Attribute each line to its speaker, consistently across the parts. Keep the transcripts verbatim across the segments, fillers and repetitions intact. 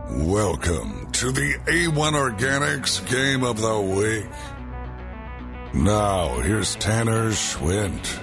Speaker 1: Welcome to the A one Organics Game of the Week. Now, here's Tanner Schwint.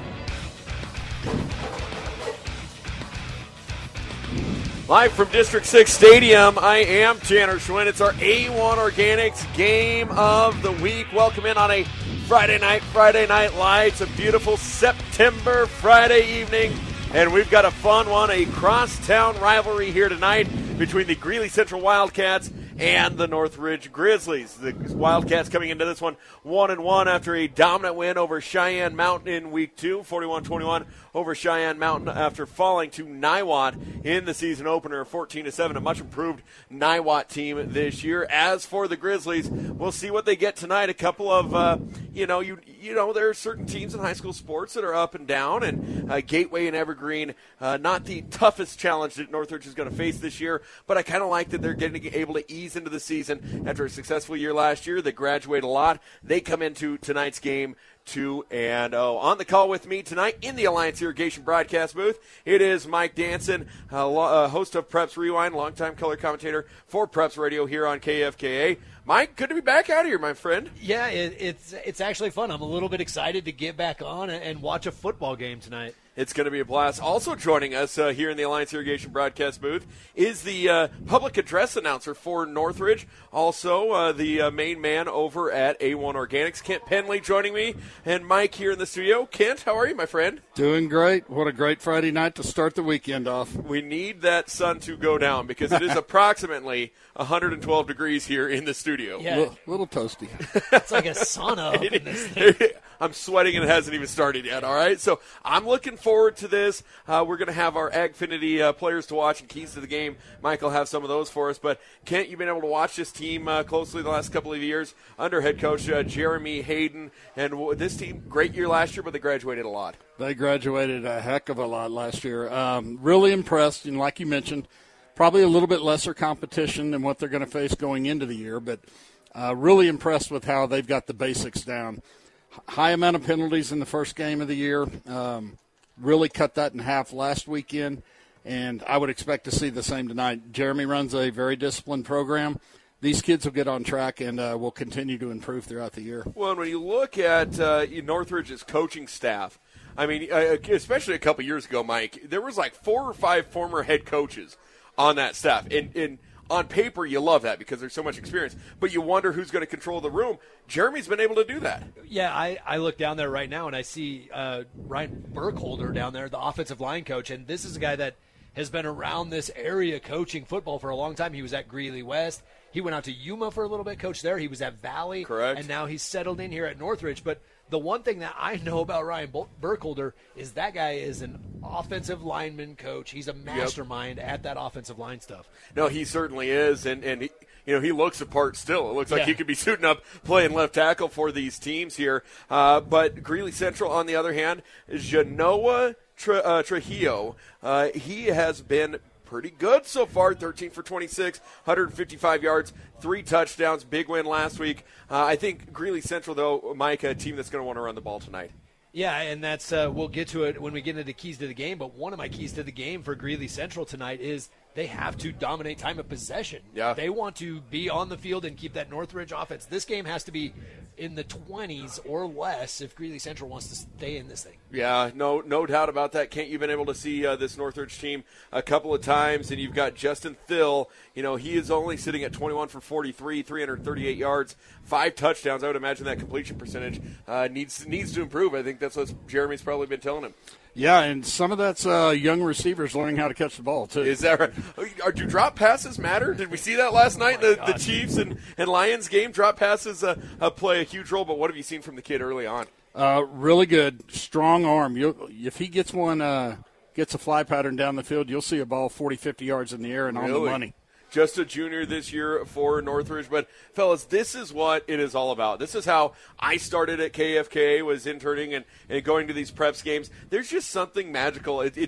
Speaker 2: Live from District six Stadium, I am Tanner Schwinn. It's our A one Organics Game of the Week. Welcome in on a Friday night, Friday Night Lights, a beautiful September Friday evening. And we've got a fun one, a crosstown rivalry here tonight between the Greeley Central Wildcats and the Northridge Grizzlies. The Wildcats coming into this one one and one after a dominant win over Cheyenne Mountain in week two, forty-one twenty-one over Cheyenne Mountain after falling to Niwot in the season opener, fourteen to seven. A much improved Niwot team this year. As for the Grizzlies, we'll see what they get tonight. A couple of, uh, you know, you you know, there are certain teams in high school sports that are up and down, and uh, Gateway and Evergreen, uh, not the toughest challenge that Northridge is going to face this year, but I kind of like that they're getting able to ease into the season after a successful year last year. They graduate a lot. They come into tonight's game two and oh. On the call with me tonight in the Alliance Irrigation broadcast booth, it is Mike Danson, uh, lo- uh, host of Preps Rewind, longtime color commentator for Preps Radio here on K F K A. Mike, good to be back out here, my friend.
Speaker 3: Yeah, it, it's it's actually fun. I'm a little bit excited to get back on and, and watch a football game tonight.
Speaker 2: It's going to be a blast. Also joining us uh, here in the Alliance Irrigation broadcast booth is the uh, public address announcer for Northridge, also uh, the uh, main man over at A one Organics, Kent Penley, joining me, and Mike here in the studio. Kent, how are you, my friend?
Speaker 4: Doing great. What a great Friday night to start the weekend off.
Speaker 2: We need that sun to go down because it is approximately one hundred twelve degrees here in the studio.
Speaker 3: Yeah.
Speaker 4: A little, little toasty.
Speaker 3: It's like a sauna up in this thing.
Speaker 2: I'm sweating and it hasn't even started yet, all right? So I'm looking forward to this. Uh, we're going to have our Agfinity uh, players to watch and keys to the game. Mike will have some of those for us. But, Kent, you've been able to watch this team uh, closely the last couple of years under head coach uh, Jeremy Hayden. And w- this team, great year last year, but they graduated a lot.
Speaker 4: They graduated a heck of a lot last year. Um, really impressed, and like you mentioned, probably a little bit lesser competition than what they're going to face going into the year, but uh, really impressed with how they've got the basics down. High amount of penalties in the first game of the year. Um, really cut that in half last weekend, and I would expect to see the same tonight. Jeremy runs a very disciplined program. These kids will get on track and uh, will continue to improve throughout the year.
Speaker 2: Well, and when you look at uh, Northridge's coaching staff, I mean, uh, especially a couple years ago, Mike, there was like four or five former head coaches on that staff. And, and on paper, you love that because there's so much experience. But you wonder who's going to control the room. Jeremy's been able to do that.
Speaker 3: Yeah, I, I look down there right now and I see uh, Ryan Burkholder down there, the offensive line coach. And this is a guy that has been around this area coaching football for a long time. He was at Greeley West. He went out to Yuma for a little bit, coached there. He was at Valley.
Speaker 2: Correct.
Speaker 3: And now he's settled in here at Northridge. But the one thing that I know about Ryan Burkholder is that guy is an offensive lineman coach. He's a mastermind yep. at that offensive line stuff.
Speaker 2: No, he certainly is, and and he, you know he looks the part still. It looks like
Speaker 3: yeah.
Speaker 2: he could be suiting up, playing left tackle for these teams here. Uh, but Greeley Central, on the other hand, Genoa Tre, uh, Trujillo, uh, he has been pretty good so far, thirteen for twenty-six, one hundred fifty-five yards, three touchdowns, big win last week. Uh, I think Greeley Central, though, Mike, a team that's going to want to run the ball tonight.
Speaker 3: Yeah, and that's uh, we'll get to it when we get into the keys to the game, but one of my keys to the game for Greeley Central tonight is they have to dominate time of possession.
Speaker 2: Yeah.
Speaker 3: They want to be on the field and keep that Northridge offense. This game has to be in the twenties or less if Greeley Central wants to stay in this thing.
Speaker 2: Yeah, no no doubt about that. Kent, you've been able to see uh, this Northridge team a couple of times, and you've got Justin Thill. You know, he is only sitting at twenty-one for forty-three, three hundred thirty-eight yards, five touchdowns. I would imagine that completion percentage uh, needs needs to improve. I think that's what Jeremy's probably been telling him.
Speaker 4: Yeah, and some of that's uh, young receivers learning how to catch the ball, too.
Speaker 2: Is that right? Are, do drop passes matter? Did we see that last night?
Speaker 3: Oh
Speaker 2: the, the Chiefs and, and Lions game, drop passes uh, uh, play a huge role, but what have you seen from the kid early on?
Speaker 4: Uh, really good, strong arm. You'll, if he gets one, uh, gets a fly pattern down the field, you'll see a ball forty, fifty yards in the air and
Speaker 2: really?
Speaker 4: on the money.
Speaker 2: Just a junior this year for Northridge. But, fellas, this is what it is all about. This is how I started at K F K A, was interning and, and going to these preps games. There's just something magical. It, it just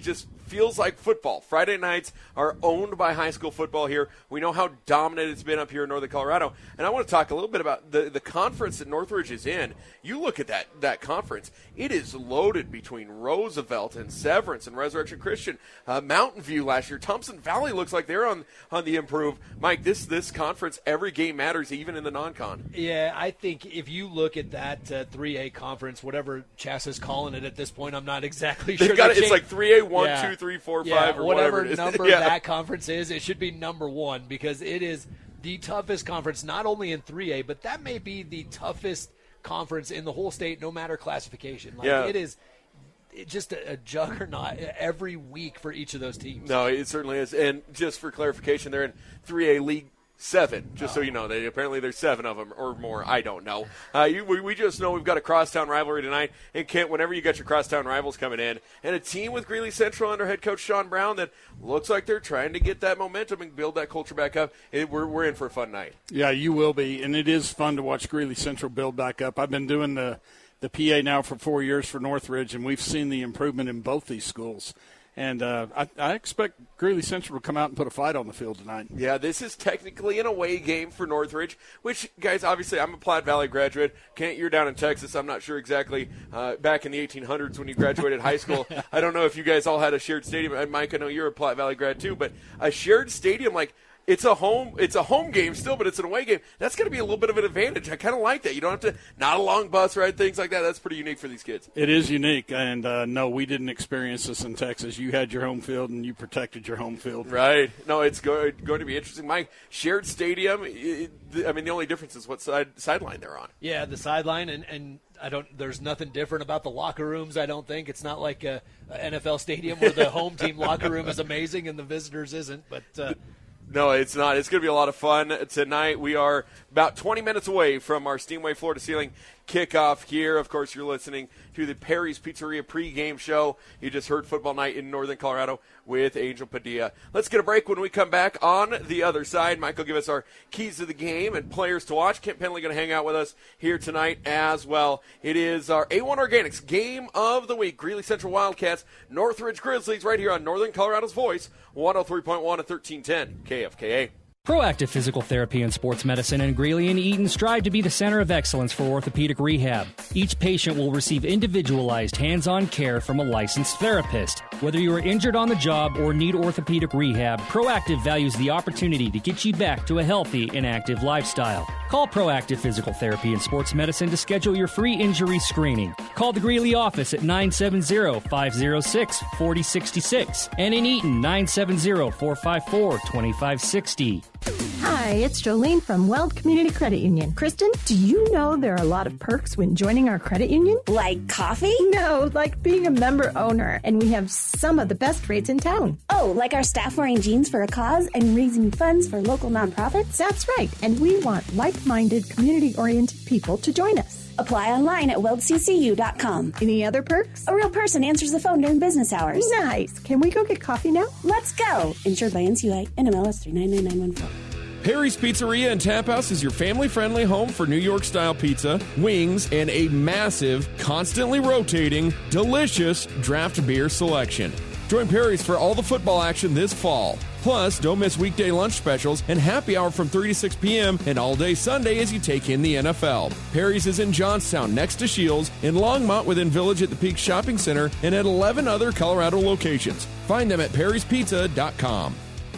Speaker 2: feels like football. Friday nights are owned by high school football here. We know how dominant it's been up here in Northern Colorado. And I want to talk a little bit about the, the conference that Northridge is in. You look at that, that conference, it is loaded between Roosevelt and Severance and Resurrection Christian. Uh, Mountain View last year. Thompson Valley looks like they're on, on the improve. Mike, this, this conference, every game matters, even in the non-con.
Speaker 3: Yeah, I think if you look at that uh, three A conference, whatever Chas is calling it at this point, I'm not exactly
Speaker 2: They've
Speaker 3: sure.
Speaker 2: Got
Speaker 3: they
Speaker 2: it, it's like three A, one,
Speaker 3: yeah.
Speaker 2: two, three, four,
Speaker 3: yeah,
Speaker 2: five, or
Speaker 3: whatever,
Speaker 2: whatever it is.
Speaker 3: number
Speaker 2: yeah.
Speaker 3: that conference is, it should be number one because it is the toughest conference, not only in three A, but that may be the toughest conference in the whole state, no matter classification. Like,
Speaker 2: yeah.
Speaker 3: It is it just a, a juggernaut every week for each of those teams.
Speaker 2: No, it certainly is. And just for clarification, they're in three A League Seven, just so you know. They apparently there's seven of them or more. I don't know. Uh, you, we, we just know we've got a crosstown rivalry tonight. And Kent, whenever you got your crosstown rivals coming in, and a team with Greeley Central under head coach Sean Brown that looks like they're trying to get that momentum and build that culture back up, it, we're we're in for a fun night.
Speaker 4: Yeah, you will be, and it is fun to watch Greeley Central build back up. I've been doing the the P A now for four years for Northridge, and we've seen the improvement in both these schools. And uh, I, I expect Greeley Central to come out and put a fight on the field tonight.
Speaker 2: Yeah, this is technically an away game for Northridge, which, guys, obviously I'm a Platte Valley graduate. Kent, you're down in Texas. I'm not sure exactly uh, back in the eighteen hundreds when you graduated high school. I don't know if you guys all had a shared stadium. And Mike, I know you're a Platte Valley grad too, but a shared stadium, like, It's a home it's a home game still, but it's an away game. That's going to be a little bit of an advantage. I kind of like that. You don't have to – not a long bus ride, things like that. That's pretty unique for these kids.
Speaker 4: It is unique, and uh, no, we didn't experience this in Texas. You had your home field, and you protected your home field.
Speaker 2: Right. No, it's go- going to be interesting. Mike, shared stadium, it, I mean, the only difference is what side sideline they're on.
Speaker 3: Yeah, the sideline, and, and I don't. There's nothing different about the locker rooms, I don't think. It's not like a, a N F L stadium where the home team locker room is amazing and the visitors isn't, but uh, –
Speaker 2: No, it's not. It's going to be a lot of fun tonight. We are about twenty minutes away from our Steamway Floor to Ceiling kickoff here. Of course, you're listening to the Perry's Pizzeria pregame show. You just heard Football Night in Northern Colorado with Angel Padilla. Let's get a break. When we come back on the other side, Mike will give us our keys to the game and players to watch. Kent Penley going to hang out with us here tonight as well. It is our A one Organics Game of the Week. Greeley Central Wildcats, Northridge Grizzlies, right here on Northern Colorado's Voice, one oh three point one and thirteen ten K F K A.
Speaker 5: Proactive Physical Therapy and Sports Medicine in Greeley and Eaton strive to be the center of excellence for orthopedic rehab. Each patient will receive individualized hands-on care from a licensed therapist. Whether you are injured on the job or need orthopedic rehab, Proactive values the opportunity to get you back to a healthy and active lifestyle. Call Proactive Physical Therapy and Sports Medicine to schedule your free injury screening. Call the Greeley office at nine seven zero, five zero six, four zero six six and in Eaton nine seven zero, four five four, two five six zero.
Speaker 6: Hi, it's Jolene from Weld Community Credit Union. Kristen, do you know there are a lot of perks when joining our credit union?
Speaker 7: Like coffee?
Speaker 6: No, like being a member owner. And we have some of the best rates in town.
Speaker 7: Oh, like our staff wearing jeans for a cause and raising funds for local nonprofits?
Speaker 6: That's right. And we want like-minded, community-oriented people to join us.
Speaker 7: Apply online at weld c c u dot com.
Speaker 6: Any other perks?
Speaker 7: A real person answers the phone during business hours.
Speaker 6: Nice. Can we go get coffee now?
Speaker 7: Let's go. Insured by N C U A, N M L S three nine nine nine one four.
Speaker 8: Perry's Pizzeria and Tap House is your family-friendly home for New York-style pizza, wings, and a massive, constantly rotating, delicious draft beer selection. Join Perry's for all the football action this fall. Plus, don't miss weekday lunch specials and happy hour from three to six p.m. and all day Sunday as you take in the N F L. Perry's is in Johnstown next to Shields, in Longmont within Village at the Peak Shopping Center, and at eleven other Colorado locations. Find them at perrys pizza dot com.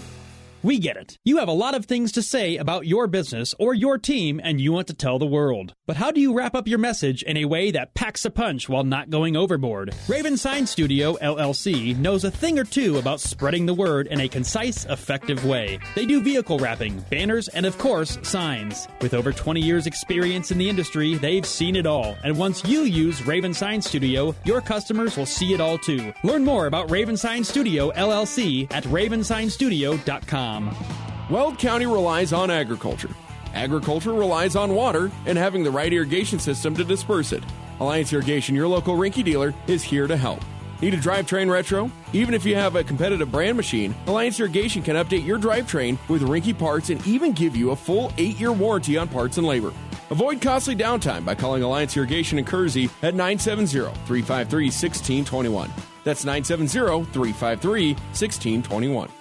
Speaker 9: We get it. You have a lot of things to say about your business or your team, and you want to tell the world. But how do you wrap up your message in a way that packs a punch while not going overboard? Raven Sign Studio, L L C, knows a thing or two about spreading the word in a concise, effective way. They do vehicle wrapping, banners, and of course, signs. With over twenty years experience in the industry, they've seen it all. And once you use Raven Sign Studio, your customers will see it all too. Learn more about Raven Sign Studio, L L C at raven sign studio dot com.
Speaker 8: Weld County relies on agriculture. Agriculture relies on water and having the right irrigation system to disperse it. Alliance Irrigation, your local Rinky dealer, is here to help. Need a drivetrain retro? Even if you have a competitive brand machine, Alliance Irrigation can update your drivetrain with Rinky parts and even give you a full eight-year warranty on parts and labor. Avoid costly downtime by calling Alliance Irrigation in Kersey at nine seven zero, three five three, one six two one. That's nine seven zero, three five three, one six two one.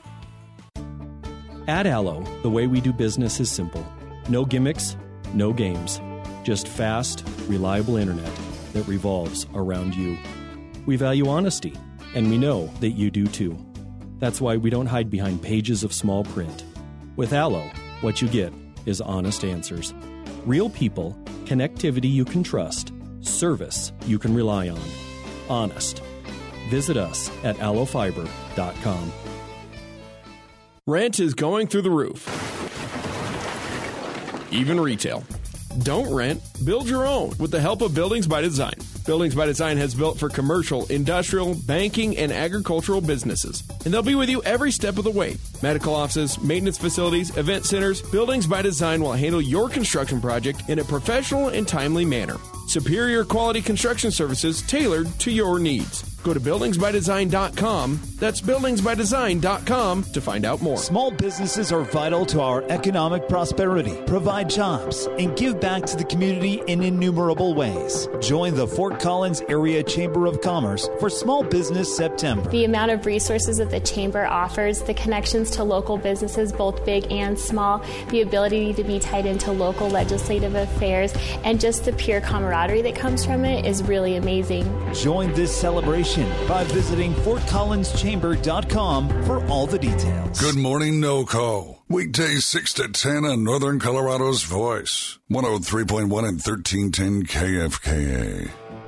Speaker 10: At Allo, the way we do business is simple. No gimmicks, no games. Just fast, reliable internet that revolves around you. We value honesty, and we know that you do too. That's why we don't hide behind pages of small print. With Allo, what you get is honest answers. Real people, connectivity you can trust, service you can rely on. Honest. Visit us at allo fiber dot com.
Speaker 8: Rent is going through the roof. Even retail. Don't rent, build your own with the help of Buildings by Design. Buildings by Design has built for commercial, industrial, banking, and agricultural businesses. And they'll be with you every step of the way. Medical offices, maintenance facilities, event centers, Buildings by Design will handle your construction project in a professional and timely manner. Superior quality construction services tailored to your needs. Go to buildings by design dot com. That's buildings by design dot com to find out more.
Speaker 11: Small businesses are vital to our economic prosperity, provide jobs, and give back to the community in innumerable ways. Join the Fort Collins Area Chamber of Commerce for Small Business September.
Speaker 12: The amount of resources that the Chamber offers, the connections to local businesses, both big and small, the ability to be tied into local legislative affairs, and just the pure camaraderie that comes from it is really amazing.
Speaker 11: Join this celebration by visiting fort collins chamber dot com for all the details.
Speaker 1: Good morning, NoCo. Weekdays six to ten on Northern Colorado's Voice. one oh three point one and thirteen ten K F K A.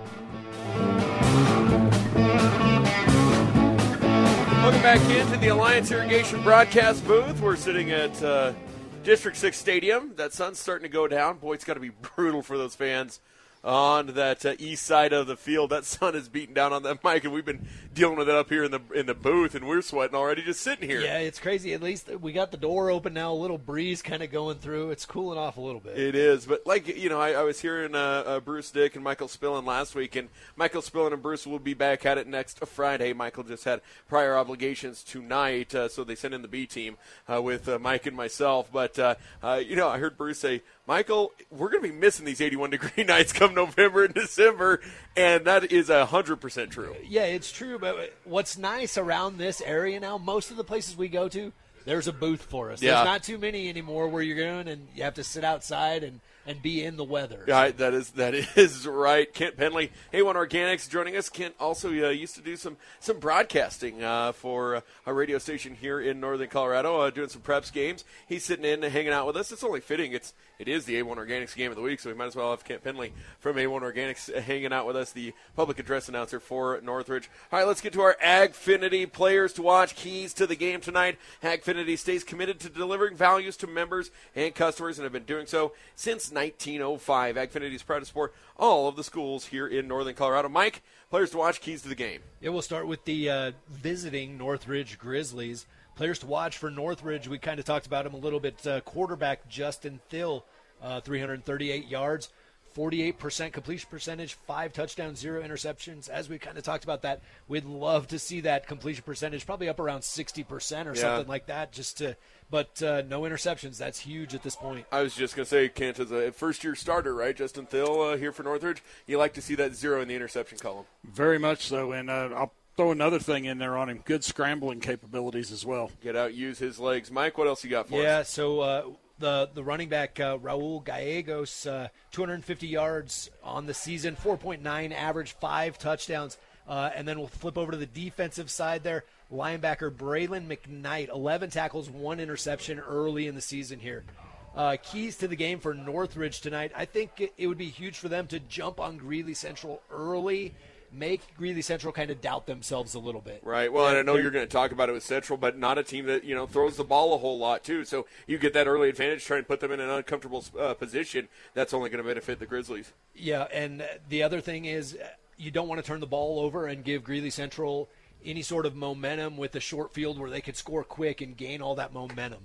Speaker 2: Welcome back into the Alliance Irrigation broadcast booth. We're sitting at uh, District six Stadium. That sun's starting to go down. Boy, it's got to be brutal for those fans on that uh, east side of the field. That sun is beating down on that mic, and we've been dealing with it up here in the in the booth, and we're sweating already just sitting here.
Speaker 3: Yeah, it's crazy. At least we got the door open now, a little breeze kind of going through. It's cooling off a little bit.
Speaker 2: It is, but like, you know, I, I was hearing uh, uh, Bruce Dick and Michael Spillin last week, and Michael Spillin and Bruce will be back at it next Friday. Michael just had prior obligations tonight, uh, so they sent in the B team uh, with uh, Mike and myself. But, uh, uh, you know, I heard Bruce say, Michael, we're going to be missing these eighty-one degree nights come November and December, and that is one hundred percent true.
Speaker 3: Yeah, it's true, but what's nice around this area now, most of the places we go to, there's a booth for us.
Speaker 2: Yeah.
Speaker 3: There's not too many anymore where you're going and you have to sit outside and, and be in the weather.
Speaker 2: Yeah, that is that is right. Kent Penley, A one Organics, joining us. Kent also uh, used to do some some broadcasting uh, for uh, a radio station here in Northern Colorado, uh, doing some preps games. He's sitting in and hanging out with us. It's only fitting. It's it is the A one Organics game of the week, so we might as well have Kent Penley from A one Organics hanging out with us, the public address announcer for Northridge. All right, let's get to our Agfinity players to watch, keys to the game tonight. Agfinity stays committed to delivering values to members and customers, and have been doing so since nineteen oh five. Agfinity is proud to support all of the schools here in Northern Colorado. Mike, players to watch, keys to the game.
Speaker 3: Yeah, we'll start with the uh, visiting Northridge Grizzlies. Players to watch for Northridge, we kind of talked about him a little bit. Uh, quarterback Justin Thill, uh, three hundred thirty-eight yards, forty-eight percent completion percentage, five touchdowns, zero interceptions. As we kind of talked about that, we'd love to see that completion percentage probably up around sixty percent or
Speaker 2: Yeah.
Speaker 3: something like that. Just to, but uh, no interceptions. That's huge at this point.
Speaker 2: I was just going to say, Kent, as a first-year starter, right, Justin Thill uh, here for Northridge, you like to see that zero in the interception column.
Speaker 4: Very much so, and uh, I'll throw another thing in there on him, good scrambling capabilities as well.
Speaker 2: Get out, use his legs. Mike, what else you got for
Speaker 3: Yeah,
Speaker 2: us?
Speaker 3: so uh, the the running back, uh, Raul Gallegos, uh, two hundred fifty yards on the season, four point nine average, five touchdowns. Uh, and then we'll flip over to the defensive side there. Linebacker Braylon McKnight, eleven tackles, one interception early in the season here. Uh, keys to the game for Northridge tonight. I think it, it would be huge for them to jump on Greeley Central early, make Greeley Central kind of doubt themselves a little bit.
Speaker 2: Right. Well, and I know you're going to talk about it with Central, but not a team that, you know, throws the ball a whole lot, too. So you get that early advantage, try and put them in an uncomfortable uh, position. That's only going to benefit the Grizzlies.
Speaker 3: Yeah, and the other thing is you don't want to turn the ball over and give Greeley Central any sort of momentum with a short field where they could score quick and gain all that momentum.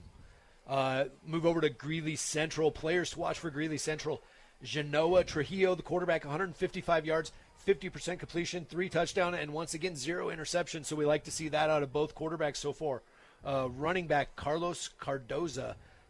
Speaker 3: Uh, move over to Greeley Central. Players to watch for Greeley Central. Genoa Trujillo, the quarterback, one hundred fifty-five yards, fifty percent completion, three touchdown, and once again, zero interception. So we like to see that out of both quarterbacks so far. Uh, running back Carlos Cardoza,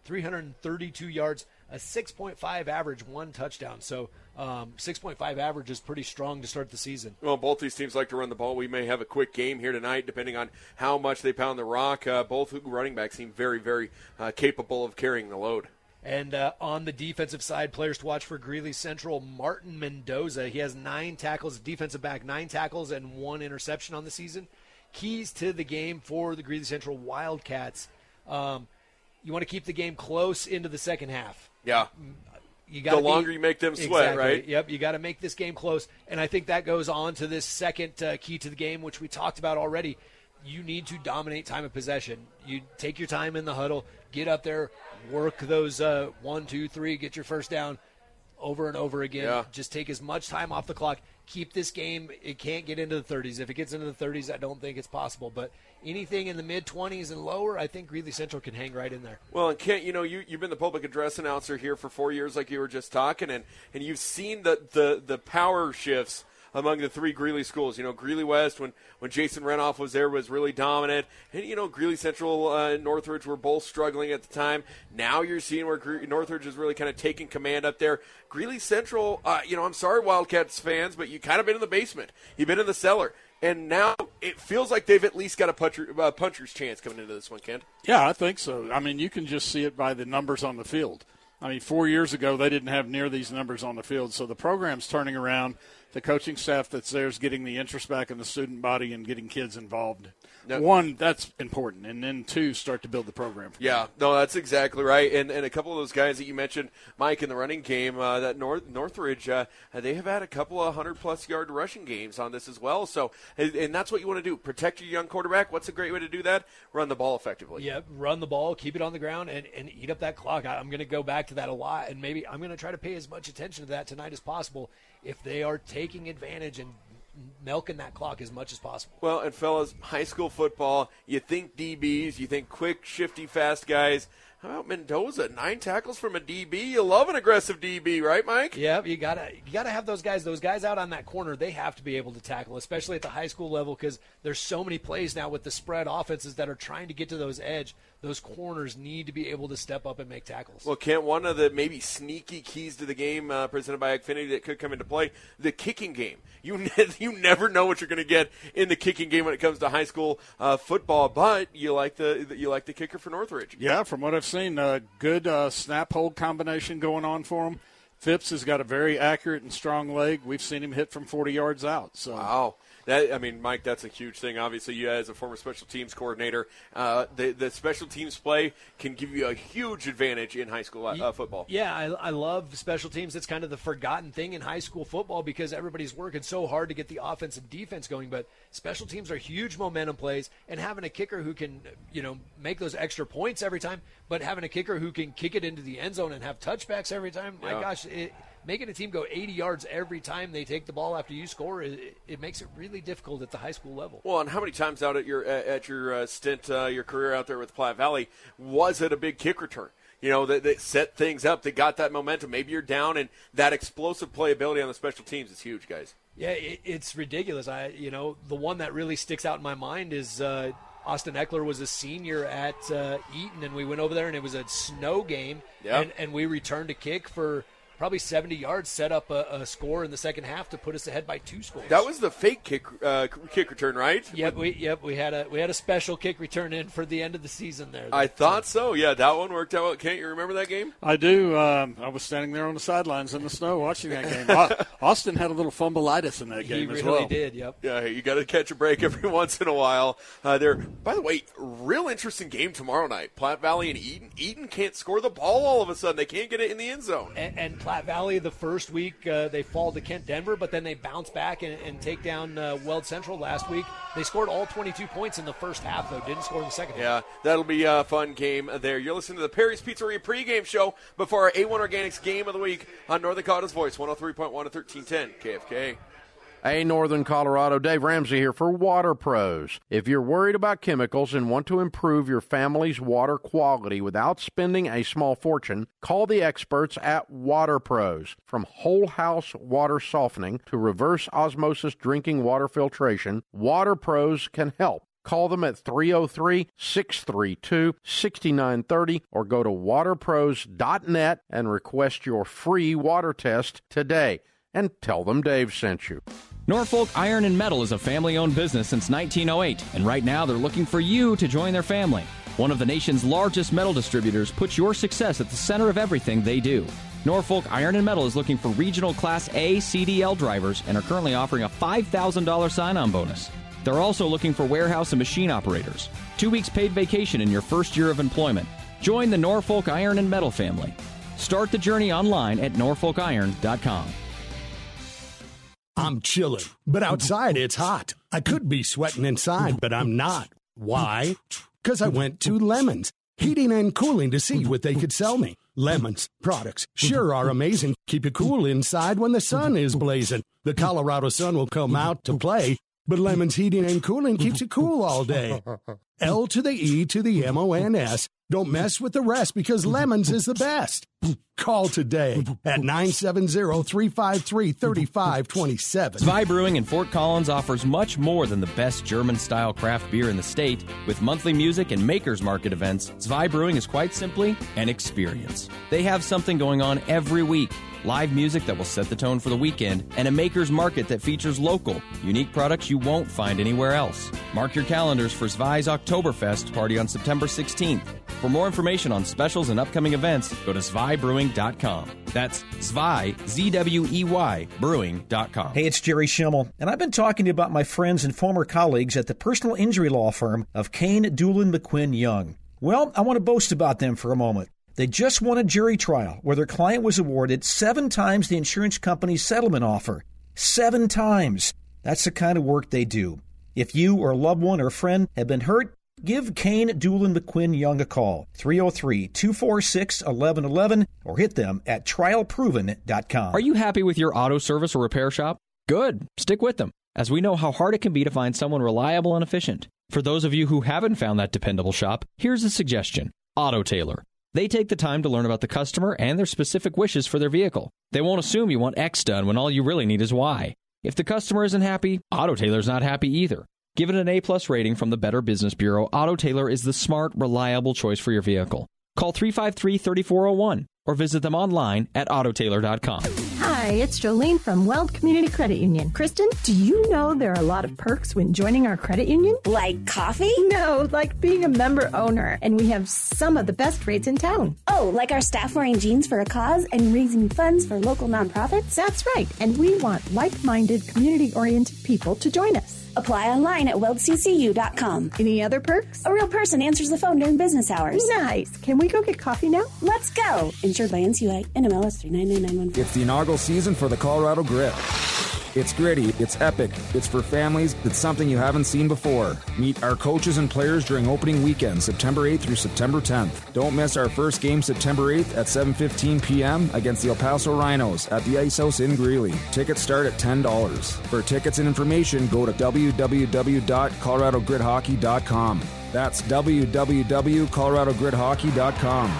Speaker 3: three hundred thirty-two yards, a six point five average, one touchdown. So um, six point five average is pretty strong to start the season.
Speaker 2: Well, both these teams like to run the ball. We may have a quick game here tonight, depending on how much they pound the rock. Uh, both running backs seem very, very uh, capable of carrying the load.
Speaker 3: And uh, on the defensive side, players to watch for Greeley Central, Martin Mendoza. He has nine tackles, defensive back, nine tackles, and one interception on the season. Keys to the game for the Greeley Central Wildcats. Um, you want to keep the game close into the second half.
Speaker 2: Yeah.
Speaker 3: You gotta
Speaker 2: the longer
Speaker 3: be,
Speaker 2: you make them sweat,
Speaker 3: exactly,
Speaker 2: right?
Speaker 3: Yep, you got to make this game close. And I think that goes on to this second uh, key to the game, which we talked about already. You need to dominate time of possession. You take your time in the huddle, get up there, work those uh, one, two, three, get your first down over and over again.
Speaker 2: Yeah.
Speaker 3: Just take as much time off the clock. Keep this game. It can't get into the thirties. If it gets into the thirties, I don't think it's possible. But anything in the mid-twenties and lower, I think Greeley Central can hang right in there.
Speaker 2: Well, and Kent, you know, you, you've been the public address announcer here for four years like you were just talking, and, and you've seen the, the, the power shifts among the three Greeley schools. You know, Greeley West, when, when Jason Renoff was there, was really dominant. And, you know, Greeley Central uh, and Northridge were both struggling at the time. Now you're seeing where Gre- Northridge is really kind of taking command up there. Greeley Central, uh, you know, I'm sorry, Wildcats fans, but you kind of been in the basement. You've been in the cellar. And now it feels like they've at least got a puncher, uh, puncher's chance coming into this one, Kent.
Speaker 4: Yeah, I think so. I mean, you can just see it by the numbers on the field. I mean, four years ago, they didn't have near these numbers on the field. So the program's turning around. The coaching staff that's there is getting the interest back in the student body and getting kids involved.
Speaker 2: No.
Speaker 4: One, that's important. And then two, start to build the program.
Speaker 2: Yeah, no, that's exactly right. And and a couple of those guys that you mentioned, Mike, in the running game, uh, that North, Northridge, uh, they have had a couple of hundred-plus yard rushing games on this as well. So, and, and that's what you want to do. Protect your young quarterback. What's a great way to do that? Run the ball effectively.
Speaker 3: Yeah, run the ball, keep it on the ground, and, and eat up that clock. I, I'm going to go back to that a lot, and maybe I'm going to try to pay as much attention to that tonight as possible if they are taking advantage and milking that clock as much as possible.
Speaker 2: Well, and fellas, high school football, you think D Bs, you think quick, shifty, fast guys. How about Mendoza? Nine tackles from a D B. You love an aggressive D B, right, Mike?
Speaker 3: Yeah, you gotta you gotta have those guys. Those guys out on that corner, they have to be able to tackle, especially at the high school level, because there's so many plays now with the spread offenses that are trying to get to those edge. Those corners need to be able to step up and make tackles.
Speaker 2: Well, Kent, one of the maybe sneaky keys to the game uh, presented by Xfinity that could come into play, the kicking game. You ne- you never know what you're going to get in the kicking game when it comes to high school uh, football, but you like the you like the kicker for Northridge.
Speaker 4: Yeah, from what I've seen, a good uh, snap-hold combination going on for him. Phipps has got a very accurate and strong leg. We've seen him hit from forty yards out. So.
Speaker 2: Wow. That, I mean, Mike, that's a huge thing. Obviously, you as a former special teams coordinator, uh, the, the special teams play can give you a huge advantage in high school uh, football.
Speaker 3: Yeah, I, I love special teams. It's kind of the forgotten thing in high school football because everybody's working so hard to get the offense and defense going. But special teams are huge momentum plays, and having a kicker who can, you know, make those extra points every time, but having a kicker who can kick it into the end zone and have touchbacks every time, my
Speaker 2: yeah.
Speaker 3: gosh, it, making a team go eighty yards every time they take the ball after you score, it, it makes it really difficult at the high school level.
Speaker 2: Well, and how many times out at your at your uh, stint, uh, your career out there with Platte Valley, was it a big kick return? You know, that, that set things up, that got that momentum. Maybe you're down, and that explosive playability on the special teams is huge, guys.
Speaker 3: Yeah, it, it's ridiculous. I, you know, the one that really sticks out in my mind is uh, Austin Eckler was a senior at uh, Eaton, and we went over there, and it was a snow game,
Speaker 2: yep.
Speaker 3: and, and we returned a kick for probably seventy yards, set up a, a score in the second half to put us ahead by two scores.
Speaker 2: That was the fake kick uh, kick return, right?
Speaker 3: Yep, we yep we had a we had a special kick return in for the end of the season there.
Speaker 2: I thought so. Yeah, that one worked out well. Can't you remember that game?
Speaker 4: I do. Um, I was standing there on the sidelines in the snow watching that game. Austin had a little fumbleitis in that game
Speaker 3: he
Speaker 4: as
Speaker 3: really
Speaker 4: well.
Speaker 3: did. Yep.
Speaker 2: Yeah, you got to catch a break every once in a while. Uh, there. By the way, real interesting game tomorrow night. Platte Valley and Eaton. Eaton can't score the ball all of a sudden. They can't get it in the end zone.
Speaker 3: And, and Platte Valley, the first First week uh, they fall to Kent Denver, but then they bounce back and, and take down uh, Weld Central last week. They scored all twenty-two points in the first half, though. Didn't score in the second half.
Speaker 2: Yeah, that'll be a fun game there. You're listening to the Perry's Pizzeria pregame show before our A one Organics game of the week on Northern Colorado's Voice, one oh three point one to thirteen ten K F K.
Speaker 13: Hey, Northern Colorado, Dave Ramsey here for Water Pros. If you're worried about chemicals and want to improve your family's water quality without spending a small fortune, call the experts at Water Pros. From whole house water softening to reverse osmosis drinking water filtration, Water Pros can help. Call them at three oh three, six three two, six nine three zero or go to water pros dot net and request your free water test today. And tell them Dave sent you.
Speaker 5: Norfolk Iron and Metal is a family-owned business since nineteen oh eight, and right now they're looking for you to join their family. One of the nation's largest metal distributors puts your success at the center of everything they do. Norfolk Iron and Metal is looking for regional Class A C D L drivers and are currently offering a five thousand dollars sign-on bonus. They're also looking for warehouse and machine operators. Two weeks paid vacation in your first year of employment. Join the Norfolk Iron and Metal family. Start the journey online at norfolk iron dot com.
Speaker 14: I'm chilling, but outside it's hot. I could be sweating inside, but I'm not. Why? Because I went to Lemons Heating and Cooling to see what they could sell me. Lemons products sure are amazing. Keep you cool inside when the sun is blazing. The Colorado sun will come out to play, but Lemons Heating and Cooling keeps you cool all day. L to the E to the M O N S. Don't mess with the rest because Lemons is the best. Call today at nine seven zero, three five three, three five two seven.
Speaker 5: Zwei Brewing in Fort Collins offers much more than the best German-style craft beer in the state. With monthly music and makers market events, Zwei Brewing is quite simply an experience. They have something going on every week. Live music that will set the tone for the weekend, and a maker's market that features local, unique products you won't find anywhere else. Mark your calendars for Zwei's Oktoberfest party on September sixteenth. For more information on specials and upcoming events, go to zwei brewing dot com. That's Zwei, Z W E Y, brewing dot com.
Speaker 15: Hey, it's Jerry Schimmel, and I've been talking to you about my friends and former colleagues at the personal injury law firm of Kane, Doolin, McQuinn, Young. Well, I want to boast about them for a moment. They just won a jury trial where their client was awarded seven times the insurance company's settlement offer. Seven times. That's the kind of work they do. If you or a loved one or friend have been hurt, give Kane, Doolin, McQuinn, Young a call, three oh three, two four six, one one one one, or hit them at trial proven dot com.
Speaker 5: Are you happy with your auto service or repair shop? Good. Stick with them, as we know how hard it can be to find someone reliable and efficient. For those of you who haven't found that dependable shop, here's a suggestion. Auto Tailor. They take the time to learn about the customer and their specific wishes for their vehicle. They won't assume you want X done when all you really need is Y. If the customer isn't happy, Auto Tailor's not happy either. Given an A-plus rating from the Better Business Bureau, Auto Tailor is the smart, reliable choice for your vehicle. Call three five three, three four zero one or visit them online at auto tailor dot com.
Speaker 6: Hi, it's Jolene from Weld Community Credit Union. Kristen, do you know there are a lot of perks when joining our credit union?
Speaker 7: Like coffee?
Speaker 6: No, like being a member owner. And we have some of the best rates in town.
Speaker 7: Oh, like our staff wearing jeans for a cause and raising funds for local nonprofits?
Speaker 6: That's right. And we want like-minded, community-oriented people to join us.
Speaker 7: Apply online at weld c c u dot com.
Speaker 6: Any other perks?
Speaker 7: A real person answers the phone during business hours.
Speaker 6: Nice. Can we go get coffee now?
Speaker 7: Let's go. Insured by N C U A, N M L S three nine nine nine one four.
Speaker 16: It's the inaugural season for the Colorado Grit. It's gritty, it's epic, it's for families, it's something you haven't seen before. Meet our coaches and players during opening weekend, September eighth through September tenth. Don't miss our first game September eighth at seven fifteen p.m. against the El Paso Rhinos at the Ice House in Greeley. Tickets start at ten dollars. For tickets and information, go to w w w dot colorado grit hockey dot com. That's w w w dot colorado grit hockey dot com.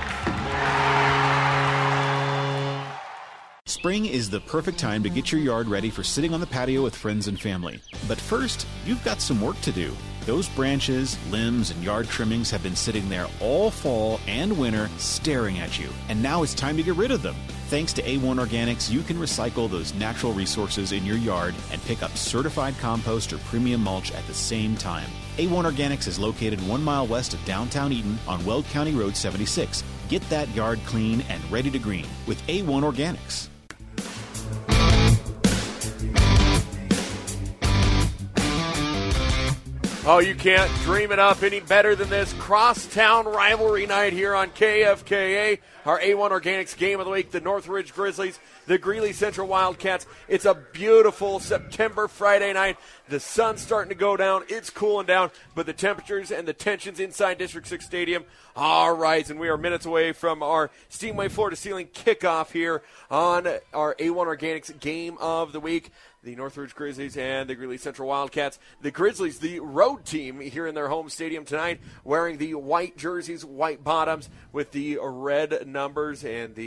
Speaker 17: Spring is the perfect time to get your yard ready for sitting on the patio with friends and family. But first, you've got some work to do. Those branches, limbs, and yard trimmings have been sitting there all fall and winter staring at you. And now it's time to get rid of them. Thanks to A one Organics, you can recycle those natural resources in your yard and pick up certified compost or premium mulch at the same time. A one Organics is located one mile west of downtown Eaton on Weld County Road seventy-six. Get that yard clean and ready to green with A one Organics.
Speaker 2: Oh, you can't dream it up any better than this crosstown rivalry night here on K F K A. Our A one Organics game of the week, the Northridge Grizzlies, the Greeley Central Wildcats. It's a beautiful September Friday night. The sun's starting to go down. It's cooling down, but the temperatures and the tensions inside District six Stadium are rising. We are minutes away from our Steamway floor-to-ceiling kickoff here on our A one Organics game of the week. The Northridge Grizzlies and the Greeley Central Wildcats. The Grizzlies, the road team here in their home stadium tonight, wearing the white jerseys, white bottoms with the red numbers and the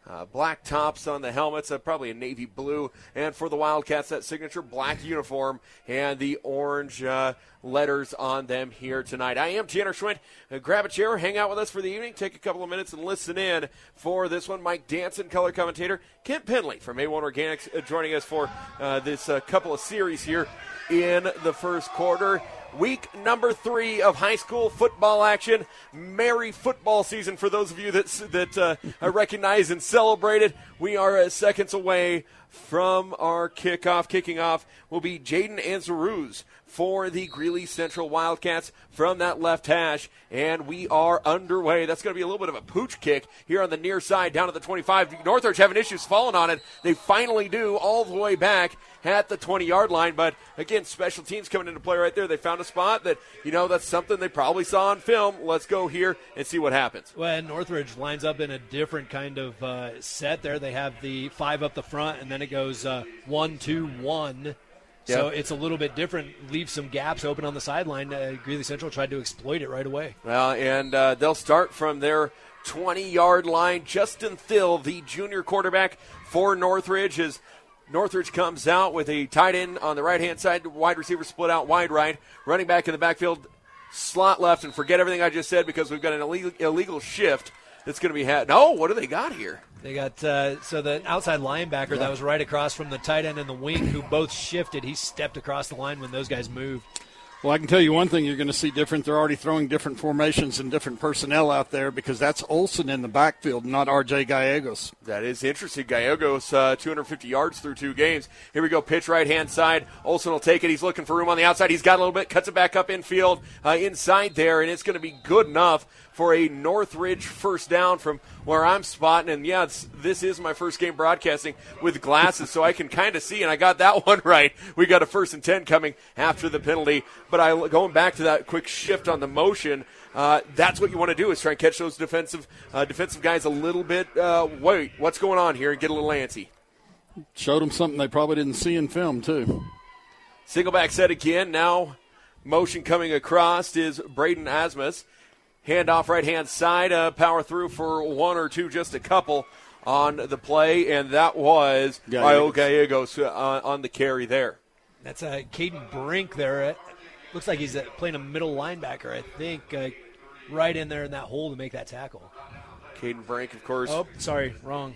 Speaker 2: Uh, black tops on the helmets, uh, probably a navy blue. And for the Wildcats, that signature black uniform and the orange uh, letters on them here tonight. I am Tanner Schwint. Uh, grab a chair, hang out with us for the evening, take a couple of minutes and listen in for this one. Mike Danson, color commentator. Kent Penley from A one Organics uh, joining us for uh, this uh, couple of series here in the first quarter. Week number three of high school football action. Merry football season for those of you that that uh, recognize and celebrate it. We are uh, seconds away from our kickoff. Kicking off will be Jaden Anzaruz for the Greeley Central Wildcats from that left hash, and we are underway. That's going to be a little bit of a pooch kick here on the near side down to the twenty-five. Northridge having issues falling on it. They finally do all the way back at the twenty-yard line, but again, special teams coming into play right there. They found a spot that, you know, that's something they probably saw on film. Let's go here and see what happens.
Speaker 3: Well, and Northridge lines up in a different kind of uh, set there. They have the five up the front, and then it goes uh, one, two, one. So
Speaker 2: Yep.
Speaker 3: it's a little bit different, leave some gaps open on the sideline. Uh, Greeley Central tried to exploit it right away.
Speaker 2: Well, and uh, they'll start from their twenty-yard line. Justin Thill, the junior quarterback for Northridge, is Northridge comes out with a tight end on the right-hand side, wide receiver split out wide right, running back in the backfield, slot left, and forget everything I just said because we've got an illegal, illegal shift that's going to be had. No, what do they got here?
Speaker 3: They got, uh, so the outside linebacker
Speaker 2: Yeah.
Speaker 3: that was right across from the tight end and the wing who both shifted, he stepped across the line when those guys moved.
Speaker 4: Well, I can tell you one thing you're going to see different. They're already throwing different formations and different personnel out there because that's Olson in the backfield, not R J Gallegos.
Speaker 2: That is interesting. Gallegos, uh, two hundred fifty yards through two games. Here we go, pitch right-hand side. Olson will take it. He's looking for room on the outside. He's got a little bit, cuts it back up infield, uh, inside there, and it's going to be good enough for a Northridge first down from where I'm spotting. And, yeah, it's, this is my first game broadcasting with glasses, so I can kind of see, and I got that one right. We got a first and ten coming after the penalty. But I going back to that quick shift on the motion, uh, that's what you want to do is try and catch those defensive uh, defensive guys a little bit. Uh, wait, what's going on here? And get a little antsy.
Speaker 4: Showed them something they probably didn't see in film, too.
Speaker 2: Single back set again. Now motion coming across is Braden Asmus. Handoff right-hand side, uh, power through for one or two, just a couple on the play, and that was Io Gallegos uh, on the carry there.
Speaker 3: That's uh, Caden Brink there. It looks like he's uh, playing a middle linebacker, I think, uh, right in there in that hole to make that tackle.
Speaker 2: Caden Brink, of course.
Speaker 3: Oh, sorry, wrong.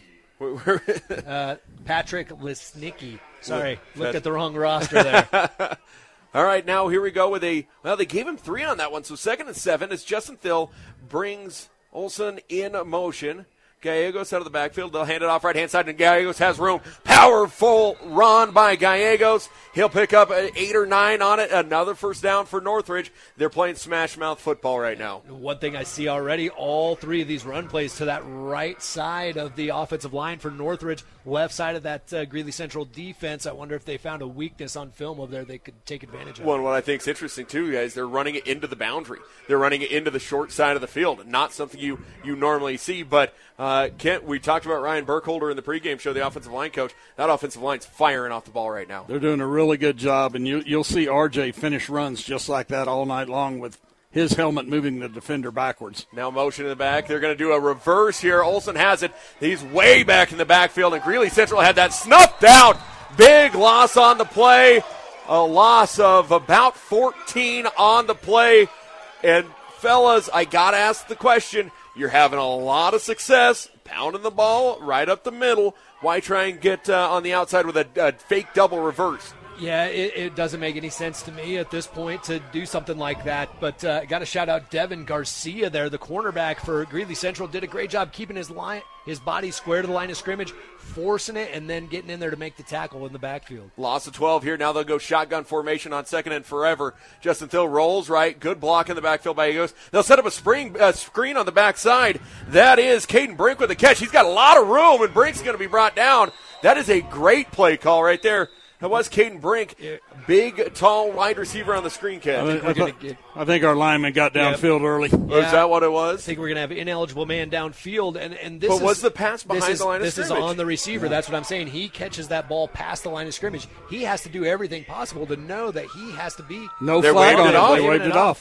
Speaker 3: uh, Patrick Lesnicki. Sorry, looked at the wrong roster there.
Speaker 2: All right, now here we go with a, well, they gave him three on that one, so second and seven as Justin Thill brings Olson in motion. Gallegos out of the backfield. They'll hand it off right-hand side, and Gallegos has room. Powerful run by Gallegos. He'll pick up an eight or nine on it. Another first down for Northridge. They're playing smash-mouth football right now.
Speaker 3: One thing I see already, all three of these run plays to that right side of the offensive line for Northridge, left side of that uh, Greeley Central defense. I wonder if they found a weakness on film over there they could take advantage of.
Speaker 2: Well, and what I think is interesting, too, guys, they're running it into the boundary. They're running it into the short side of the field. Not something you, you normally see, but uh, Kent, we talked about Ryan Burkholder in the pregame show, the offensive line coach. That offensive line's firing off the ball right now.
Speaker 4: They're doing a really good job, and you, you'll see R J finish runs just like that all night long with his helmet moving the defender backwards.
Speaker 2: Now motion in the back. They're going to do a reverse here. Olson has it. He's way back in the backfield, and Greeley Central had that snuffed out. Big loss on the play. A loss of about fourteen on the play. And, fellas, I got to ask the question. You're having a lot of success pounding the ball right up the middle. Why try and get uh, on the outside with a, a fake double reverse?
Speaker 3: Yeah, it, it doesn't make any sense to me at this point to do something like that. But uh, got to shout out Devin Garcia there, the cornerback for Greeley Central. Did a great job keeping his line, his body square to the line of scrimmage, forcing it, and then getting in there to make the tackle in the backfield.
Speaker 2: Loss of twelve here. Now they'll go shotgun formation on second and forever. Justin Thill rolls right. Good block in the backfield by Eagles. They'll set up a spring uh, screen on the backside. That is Caden Brink with the catch. He's got a lot of room, and Brink's going to be brought down. That is a great play call right there. That was Caden Brink, big, tall wide receiver on the screen catch.
Speaker 4: I, think, I, th- I think our lineman got downfield
Speaker 3: yeah.
Speaker 4: early.
Speaker 2: Yeah. Is that what it was?
Speaker 3: I think we're going to have an ineligible man downfield. And, and this
Speaker 2: but
Speaker 3: is,
Speaker 2: was the pass behind
Speaker 3: is,
Speaker 2: the line of
Speaker 3: this
Speaker 2: scrimmage?
Speaker 3: This is on the receiver. Yeah. That's what I'm saying. He catches that ball past the line of scrimmage. He has to do everything possible to know that he has to be.
Speaker 4: No flag on it. They waved it off.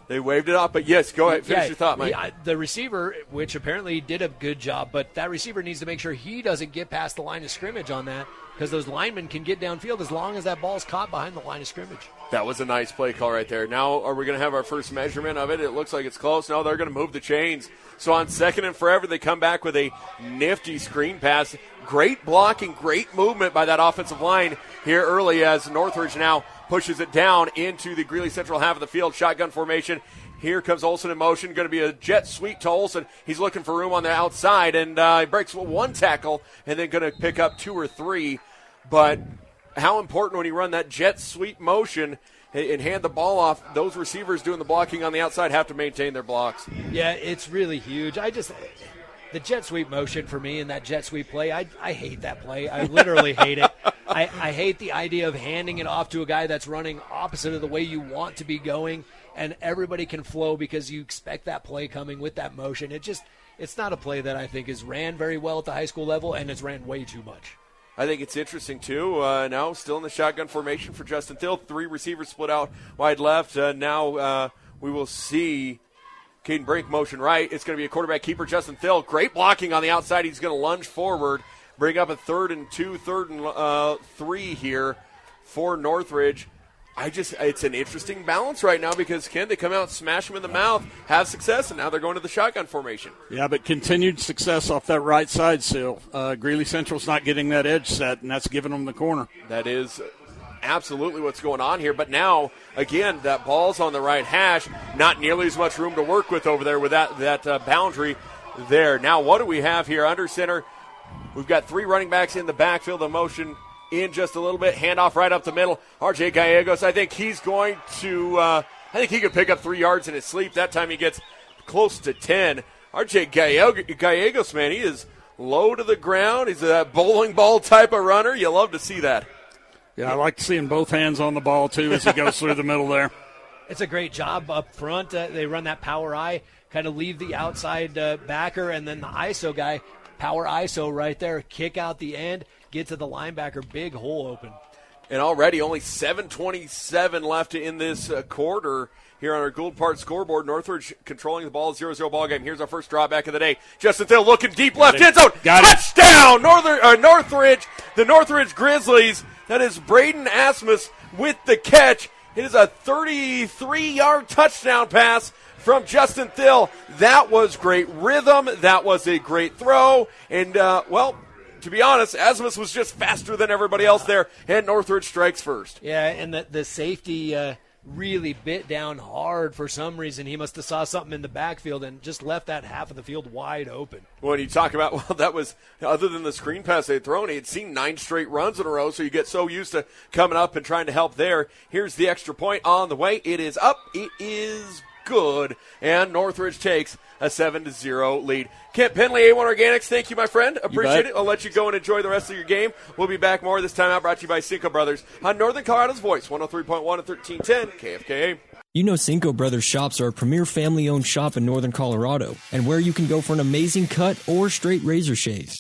Speaker 2: They waved it off, but yes, go ahead. Finish
Speaker 3: yeah,
Speaker 2: your thought, Mike.
Speaker 3: Yeah, the receiver, which apparently did a good job, but that receiver needs to make sure he doesn't get past the line of scrimmage on that, because those linemen can get downfield as long as that ball's caught behind the line of scrimmage.
Speaker 2: That was a nice play call right there. Now, are we going to have our first measurement of it? It looks like it's close. No, they're going to move the chains. So on second and forever, they come back with a nifty screen pass. Great blocking, great movement by that offensive line here early as Northridge now pushes it down into the Greeley Central half of the field. Shotgun formation. Here comes Olsen in motion. Going to be a jet sweep to Olsen. He's looking for room on the outside, and uh, he breaks one tackle and then going to pick up two or three. But how important when you run that jet sweep motion and hand the ball off, those receivers doing the blocking on the outside have to maintain their blocks.
Speaker 3: Yeah, it's really huge. I just – the jet sweep motion for me and that jet sweep play, I, I hate that play. I literally hate it. I, I hate the idea of handing it off to a guy that's running opposite of the way you want to be going, and everybody can flow because you expect that play coming with that motion. It just – it's not a play that I think is ran very well at the high school level, and it's ran way too much.
Speaker 2: I think it's interesting, too. Uh, now still in the shotgun formation for Justin Thill. Three receivers split out wide left. Uh, now uh, we will see Caden Brink motion right. It's going to be a quarterback keeper, Justin Thill. Great blocking on the outside. He's going to lunge forward, bring up a third and two, third and uh, three here for Northridge. I just, it's an interesting balance right now because, Ken, they come out, smash them in the mouth, have success, and now they're going to the shotgun formation.
Speaker 4: Yeah, but continued success off that right side still. Uh, Greeley Central's not getting that edge set, and that's giving them the corner.
Speaker 2: That is absolutely what's going on here. But now, again, that ball's on the right hash, not nearly as much room to work with over there with that, that uh, boundary there. Now, what do we have here? Under center, we've got three running backs in the backfield of motion. In just a little bit, handoff right up the middle. R J Gallegos, I think he's going to, uh, I think he could pick up three yards in his sleep. That time he gets close to ten. R J Gallegos, man, he is low to the ground. He's a bowling ball type of runner. You love to see that.
Speaker 4: Yeah, I like seeing both hands on the ball, too, as he goes through the middle there.
Speaker 3: It's a great job up front. Uh, they run that power eye, kind of leave the outside uh, backer, and then the I S O guy, power I S O right there, kick out the end. Get to the linebacker, big hole open.
Speaker 2: And already only seven twenty-seven left in this uh, quarter here on our Gould Park scoreboard. Northridge controlling the ball, zero zero ball game. Here's our first drawback of the day. Justin Thill looking deep left end zone.
Speaker 4: Got
Speaker 2: Touchdown! Northern, uh, Northridge, the Northridge Grizzlies. That is Braden Asmus with the catch. It is a thirty-three-yard touchdown pass from Justin Thill. That was great rhythm. That was a great throw. And, uh, well, to be honest, Asmus was just faster than everybody else there, and Northridge strikes first.
Speaker 3: Yeah, and the, the safety uh, really bit down hard for some reason. He must have saw something in the backfield and just left that half of the field wide open.
Speaker 2: When you talk about, well, that was, other than the screen pass they'd thrown, he had seen nine straight runs in a row, so you get so used to coming up and trying to help there. Here's the extra point on the way. It is up. It is good, and Northridge takes a seven to zero lead. Kent Penley, A one Organics, thank you, my friend. Appreciate it. I'll let you go and enjoy the rest of your game. We'll be back more this time out, brought to you by Cinco Brothers on Northern Colorado's Voice, one oh three point one and thirteen ten K F K A.
Speaker 10: You know Cinco Brothers shops are a premier family-owned shop in Northern Colorado, and where you can go for an amazing cut or straight razor shaves.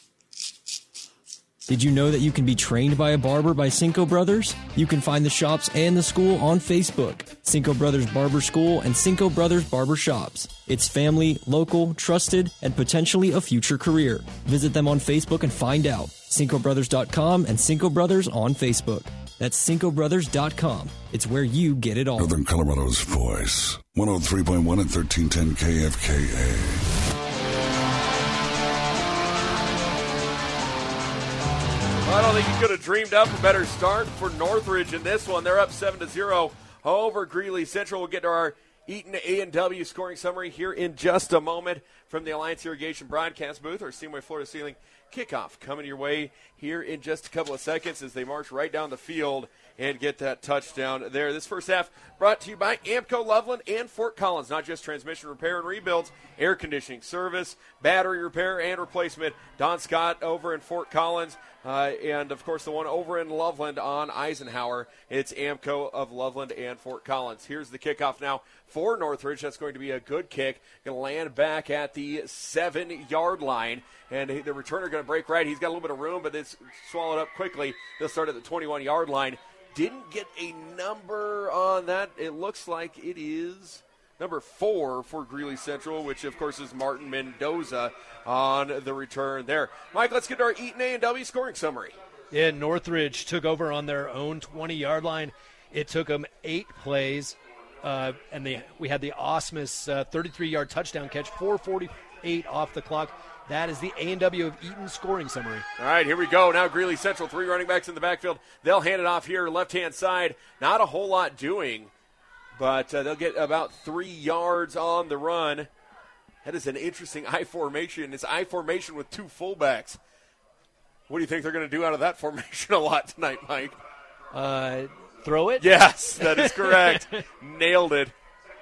Speaker 10: Did you know that you can be trained by a barber by Cinco Brothers? You can find the shops and the school on Facebook. Cinco Brothers Barber School and Cinco Brothers Barber Shops. It's family, local, trusted, and potentially a future career. Visit them on Facebook and find out. Cinco Brothers dot com and Cinco Brothers on Facebook. That's Cinco Brothers dot com. It's where you get it all.
Speaker 1: Northern Colorado's Voice, one oh three point one and thirteen ten K F K A.
Speaker 2: I don't think you could have dreamed up a better start for Northridge in this one. They're up seven to zero over Greeley Central. We'll get to our Eaton A and W scoring summary here in just a moment from the Alliance Irrigation broadcast booth. Our Seamway Floor to Ceiling kickoff coming your way here in just a couple of seconds as they march right down the field and get that touchdown there. This first half brought to you by Amco Loveland and Fort Collins. Not just transmission repair and rebuilds, air conditioning service, battery repair and replacement. Don Scott over in Fort Collins. Uh, and, of course, the one over in Loveland on Eisenhower. It's Amco of Loveland and Fort Collins. Here's the kickoff now for Northridge. That's going to be a good kick. Going to land back at the seven-yard line. And the returner going to break right. He's got a little bit of room, but it's swallowed up quickly. They'll start at the twenty-one-yard line. Didn't get a number on that. It looks like it is number four for Greeley Central, which, of course, is Martin Mendoza on the return there. Mike, let's get to our Eaton A and W scoring summary.
Speaker 3: Yeah, Northridge took over on their own twenty-yard line. It took them eight plays, uh, and they, we had the Osmus uh, thirty-three-yard touchdown catch, four forty-eight off the clock. That is the A and W of Eaton scoring summary.
Speaker 2: All right, here we go. Now Greeley Central, three running backs in the backfield. They'll hand it off here, left-hand side. Not a whole lot doing, but uh, they'll get about three yards on the run. That is an interesting I formation. It's I formation with two fullbacks. What do you think they're going to do out of that formation a lot tonight, Mike?
Speaker 3: Uh, throw it?
Speaker 2: Yes, that is correct. Nailed it.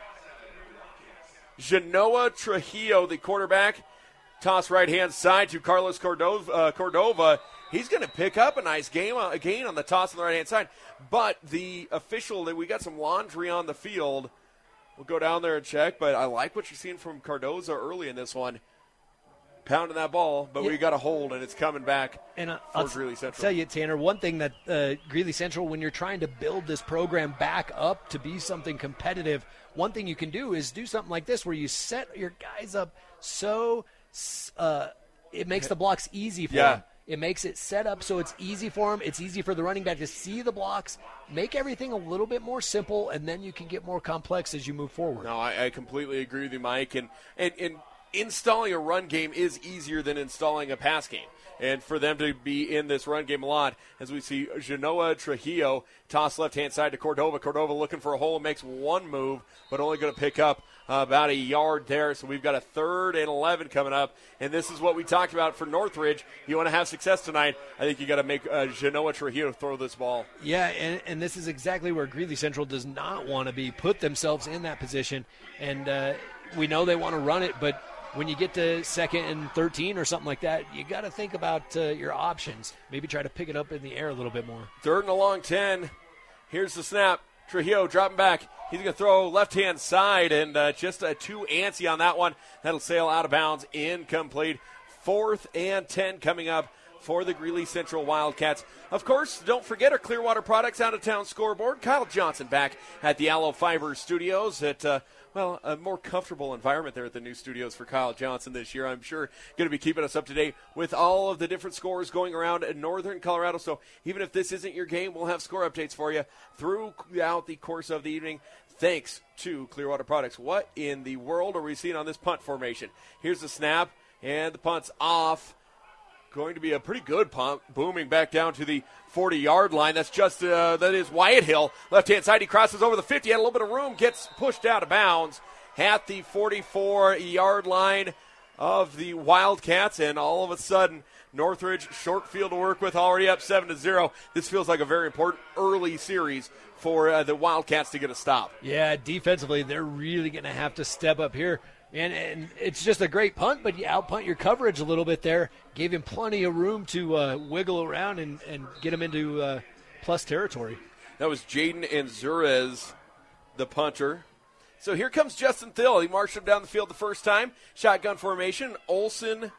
Speaker 2: Genoa Trujillo, the quarterback, toss right-hand side to Carlos Cordova. Uh, Cordova. He's going to pick up a nice game, uh, gain on the toss on the right-hand side. But the official, that we got some laundry on the field. We'll go down there and check, but I like what you're seeing from Cardoza early in this one. Pounding that ball, but yeah. we got a hold, and it's coming back
Speaker 3: and, uh,
Speaker 2: for
Speaker 3: I'll
Speaker 2: Greeley Central.
Speaker 3: Tell you, Tanner, one thing that uh, Greeley Central, when you're trying to build this program back up to be something competitive, one thing you can do is do something like this where you set your guys up so uh, it makes the blocks easy for
Speaker 2: yeah.
Speaker 3: them. It makes it set up so it's easy for them. It's easy for the running back to see the blocks, make everything a little bit more simple, and then you can get more complex as you move forward.
Speaker 2: No, I, I completely agree with you, Mike. And, and, and installing a run game is easier than installing a pass game. And for them to be in this run game a lot, as we see Genoa Trujillo toss left-hand side to Cordova. Cordova looking for a hole and makes one move, but only going to pick up uh, about a yard there. So we've got a third and eleven coming up. And this is what we talked about for Northridge. You want to have success tonight, I think you got to make uh, Genoa Trujillo throw this ball.
Speaker 3: Yeah, and, and this is exactly where Greeley Central does not want to be, put themselves in that position. And uh, we know they want to run it, but when you get to second and thirteen or something like that, you got to think about uh, your options. Maybe try to pick it up in the air a little bit more.
Speaker 2: Third and a long ten. Here's the snap. Trujillo dropping back. He's going to throw left-hand side, and uh, just a two antsy on that one. That'll sail out of bounds, incomplete. Fourth and ten coming up for the Greeley Central Wildcats. Of course, don't forget our Clearwater Products out-of-town scoreboard. Kyle Johnson back at the Aloe Fiber Studios at, uh, well, a more comfortable environment there at the new studios for Kyle Johnson this year. I'm sure going to be keeping us up to date with all of the different scores going around in northern Colorado. So even if this isn't your game, we'll have score updates for you throughout the course of the evening. Thanks to Clearwater Products. What in the world are we seeing on this punt formation? Here's the snap, and the punt's off. Going to be a pretty good punt, booming back down to the forty-yard line. That's just, uh, that is Wyatt Hill. Left-hand side, he crosses over the fifty, had a little bit of room, gets pushed out of bounds at the forty-four-yard line of the Wildcats, and all of a sudden, Northridge, short field to work with, already up seven to zero. This feels like a very important early series for uh, the Wildcats to get a stop.
Speaker 3: Yeah, defensively, they're really going to have to step up here. And, and it's just a great punt, but you outpunt your coverage a little bit there. Gave him plenty of room to uh, wiggle around and, and get him into uh, plus territory.
Speaker 2: That was Jaden Anzurez, the punter. So here comes Justin Thill. He marched him down the field the first time. Shotgun formation. Olson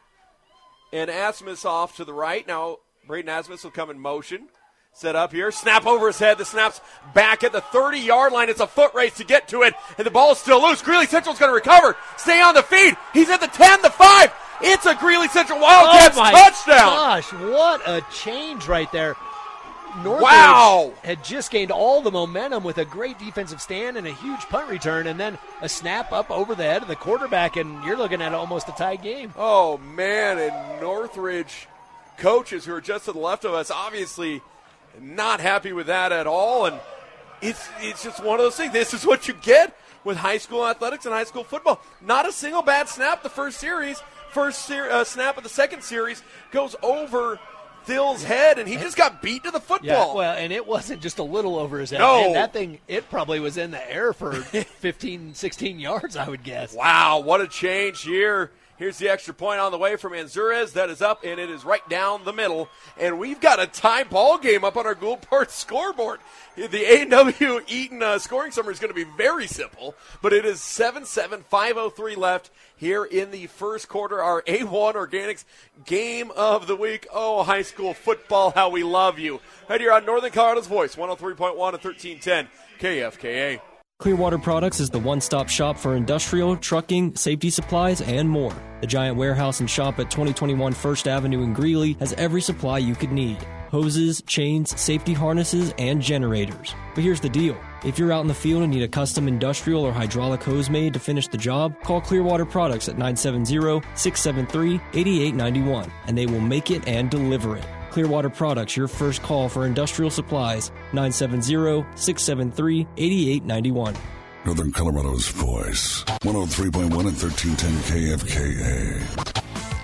Speaker 2: and Asmus off to the right. Now Braden Asmus will come in motion. Set up here. Snap over his head. The snap's back at the thirty-yard line. It's a foot race to get to it, and the ball is still loose. Greeley Central's going to recover. Stay on the feed. He's at the ten, the five. It's a Greeley Central Wildcats
Speaker 3: oh my
Speaker 2: touchdown.
Speaker 3: Gosh, what a change right there. Northridge
Speaker 2: wow.
Speaker 3: had just gained all the momentum with a great defensive stand and a huge punt return, and then a snap up over the head of the quarterback, and you're looking at almost a tie game.
Speaker 2: Oh, man, and Northridge coaches who are just to the left of us obviously not happy with that at all, and it's it's just one of those things. This is what you get with high school athletics and high school football. Not a single bad snap the first series. First ser- uh, snap of the second series goes over Thill's head, and he just got beat to the football.
Speaker 3: Yeah, well, and it wasn't just a little over his head.
Speaker 2: No.
Speaker 3: Man, that thing, it probably was in the air for fifteen, sixteen yards, I would guess.
Speaker 2: Wow, what a change here. Here's the extra point on the way from Anzurez. That is up, and it is right down the middle. And we've got a tie ball game up on our Gouldport scoreboard. The A and W Eaton uh, scoring summary is going to be very simple, but it is seven seven, five oh three left here in the first quarter. Our A one Organics game of the week. Oh, high school football, how we love you. Right here on Northern Colorado's Voice, one oh three point one and thirteen ten K F K A.
Speaker 10: Clearwater Products is the one-stop shop for industrial, trucking, safety supplies, and more. The giant warehouse and shop at twenty twenty-one First Avenue in Greeley has every supply you could need. Hoses, chains, safety harnesses, and generators. But here's the deal. If you're out in the field and need a custom industrial or hydraulic hose made to finish the job, call Clearwater Products at nine seven zero, six seven three, eight eight nine one, and they will make it and deliver it. Clearwater Products, your first call for industrial supplies, nine seven zero, six seven three, eight eight nine one.
Speaker 1: Northern Colorado's voice, one oh three point one and thirteen ten K F K A.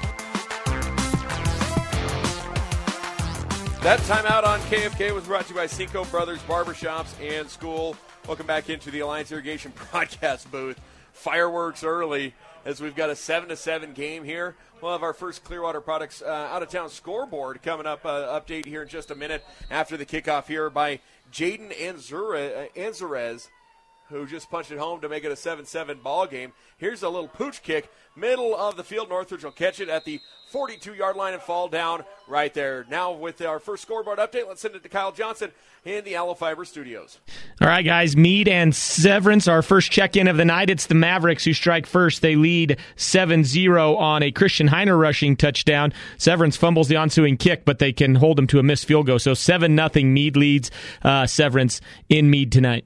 Speaker 2: That timeout on K F K was brought to you by Cinco Brothers Barbershops and School. Welcome back into the Alliance Irrigation broadcast booth. Fireworks early as we've got a seven to seven game here. We'll have our first Clearwater Products uh, out-of-town scoreboard coming up. Uh, update here in just a minute after the kickoff here by Jaden Anzarez, who just punched it home to make it a seven seven ball game. Here's a little pooch kick, middle of the field. Northridge will catch it at the forty-two-yard line and fall down right there. Now with our first scoreboard update, let's send it to Kyle Johnson in the Aloe Fiber Studios.
Speaker 18: All right, guys, Meade and Severance, our first check-in of the night. It's the Mavericks who strike first. They lead seven zero on a Christian Heiner rushing touchdown. Severance fumbles the ensuing kick, but they can hold them to a missed field goal. So seven nothing Meade leads uh, Severance in Meade tonight.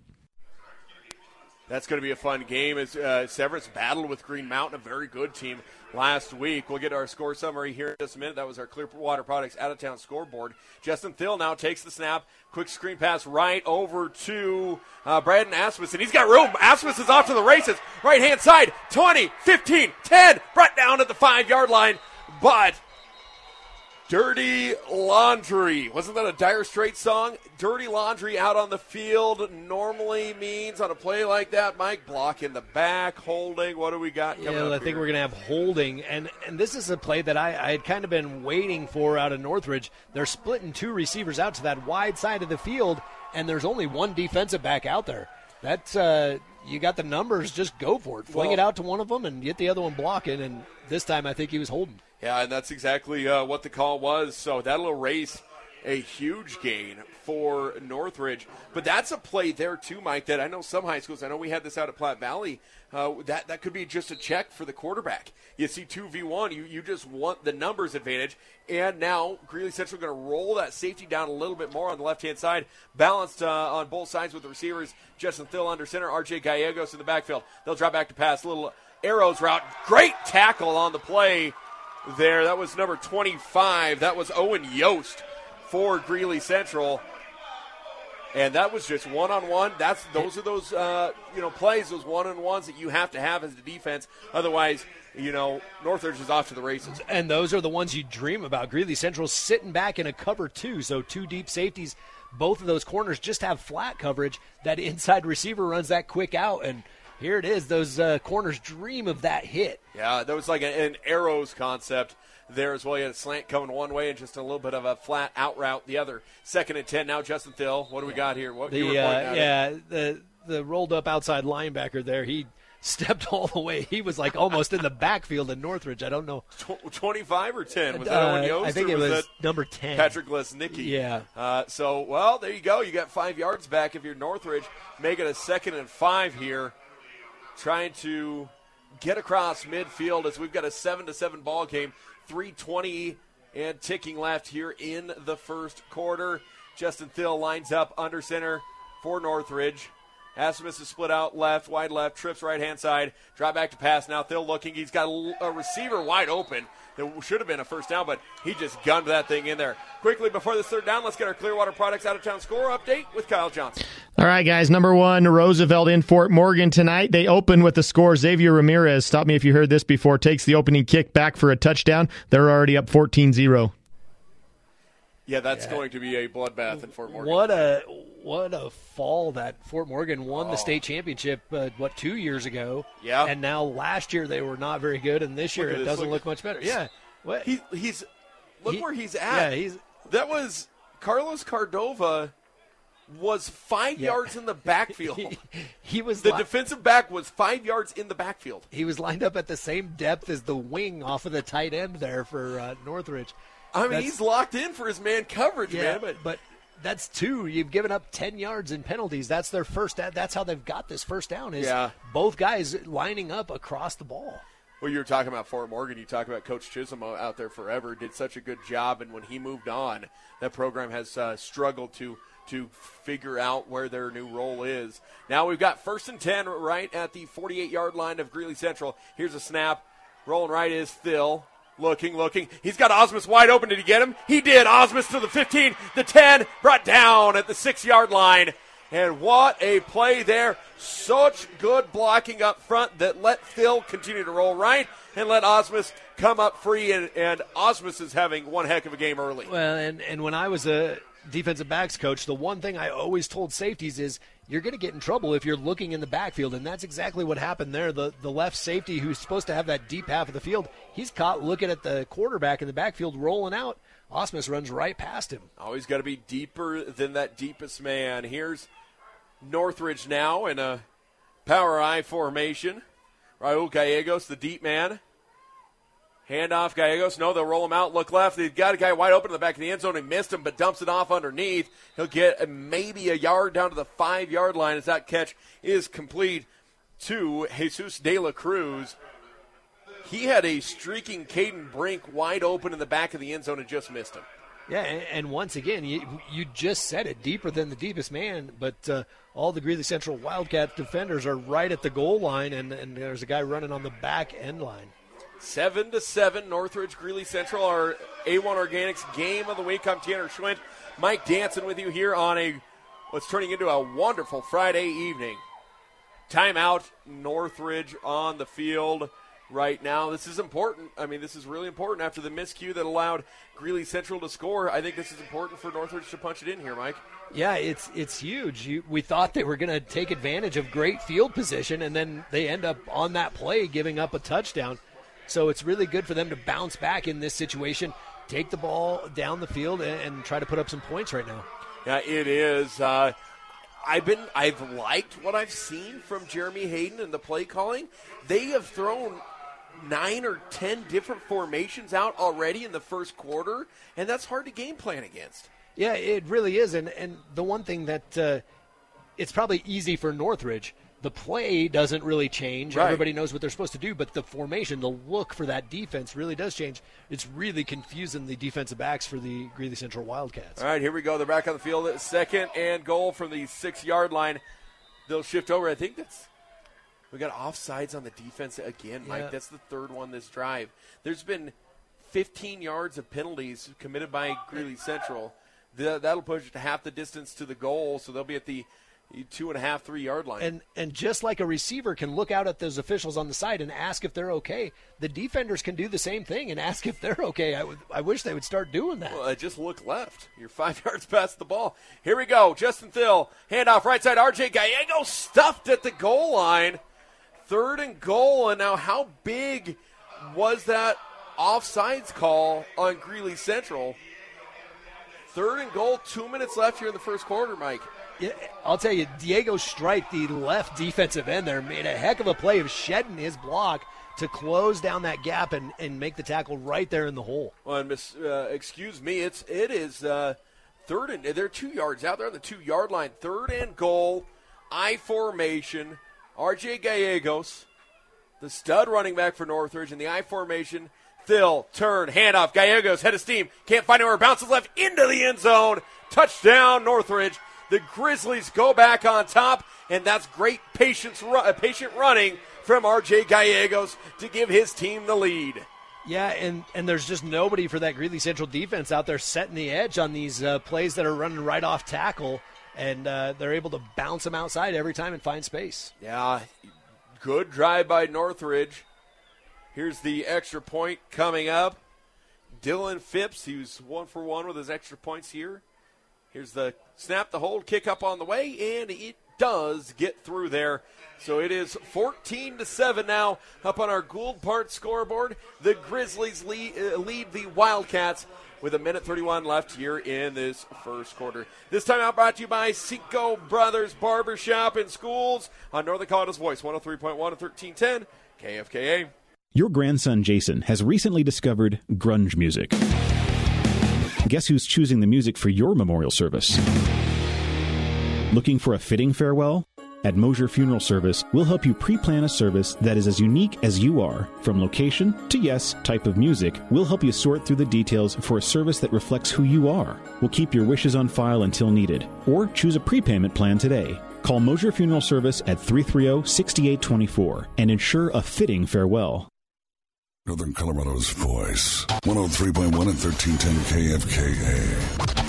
Speaker 2: That's going to be a fun game as uh, Severance battled with Green Mountain, a very good team, last week. We'll get our score summary here in just a minute. That was our Clearwater Products out-of-town scoreboard. Justin Thill now takes the snap. Quick screen pass right over to uh, Braden Asmus, and he's got room. Asmus is off to the races. Right-hand side, twenty, fifteen, ten, brought down at the five-yard line, but Dirty Laundry. Wasn't that a Dire Straits song? Dirty Laundry out on the field normally means on a play like that, Mike, block in the back, holding. What do we got coming
Speaker 3: yeah,
Speaker 2: up
Speaker 3: I think
Speaker 2: here?
Speaker 3: we're going to have holding. And and this is a play that I, I had kind of been waiting for out of Northridge. They're splitting two receivers out to that wide side of the field, and there's only one defensive back out there. That's uh, you got the numbers, just go for it. Fling
Speaker 2: Well,
Speaker 3: it out to one of them and get the other one blocking, and this time I think he was holding.
Speaker 2: Yeah, and that's exactly uh, what the call was. So that'll erase a huge gain for Northridge. But that's a play there, too, Mike, that I know some high schools, I know we had this out at Platte Valley, uh, that, that could be just a check for the quarterback. You see two v one, you, you just want the numbers advantage. And now Greeley Central going to roll that safety down a little bit more on the left-hand side, balanced uh, on both sides with the receivers. Justin Thill under center, R J Gallegos in the backfield. They'll drop back to pass, little arrows route. Great tackle on the play there. That was number twenty-five. That was Owen Yost for Greeley Central. And that was just one-on-one. That's Those are those uh, you know plays, those one-on-ones that you have to have as the defense. Otherwise, you know, Northridge is off to the races.
Speaker 3: And those are the ones you dream about. Greeley Central sitting back in a cover two, so two deep safeties. Both of those corners just have flat coverage. That inside receiver runs that quick out, and here it is. Those uh, corners dream of that hit.
Speaker 2: Yeah, that was like an, an arrows concept there as well. You had a slant coming one way and just a little bit of a flat out route the other. Second and ten now, Justin Thill. What do we got here? What
Speaker 3: The,
Speaker 2: you were
Speaker 3: uh,
Speaker 2: pointing out
Speaker 3: yeah,
Speaker 2: at?
Speaker 3: the the rolled up outside linebacker there, he stepped all the way. He was like almost in the backfield in Northridge. I don't know.
Speaker 2: twenty-five or ten? Was
Speaker 3: Uh,
Speaker 2: that Owen Yost?
Speaker 3: I think
Speaker 2: or
Speaker 3: it was
Speaker 2: that
Speaker 3: number ten.
Speaker 2: Patrick Lesnicki.
Speaker 3: Yeah.
Speaker 2: Uh, so, well, there you go. You got five yards back if you're Northridge. Make it a second and five here. Trying to get across midfield as we've got a seven to seven ball game. three twenty and ticking left here in the first quarter. Justin Thill lines up under center for Northridge. Asmus is split out left, wide left, trips right-hand side, drop back to pass. Now Thill looking. He's got a, a receiver wide open. That should have been a first down, but he just gunned that thing in there. Quickly, before this third down, let's get our Clearwater Products out-of-town score update with Kyle Johnson.
Speaker 18: All right, guys. Number one, Roosevelt in Fort Morgan tonight. They open with the score. Xavier Ramirez, stop me if you heard this before, takes the opening kick back for a touchdown. They're already up fourteen zero.
Speaker 2: Yeah, that's yeah. going to be a bloodbath in Fort Morgan.
Speaker 3: What a what a fall that Fort Morgan won
Speaker 2: oh.
Speaker 3: the state championship, uh, what, two years ago?
Speaker 2: Yeah.
Speaker 3: And now last year they were not very good, and this year
Speaker 2: look
Speaker 3: it
Speaker 2: this,
Speaker 3: doesn't
Speaker 2: look
Speaker 3: look
Speaker 2: at,
Speaker 3: much better. Yeah. What?
Speaker 2: He, he's Look
Speaker 3: he,
Speaker 2: where he's at.
Speaker 3: Yeah, he's.
Speaker 2: That was Carlos Cardova was five
Speaker 3: yeah.
Speaker 2: yards in the backfield.
Speaker 3: he, he was
Speaker 2: The
Speaker 3: li-
Speaker 2: defensive back was five yards in the backfield.
Speaker 3: He was lined up at the same depth as the wing off of the tight end there for uh, Northridge.
Speaker 2: I mean,
Speaker 3: That's,
Speaker 2: he's locked in for his man coverage,
Speaker 3: yeah,
Speaker 2: man. But,
Speaker 3: but that's two. You've given up ten yards in penalties. That's their first. That's how they've got this first down. Is
Speaker 2: yeah.
Speaker 3: both guys lining up across the ball.
Speaker 2: Well, you were talking about Fort Morgan. You talk about Coach Chisholm out there forever. Did such a good job, and when he moved on, that program has uh, struggled to to figure out where their new role is. Now we've got first and ten right at the forty-eight-yard line of Greeley Central. Here's a snap. Rolling right is Thill. Looking, looking. He's got Osmus wide open. Did he get him? He did. Osmus to the fifteen, the ten, brought down at the six-yard line. And what a play there. Such good blocking up front that let Phil continue to roll right and let Osmus come up free. And, and Osmus is having one heck of a game early.
Speaker 3: Well, and, and when I was a defensive backs coach, the one thing I always told safeties is you're going to get in trouble if you're looking in the backfield, and that's exactly what happened there. The the left safety, who's supposed to have that deep half of the field, he's caught looking at the quarterback in the backfield rolling out. Osmus runs right past him.
Speaker 2: Always got to be deeper than that deepest man. Here's Northridge now in a power I formation. Raul Gallegos, the deep man. Handoff, Gallegos. No, they'll roll him out. Look left. They've got a guy wide open in the back of the end zone. He missed him, but dumps it off underneath. He'll get maybe a yard down to the five-yard line as that catch is complete to Jesus De La Cruz. He had a streaking Caden Brink wide open in the back of the end zone and just missed him.
Speaker 3: Yeah, and, and once again, you, you just said it, deeper than the deepest man, but uh, all the Greeley Central Wildcat defenders are right at the goal line, and, and there's a guy running on the back end line.
Speaker 2: Seven to seven, Northridge, Greeley Central, our A one Organics game of the week. I'm Tanner Schwint. Mike Danson with you here on a what's turning into a wonderful Friday evening. Timeout, Northridge on the field right now. This is important. I mean, this is really important after the miscue that allowed Greeley Central to score. I think this is important for Northridge to punch it in here, Mike.
Speaker 3: Yeah, it's it's huge. You, we thought they were going to take advantage of great field position, and then they end up on that play giving up a touchdown. So it's really good for them to bounce back in this situation, take the ball down the field, and, and try to put up some points right now.
Speaker 2: Yeah, it is. Uh, I've been I've liked what I've seen from Jeremy Hayden and the play calling. They have thrown nine or ten different formations out already in the first quarter, and that's hard to game plan against.
Speaker 3: Yeah, it really is. And and the one thing that uh, it's probably easy for Northridge. The play doesn't really change.
Speaker 2: Right.
Speaker 3: Everybody knows what they're supposed to do, but the formation, the look for that defense really does change. It's really confusing the defensive backs for the Greeley Central Wildcats.
Speaker 2: All right, here we go. They're back on the field at second and goal from the six-yard line. They'll shift over. I think that's – we got offsides on the defense again, Mike.
Speaker 3: Yeah.
Speaker 2: That's the third one this drive. There's been fifteen yards of penalties committed by Greeley Central. The, that'll push it to half the distance to the goal, so they'll be at the – two and a half, three yard line.
Speaker 3: And and just like a receiver can look out at those officials on the side and ask if they're okay, the defenders can do the same thing and ask if they're okay. I, would, I wish they would start doing that.
Speaker 2: Well, just look left. You're five yards past the ball. Here we go. Justin Thill, handoff right side. R J Gallego stuffed at the goal line. Third and goal. And now how big was that offsides call on Greeley Central? Third and goal, two minutes left here in the first quarter, Mike.
Speaker 3: Yeah, I'll tell you, Diego Strite, the left defensive end there, made a heck of a play of shedding his block to close down that gap and, and make the tackle right there in the hole.
Speaker 2: Well, and miss, uh, excuse me, it's it is uh, third and they're two yards out there on the two yard line. Third and goal, I formation. R J Gallegos, the stud running back for Northridge, in the I formation. Thill, turn, handoff. Gallegos, head of steam, can't find anywhere, bounces left into the end zone. Touchdown, Northridge. The Grizzlies go back on top, and that's great patience, uh, patient running from R J Gallegos to give his team the lead.
Speaker 3: Yeah, and, and there's just nobody for that Greeley Central defense out there setting the edge on these uh, plays that are running right off tackle, and uh, they're able to bounce them outside every time and find space.
Speaker 2: Yeah, good drive by Northridge. Here's the extra point coming up. Dylan Phipps, he was one for one with his extra points here. Here's the snap, the hold, kick up on the way, and it does get through there. So it is fourteen to seven now up on our Gould Park scoreboard. The Grizzlies lead, uh, lead the Wildcats with a minute thirty-one left here in this first quarter. This time out brought to you by Cinco Brothers Barbershop and Schools on Northern Colorado's Voice, one oh three point one and thirteen ten K F K A.
Speaker 19: Your grandson Jason has recently discovered grunge music. Guess who's choosing the music for your memorial service? Looking for a fitting farewell? At Mosier Funeral Service, we'll help you pre-plan a service that is as unique as you are. From location to, yes, type of music, we'll help you sort through the details for a service that reflects who you are. We'll keep your wishes on file until needed. Or choose a prepayment plan today. Call Mosier Funeral Service at three three zero, six eight two four and ensure a fitting farewell.
Speaker 1: Northern Colorado's voice. one oh three point one and thirteen ten K F K A.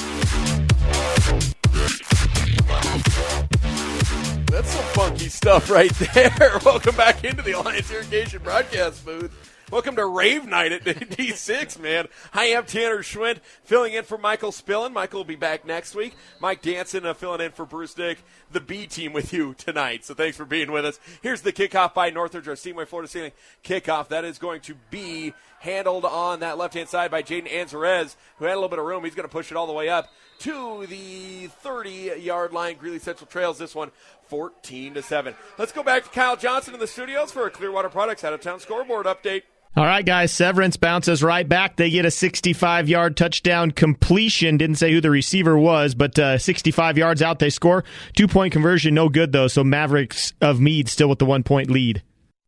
Speaker 2: That's some funky stuff right there. Welcome back into the Alliance Irrigation broadcast booth. Welcome to Rave Night at D six, man. I am Tanner Schwint, filling in for Michael Spillin. Michael will be back next week. Mike Danson uh, filling in for Bruce Dick, the B team with you tonight. So thanks for being with us. Here's the kickoff by Northridge, our Steamway Florida Ceiling kickoff. That is going to be handled on that left-hand side by Jaden Anzarez, who had a little bit of room. He's going to push it all the way up to the thirty-yard line. Greeley Central trails this one fourteen to seven. Let's go back to Kyle Johnson in the studios for a Clearwater Products out-of-town scoreboard update.
Speaker 18: All right, guys, Severance bounces right back. They get a sixty-five-yard touchdown completion. Didn't say who the receiver was, but uh, sixty-five yards out they score. Two-point conversion, no good, though, so Mavericks of Meade still with the one-point lead.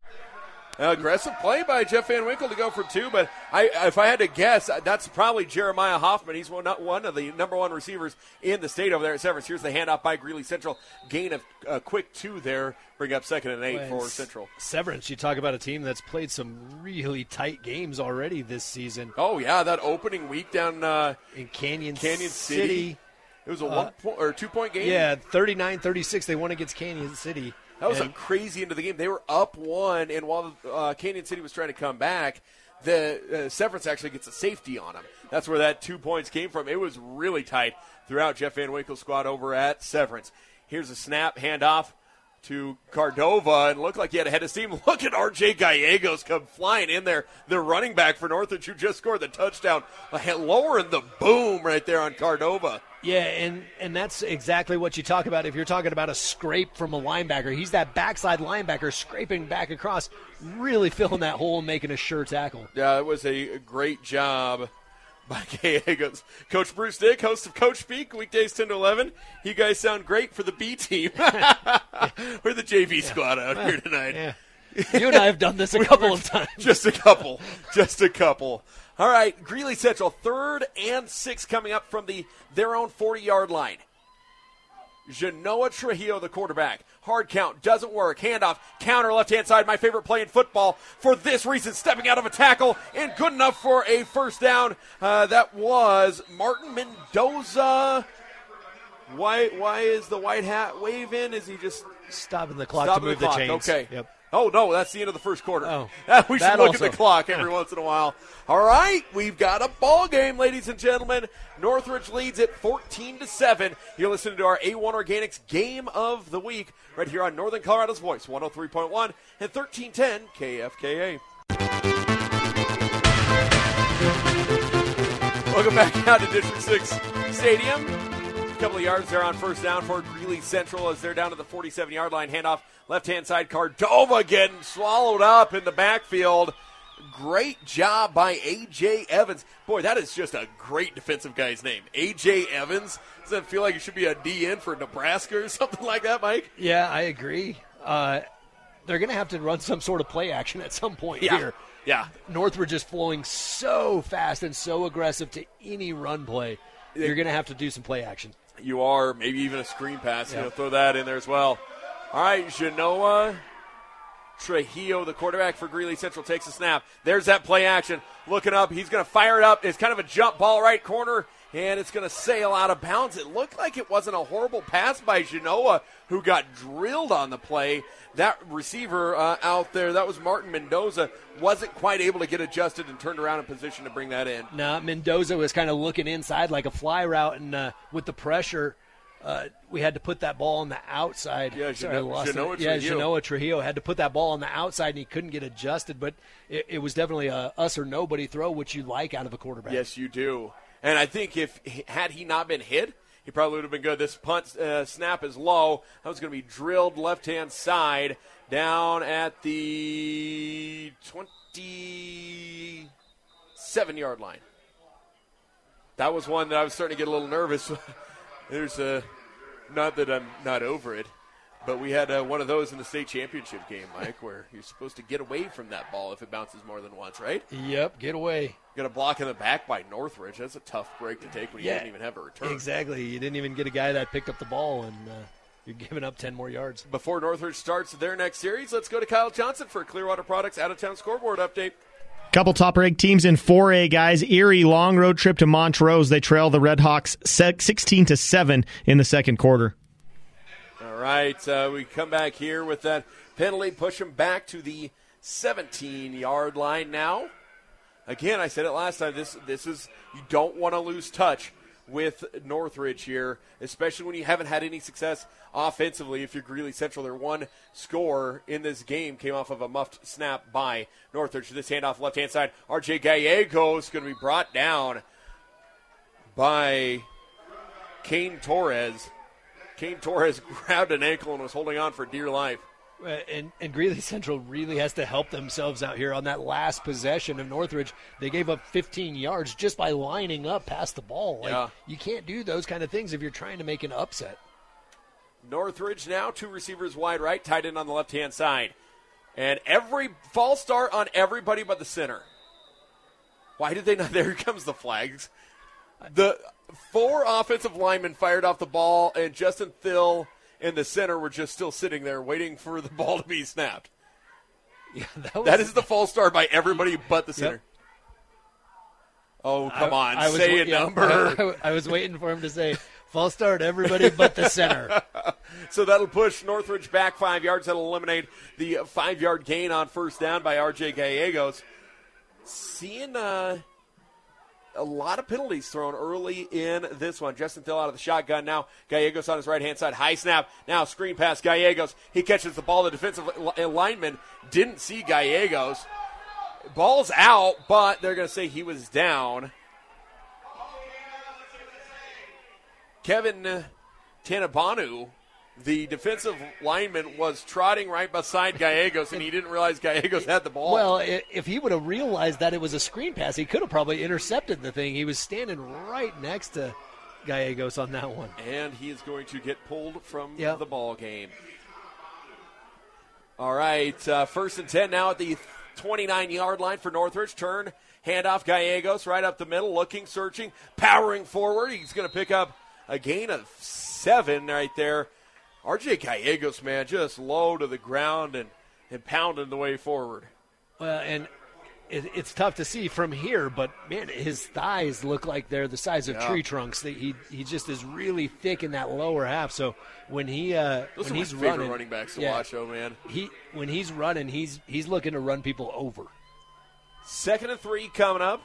Speaker 2: Uh, aggressive play by Jeff Van Winkle to go for two, but I, if I had to guess, that's probably Jeremiah Hoffman. He's one, not one of the number one receivers in the state over there at Severance. Here's the handoff by Greeley Central. Gain of a quick two there. Bring up second and eight
Speaker 3: well,
Speaker 2: for Central.
Speaker 3: Severance, you talk about a team that's played some really tight games already this season.
Speaker 2: Oh, yeah, that opening week down uh,
Speaker 3: in Canyon,
Speaker 2: Canyon City.
Speaker 3: City.
Speaker 2: It was a
Speaker 3: uh,
Speaker 2: one point or two point game.
Speaker 3: Yeah, thirty-nine thirty-six. They won against Canyon City.
Speaker 2: That was
Speaker 3: and,
Speaker 2: a crazy end of the game. They were up one, and while uh, Canyon City was trying to come back, the uh, Severance actually gets a safety on them. That's where that two points came from. It was really tight throughout Jeff Van Winkle's squad over at Severance. Here's a snap, handoff to Cordova, and looked like he had a head of steam. Look at R J Gallegos come flying in there, the running back for Northridge, who just scored the touchdown, lowering the boom right there on Cordova.
Speaker 3: Yeah, and, and that's exactly what you talk about if you're talking about a scrape from a linebacker. He's that backside linebacker scraping back across, really filling that hole and making a sure tackle.
Speaker 2: Yeah, it was a great job by Gallegos. Coach Bruce Dick, host of Coach Speak, weekdays ten to eleven. You guys sound great for the B team. We're the J V squad out here tonight.
Speaker 3: Yeah. You and I have done this a couple of times.
Speaker 2: Just a couple. Just a couple. All right, Greeley Central, third and six coming up from the their own forty-yard line. Genoa Trujillo, the quarterback. Hard count, doesn't work. Handoff, counter, left-hand side. My favorite play in football for this reason. Stepping out of a tackle and good enough for a first down. Uh, that was Martin Mendoza. Why Why is the white hat waving? Is he just
Speaker 3: stopping the clock
Speaker 2: stopping
Speaker 3: to move
Speaker 2: the, clock.
Speaker 3: the chains?
Speaker 2: Okay.
Speaker 3: Yep.
Speaker 2: Oh, no, that's the end of the first quarter.
Speaker 3: Oh,
Speaker 2: we should look
Speaker 3: also.
Speaker 2: at the clock every once in a while. All right, we've got a ball game, ladies and gentlemen. Northridge leads at fourteen to seven. You're listening to our A one Organics Game of the Week right here on Northern Colorado's Voice, one oh three point one and thirteen ten K F K A. Welcome back out to District six Stadium. A couple of yards there on first down for Greeley Central as they're down to the forty-seven-yard line. Handoff, left-hand side, Cordova getting swallowed up in the backfield. Great job by A J Evans. Boy, that is just a great defensive guy's name. A J Evans. Does that feel like it should be a D N for Nebraska or something like that, Mike?
Speaker 3: Yeah, I agree. Uh, they're going to have to run some sort of play action at some point
Speaker 2: yeah.
Speaker 3: here.
Speaker 2: Yeah.
Speaker 3: Northridge is flowing so fast and so aggressive to any run play. You're going to have to do some play action.
Speaker 2: You are, maybe even a screen pass.
Speaker 3: Yeah.
Speaker 2: You know, throw that in there as well. All right, Genoa Trujillo, the quarterback for Greeley Central, takes a snap. There's that play action. Looking up, he's going to fire it up. It's kind of a jump ball right corner, and it's going to sail out of bounds. It looked like it wasn't a horrible pass by Genoa, who got drilled on the play. That receiver uh, out there, that was Martin Mendoza, wasn't quite able to get adjusted and turned around in position to bring that in.
Speaker 3: No, Mendoza was kind of looking inside like a fly route, and uh, with the pressure, uh, we had to put that ball on the outside.
Speaker 2: Yeah,
Speaker 3: Sorry,
Speaker 2: Geno-
Speaker 3: I lost
Speaker 2: Genoa
Speaker 3: it. Yeah,
Speaker 2: Trujillo.
Speaker 3: Genoa Trujillo had to put that ball on the outside, and he couldn't get adjusted, but it, it was definitely a us or nobody throw, which you like out of a quarterback.
Speaker 2: Yes, you do. And I think if had he not been hit, he probably would have been good. This punt uh, snap is low. That was going to be drilled left-hand side down at the twenty-seven-yard line. that was one that I was starting to get a little nervous. There's a, not that I'm not over it, but we had uh, one of those in the state championship game, Mike, where you're supposed to get away from that ball if it bounces more than once, right?
Speaker 3: Yep, get away.
Speaker 2: Got a block in the back by Northridge. That's a tough break to take when you
Speaker 3: Yeah,
Speaker 2: didn't even have a return.
Speaker 3: Exactly. You didn't even get a guy that picked up the ball, and uh, you're giving up ten more yards.
Speaker 2: Before Northridge starts their next series, let's go to Kyle Johnson for a Clearwater Products out-of-town scoreboard update.
Speaker 18: Couple top-ranked teams in four A, guys. Erie, long road trip to Montrose. They trail the Redhawks sixteen to seven in the second quarter.
Speaker 2: All right, uh, we come back here with that penalty, push them back to the seventeen-yard line now. Again, I said it last time, this this is, you don't want to lose touch with Northridge here, especially when you haven't had any success offensively. If you're Greeley Central, their one score in this game came off of a muffed snap by Northridge. This handoff left-hand side, R J Gallegos going to be brought down by Kane Torres. Kane Torres grabbed an ankle and was holding on for dear life.
Speaker 3: And, and Greeley Central really has to help themselves out here on that last possession of Northridge. They gave up fifteen yards just by lining up past the ball. Like,
Speaker 2: yeah.
Speaker 3: You can't do those kind of things if you're trying to make an upset.
Speaker 2: Northridge now, two receivers wide right, tight end on the left-hand side. And every false start on everybody but the center. Why did they not? There comes the flags. The four offensive linemen fired off the ball, and Justin Thill and the center were just still sitting there waiting for the ball to be snapped.
Speaker 3: Yeah, that, was,
Speaker 2: that is the false start by everybody but the center. Yep. Oh, come
Speaker 3: I,
Speaker 2: on.
Speaker 3: I was,
Speaker 2: say a
Speaker 3: yeah,
Speaker 2: number.
Speaker 3: I, I was waiting for him to say, false start, everybody but the center.
Speaker 2: So that'll push Northridge back five yards. That'll eliminate the five-yard gain on first down by R J Gallegos. Seeing uh, a lot of penalties thrown early in this one. Justin Thill out of the shotgun now. Gallegos on his right-hand side. High snap. Now screen pass Gallegos. He catches the ball. The defensive lineman didn't see Gallegos. Ball's out, but they're going to say he was down. Kevin Tanabanu, the defensive lineman, was trotting right beside Gallegos, and he didn't realize Gallegos had the ball.
Speaker 3: Well, if he would have realized that it was a screen pass, he could have probably intercepted the thing. He was standing right next to Gallegos on that one.
Speaker 2: And he is going to get pulled from
Speaker 3: yep.
Speaker 2: the ball game. All right, uh, first and ten now at the twenty-nine-yard line for Northridge. Turn, handoff Gallegos right up the middle, looking, searching, powering forward. He's going to pick up a gain of seven right there. R J Gallegos, man, just low to the ground and, and pounding the way forward.
Speaker 3: Well, and it, it's tough to see from here, but, man, his thighs look like they're the size of
Speaker 2: yeah.
Speaker 3: tree trunks. He he just is really thick in that lower half. So when he uh,
Speaker 2: Those
Speaker 3: when
Speaker 2: are
Speaker 3: he's
Speaker 2: my favorite
Speaker 3: running,
Speaker 2: running backs to
Speaker 3: yeah,
Speaker 2: watch, oh, man.
Speaker 3: He when he's running, he's he's looking to run people over.
Speaker 2: Second and three coming up.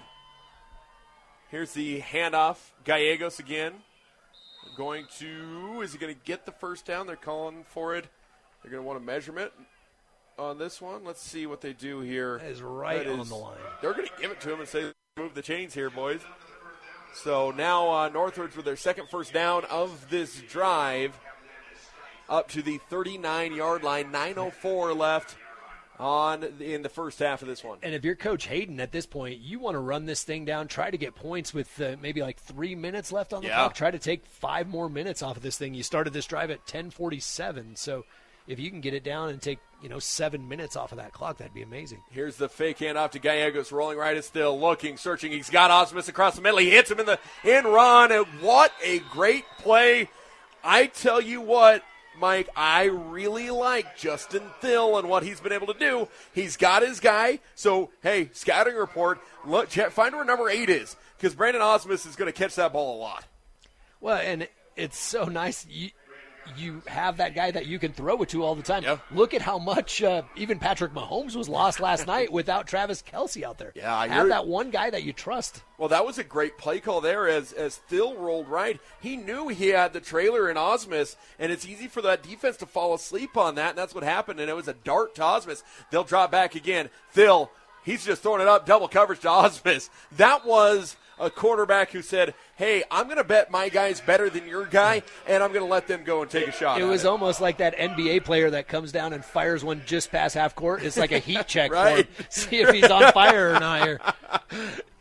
Speaker 2: Here's the handoff. Gallegos again. Going to, is he going to get the first down? They're calling for it. They're going to want a measurement on this one. Let's see what they do here.
Speaker 3: That is right
Speaker 2: that
Speaker 3: on
Speaker 2: is,
Speaker 3: the line.
Speaker 2: They're going to give it to him and say, move the chains here, boys. So now uh, Northridge with their second first down of this drive up to the thirty-nine-yard line. nine oh four left on in the first half of this one.
Speaker 3: And if you're Coach Hayden at this point, you want to run this thing down, try to get points with uh, maybe like three minutes left on the
Speaker 2: yeah.
Speaker 3: clock. Try to take five more minutes off of this thing. You started this drive at ten forty-seven, so if you can get it down and take, you know, seven minutes off of that clock, that'd be amazing.
Speaker 2: Here's the fake handoff to Gallegos, rolling right and still, looking, searching. He's got Osmus across the middle. He hits him in the in run, and what a great play. I tell you what, Mike, I really like Justin Thill and what he's been able to do. He's got his guy, so, hey, scouting report, look, find where number eight is, because Brandon Osmus is going to catch that ball a lot.
Speaker 3: Well, and it's so nice. You, you have that guy that you can throw it to all the time.
Speaker 2: Yeah.
Speaker 3: Look at how much uh, even Patrick Mahomes was lost last night without Travis Kelce out there.
Speaker 2: Yeah,
Speaker 3: have that one guy that you trust.
Speaker 2: Well, that was a great play call there as, as Thill rolled right. He knew he had the trailer in Osmus, and it's easy for that defense to fall asleep on that, and that's what happened, and it was a dart to Osmus. They'll drop back again. Thill, he's just throwing it up, double coverage to Osmus. That was a quarterback who said, hey, I'm going to bet my guy's better than your guy, and I'm going to let them go and take a shot.
Speaker 3: It was it. almost like that N B A player that comes down and fires one just past half court. It's like a heat check
Speaker 2: right.
Speaker 3: for him. See if he's on fire or not here.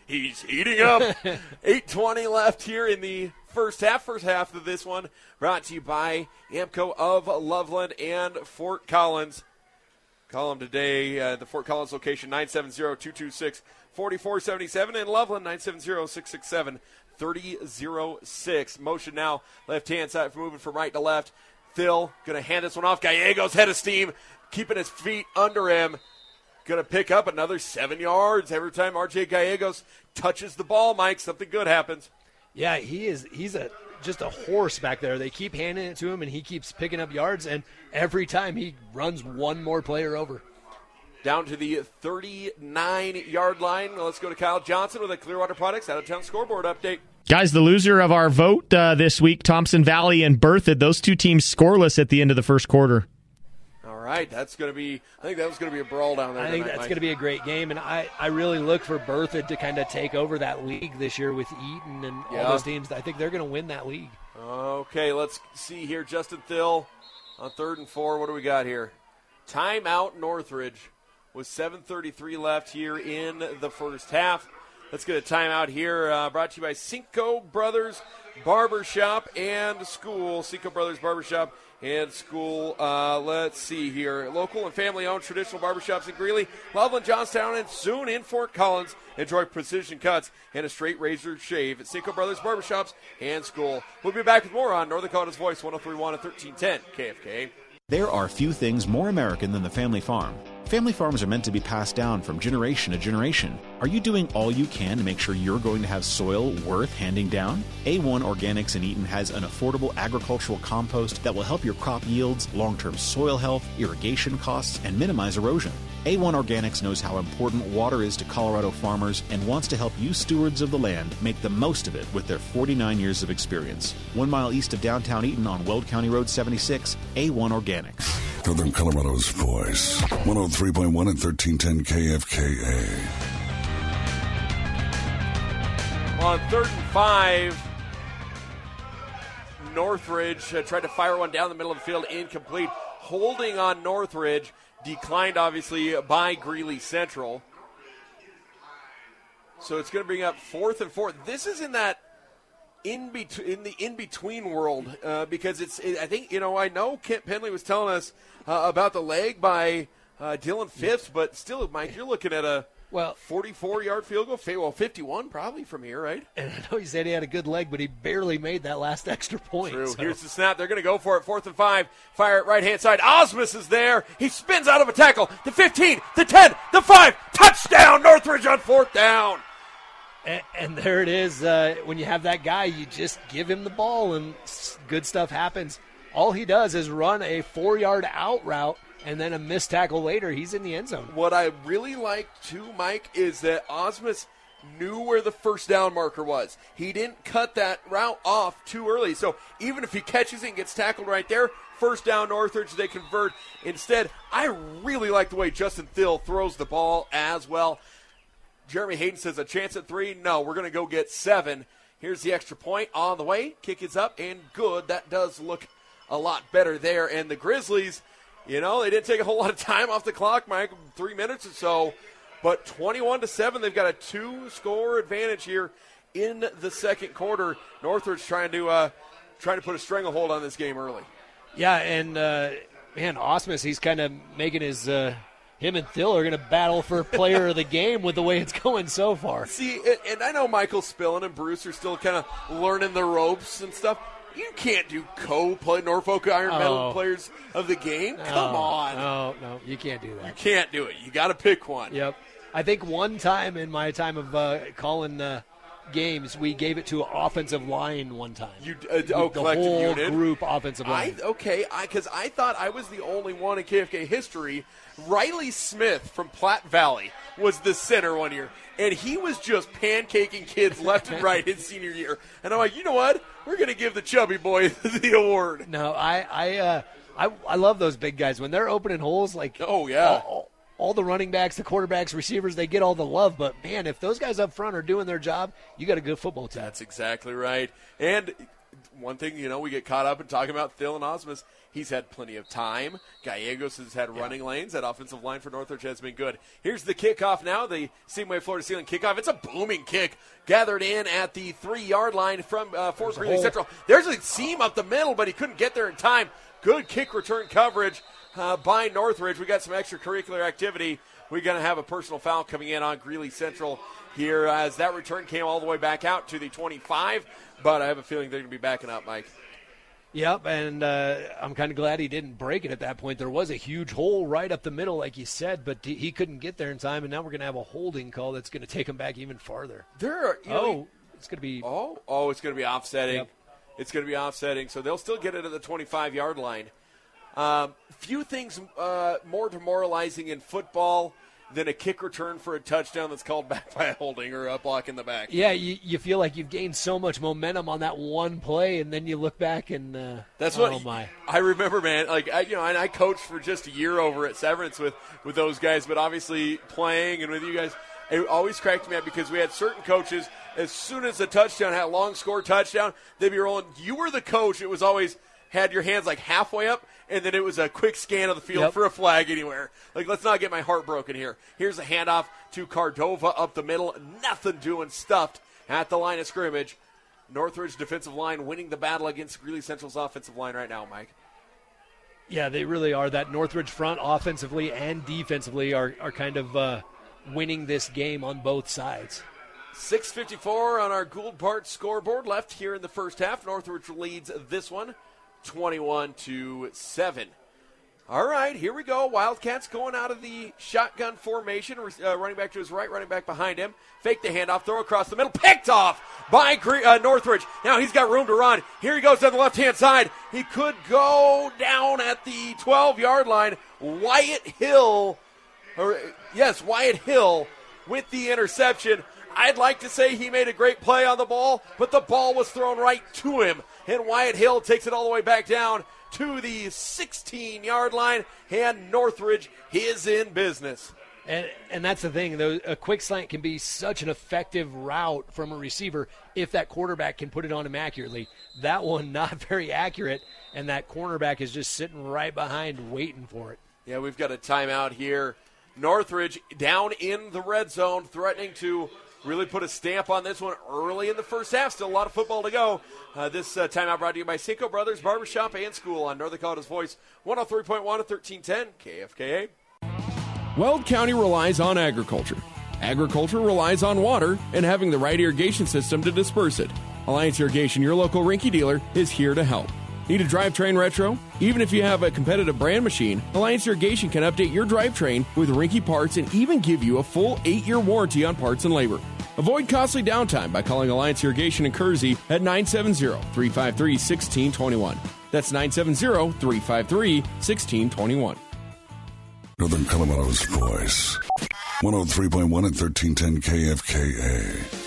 Speaker 2: He's heating up. eight twenty left here in the first half. First half of this one brought to you by Amco of Loveland and Fort Collins. Call them today. Uh, the Fort Collins location, nine seven zero, two two six, four four seven seven. And Loveland, nine seven zero, six six seven, three zero zero six. Motion now, left-hand side, moving from right to left. Thill going to hand this one off. Gallegos head of steam, keeping his feet under him. Going to pick up another seven yards every time R J Gallegos touches the ball, Mike. Something good happens.
Speaker 3: Yeah, he is. He's a just a horse back there. They keep handing it to him, and he keeps picking up yards, and every time he runs one more player over.
Speaker 2: Down to the thirty-nine-yard line. Let's go to Kyle Johnson with a Clearwater Products out-of-town scoreboard update.
Speaker 18: Guys, the loser of our vote uh, this week, Thompson Valley and Berthoud, those two teams scoreless at the end of the first quarter.
Speaker 2: All right, that's going to be – I think that was going to be a brawl down there
Speaker 3: I think
Speaker 2: tonight,
Speaker 3: that's
Speaker 2: Mike.
Speaker 3: going to be a great game, and I, I really look for Berthoud to kind of take over that league this year with Eaton and
Speaker 2: Yeah.
Speaker 3: all those teams. I think they're going to win that league.
Speaker 2: Okay, let's see here. Justin Thill on third and four. What do we got here? Timeout Northridge with seven thirty-three left here in the first half. Let's get a timeout here. Uh, brought to you by Cinco Brothers Barbershop and School. Cinco Brothers Barbershop and School. Uh, let's see here. Local and family-owned traditional barbershops in Greeley, Loveland, Johnstown, and soon in Fort Collins. Enjoy precision cuts and a straight razor shave at Cinco Brothers Barbershops and School. We'll be back with more on Northern Dakota's Voice, one oh three point one and thirteen ten K F K.
Speaker 17: There are few things more American than the family farm. Family farms are meant to be passed down from generation to generation. Are you doing all you can to make sure you're going to have soil worth handing down? A one Organics in Eaton has an affordable agricultural compost that will help your crop yields, long-term soil health, irrigation costs, and minimize erosion. A one Organics knows how important water is to Colorado farmers and wants to help you stewards of the land make the most of it with their forty-nine years of experience. One mile east of downtown Eaton on Weld County Road seventy-six, A one Organics.
Speaker 1: Northern Colorado's Voice, one oh three point one and thirteen ten K F K A.
Speaker 2: On third and five, Northridge uh, tried to fire one down the middle of the field, incomplete. Holding on Northridge, declined obviously by Greeley Central. So it's going to bring up fourth and four. This is in that in between in the in between world uh, because it's it, I think you know I know Kent Penley was telling us uh, about the leg by uh, Dylan Phipps, but still, Mike, you're looking at a
Speaker 3: well
Speaker 2: forty-four yard field goal. Well, fifty-one probably from here, right?
Speaker 3: And I know he said he had a good leg, but he barely made that last extra point.
Speaker 2: True.
Speaker 3: So.
Speaker 2: Here's the snap. They're going to go for it. Fourth and five. Fire it right hand side. Osmus is there. He spins out of a tackle. The fifteen, the ten, the five. Touchdown, Northridge on fourth down.
Speaker 3: And, and there it is. Uh, when you have that guy, you just give him the ball, and good stuff happens. All he does is run a four-yard out route, and then a missed tackle later, he's in the end zone.
Speaker 2: What I really like, too, Mike, is that Osmus knew where the first down marker was. He didn't cut that route off too early. So even if he catches it and gets tackled right there, first down Northridge, they convert. Instead, I really like the way Justin Thill throws the ball as well. Jeremy Hayden says a chance at three. No, we're going to go get seven. Here's the extra point on the way. Kick is up and good. That does look a lot better there. And the Grizzlies, you know, they didn't take a whole lot of time off the clock, Mike, three minutes or so. But twenty-one to seven, they've got a two-score advantage here in the second quarter. Northridge trying to uh, trying to put a stranglehold on this game early.
Speaker 3: Yeah, and, uh, man, Osmus, he's kind of making his uh, – him and Thill are going to battle for player of the game with the way it's going so far.
Speaker 2: See, and, and I know Michael Spillane and Bruce are still kind of learning the ropes and stuff. You can't do co-play Norfolk Iron Medal
Speaker 3: oh.
Speaker 2: players of the game. Come
Speaker 3: no,
Speaker 2: on.
Speaker 3: No, no, you can't do that.
Speaker 2: You can't do it. You got to pick one.
Speaker 3: Yep. I think one time in my time of uh, calling uh, games, we gave it to offensive line one time.
Speaker 2: You uh, oh,
Speaker 3: the
Speaker 2: collective
Speaker 3: whole
Speaker 2: unit
Speaker 3: group offensive line.
Speaker 2: I, okay, because I, I thought I was the only one in K F K history. Riley Smith from Platte Valley was the center one year, and he was just pancaking kids left and right his senior year. And I'm like, you know what? We're going to give the chubby boy the award.
Speaker 3: No, I I, uh, I I love those big guys when they're opening holes. Like,
Speaker 2: oh yeah.
Speaker 3: All, all the running backs, the quarterbacks, receivers, they get all the love. But man, if those guys up front are doing their job, you got a good football team.
Speaker 2: That's exactly right. And one thing, you know, we get caught up in talking about Thielen Osmus. He's had plenty of time. Gallegos has had yeah. running lanes. That offensive line for Northridge has been good. Here's the kickoff now, the Seamway Floor to Ceiling kickoff. It's a booming kick gathered in at the three-yard line from uh, Fort Greeley Central. There's a seam up the middle, but he couldn't get there in time. Good kick return coverage uh, by Northridge. We got some extracurricular activity. We're going to have a personal foul coming in on Greeley Central here as that return came all the way back out to the twenty-five, but I have a feeling they're going to be backing up, Mike.
Speaker 3: Yep, and uh, I'm kind of glad he didn't break it at that point. There was a huge hole right up the middle, like you said, but he couldn't get there in time, and now we're going to have a holding call that's going to take him back even farther.
Speaker 2: There are, you know,
Speaker 3: oh, it's going to be.
Speaker 2: Oh, oh, it's going to be offsetting.
Speaker 3: Yep.
Speaker 2: It's going to be offsetting, so they'll still get it at the twenty-five-yard line. Um, few things uh, more demoralizing in football than a kick return for a touchdown that's called back by a holding or a block in the back.
Speaker 3: Yeah, you, you feel like you've gained so much momentum on that one play, and then you look back and uh,
Speaker 2: that's
Speaker 3: oh
Speaker 2: what
Speaker 3: my.
Speaker 2: I remember, man. Like I, you know, and I coached for just a year over at Severance with, with those guys, but obviously playing and with you guys, it always cracked me up because we had certain coaches. As soon as the touchdown had a long score touchdown, they'd be rolling. You were the coach. It was always had your hands like halfway up, and then it was a quick scan of the field
Speaker 3: yep.
Speaker 2: for a flag anywhere. Like, let's not get my heart broken here. Here's a handoff to Cardova up the middle. Nothing doing, stuffed at the line of scrimmage. Northridge defensive line winning the battle against Greeley Central's offensive line right now, Mike.
Speaker 3: Yeah, they really are. That Northridge front offensively and defensively are, are kind of uh, winning this game on both sides.
Speaker 2: six fifty-four on our Gould Parts scoreboard left here in the first half. Northridge leads this one twenty-one to seven. All right, here we go. Wildcats going out of the shotgun formation. Uh, running back to his right, running back behind him. Fake the handoff, throw across the middle. Picked off by uh, Northridge. Now he's got room to run. Here he goes down the left-hand side. He could go down at the twelve-yard line. Wyatt Hill, or yes, Wyatt Hill with the interception. I'd like to say he made a great play on the ball, but the ball was thrown right to him. And Wyatt Hill takes it all the way back down to the sixteen-yard line, and Northridge is in business.
Speaker 3: And and that's the thing, though, a quick slant can be such an effective route from a receiver if that quarterback can put it on him accurately. That one not very accurate, and that cornerback is just sitting right behind waiting for it.
Speaker 2: Yeah, we've got a timeout here. Northridge down in the red zone, threatening to really put a stamp on this one early in the first half. Still a lot of football to go. Uh, this uh, timeout brought to you by Cinco Brothers Barbershop and School on Northern Dakota's Voice, one oh three point one and thirteen ten K F K A.
Speaker 8: Weld County relies on agriculture. Agriculture relies on water and having the right irrigation system to disperse it. Alliance Irrigation, your local Rinky dealer, is here to help. Need a drivetrain retro? Even if you have a competitive brand machine, Alliance Irrigation can update your drivetrain with Rinky parts and even give you a full eight-year warranty on parts and labor. Avoid costly downtime by calling Alliance Irrigation in Kersey at nine seven zero, three five three, one six two one. That's nine seven zero, three five three, one six two one.
Speaker 1: Northern Colorado's Voice, one oh three point one and thirteen ten K F K A.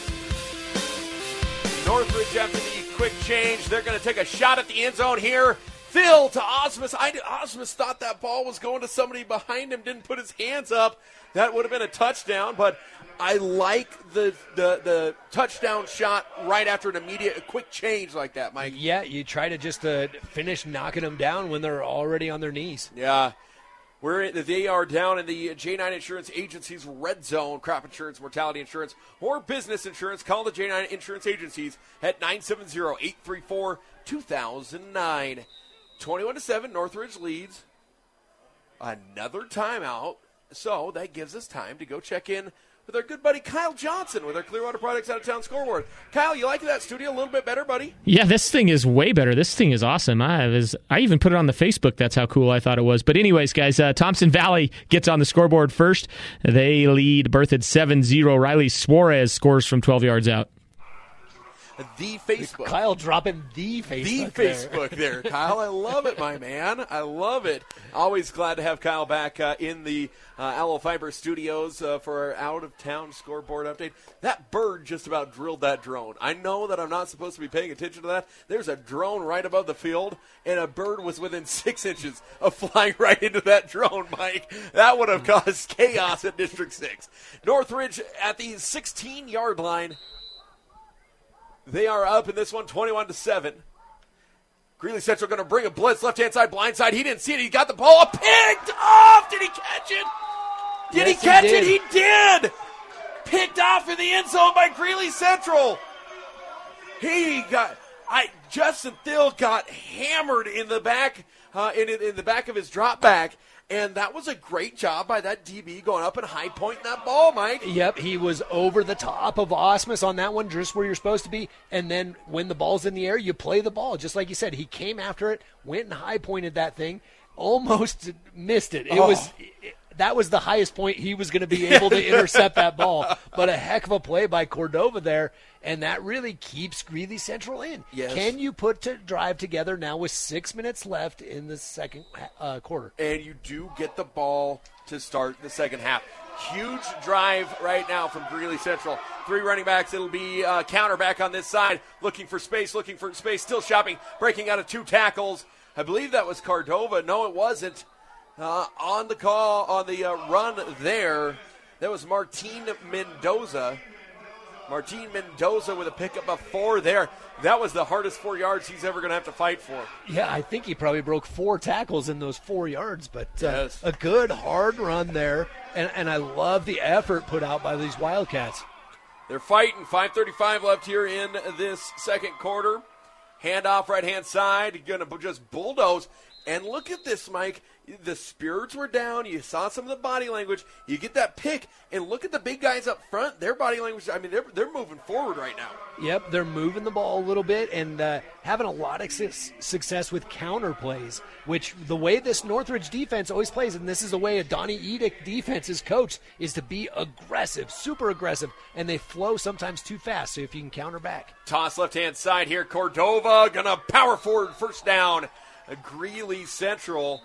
Speaker 2: Northridge after the quick change. They're going to take a shot at the end zone here. Phil to Osmus. I, Osmus thought that ball was going to somebody behind him, didn't put his hands up. That would have been a touchdown, but I like the, the the touchdown shot right after an immediate quick change like that, Mike.
Speaker 3: Yeah, you try to just uh, finish knocking them down when they're already on their knees.
Speaker 2: Yeah. We're, they are down in the J nine Insurance Agency's red zone. Crop insurance, mortality insurance, or business insurance. Call the J nine Insurance Agencies at nine seven zero, eight three four, two thousand nine. twenty-one to seven, Northridge leads. Another timeout. So that gives us time to go check in with our good buddy Kyle Johnson with our Clearwater Products Out of Town scoreboard. Kyle, you like that studio a little bit better, buddy?
Speaker 18: Yeah, this thing is way better. This thing is awesome. I was, I even put it on the Facebook. That's how cool I thought it was. But anyways, guys, uh, Thompson Valley gets on the scoreboard first. They lead Berthoud seven zero. Riley Suarez scores from twelve yards out.
Speaker 2: The Facebook.
Speaker 3: Kyle dropping the Facebook
Speaker 2: The
Speaker 3: there.
Speaker 2: Facebook there, Kyle. I love it, my man. I love it. Always glad to have Kyle back uh, in the uh, Aloe Fiber Studios uh, for our out-of-town scoreboard update. That bird just about drilled that drone. I know that I'm not supposed to be paying attention to that. There's a drone right above the field, and a bird was within six inches of flying right into that drone, Mike. That would have caused chaos at District six. Northridge at the sixteen-yard line. They are up in this one, twenty-one to seven. Greeley Central going to bring a blitz, left-hand side, blind side. He didn't see it. He got the ball picked off. Did he catch it? Did
Speaker 3: Yes,
Speaker 2: he catch
Speaker 3: he did.
Speaker 2: it? He did. Picked off in the end zone by Greeley Central. He got, I Justin Thill got hammered in the back, uh, in, in the back of his drop back. And that was a great job by that D B going up and high pointing that ball, Mike.
Speaker 3: Yep, he was over the top of Osmus on that one, just where you're supposed to be. And then when the ball's in the air, you play the ball. Just like you said, he came after it, went and high pointed that thing, almost missed it. It
Speaker 2: Oh.
Speaker 3: was it, that was the highest point he was going to be able to intercept that ball. But a heck of a play by Cordova there, and that really keeps Greeley Central in.
Speaker 2: Yes.
Speaker 3: Can you put to drive together now with six minutes left in the second uh, quarter?
Speaker 2: And you do get the ball to start the second half. Huge drive right now from Greeley Central. Three running backs. It'll be uh, counter back on this side. Looking for space, looking for space. Still shopping. Breaking out of two tackles. I believe that was Cordova. No, it wasn't. Uh, on the call, on the uh, run there, that was Martin Mendoza. Martin Mendoza with a pickup of four there. That was the hardest four yards he's ever going to have to fight for.
Speaker 3: Yeah, I think he probably broke four tackles in those four yards, but uh,
Speaker 2: Yes.
Speaker 3: a good hard run there, and, and I love the effort put out by these Wildcats.
Speaker 2: They're fighting. five thirty-five left here in this second quarter. Handoff right-hand side. Going to just bulldoze. And look at this, Mike. The spirits were down. You saw some of the body language. You get that pick, and look at the big guys up front. Their body language, I mean, they're, they're moving forward right now.
Speaker 3: Yep, they're moving the ball a little bit and uh, having a lot of su- success with counter plays, which the way this Northridge defense always plays, and this is the way a Donnie Edick defense is coached, is to be aggressive, super aggressive, and they flow sometimes too fast, so if you can counter back.
Speaker 2: Toss left-hand side here. Cordova going to power forward, first down. Greeley Central.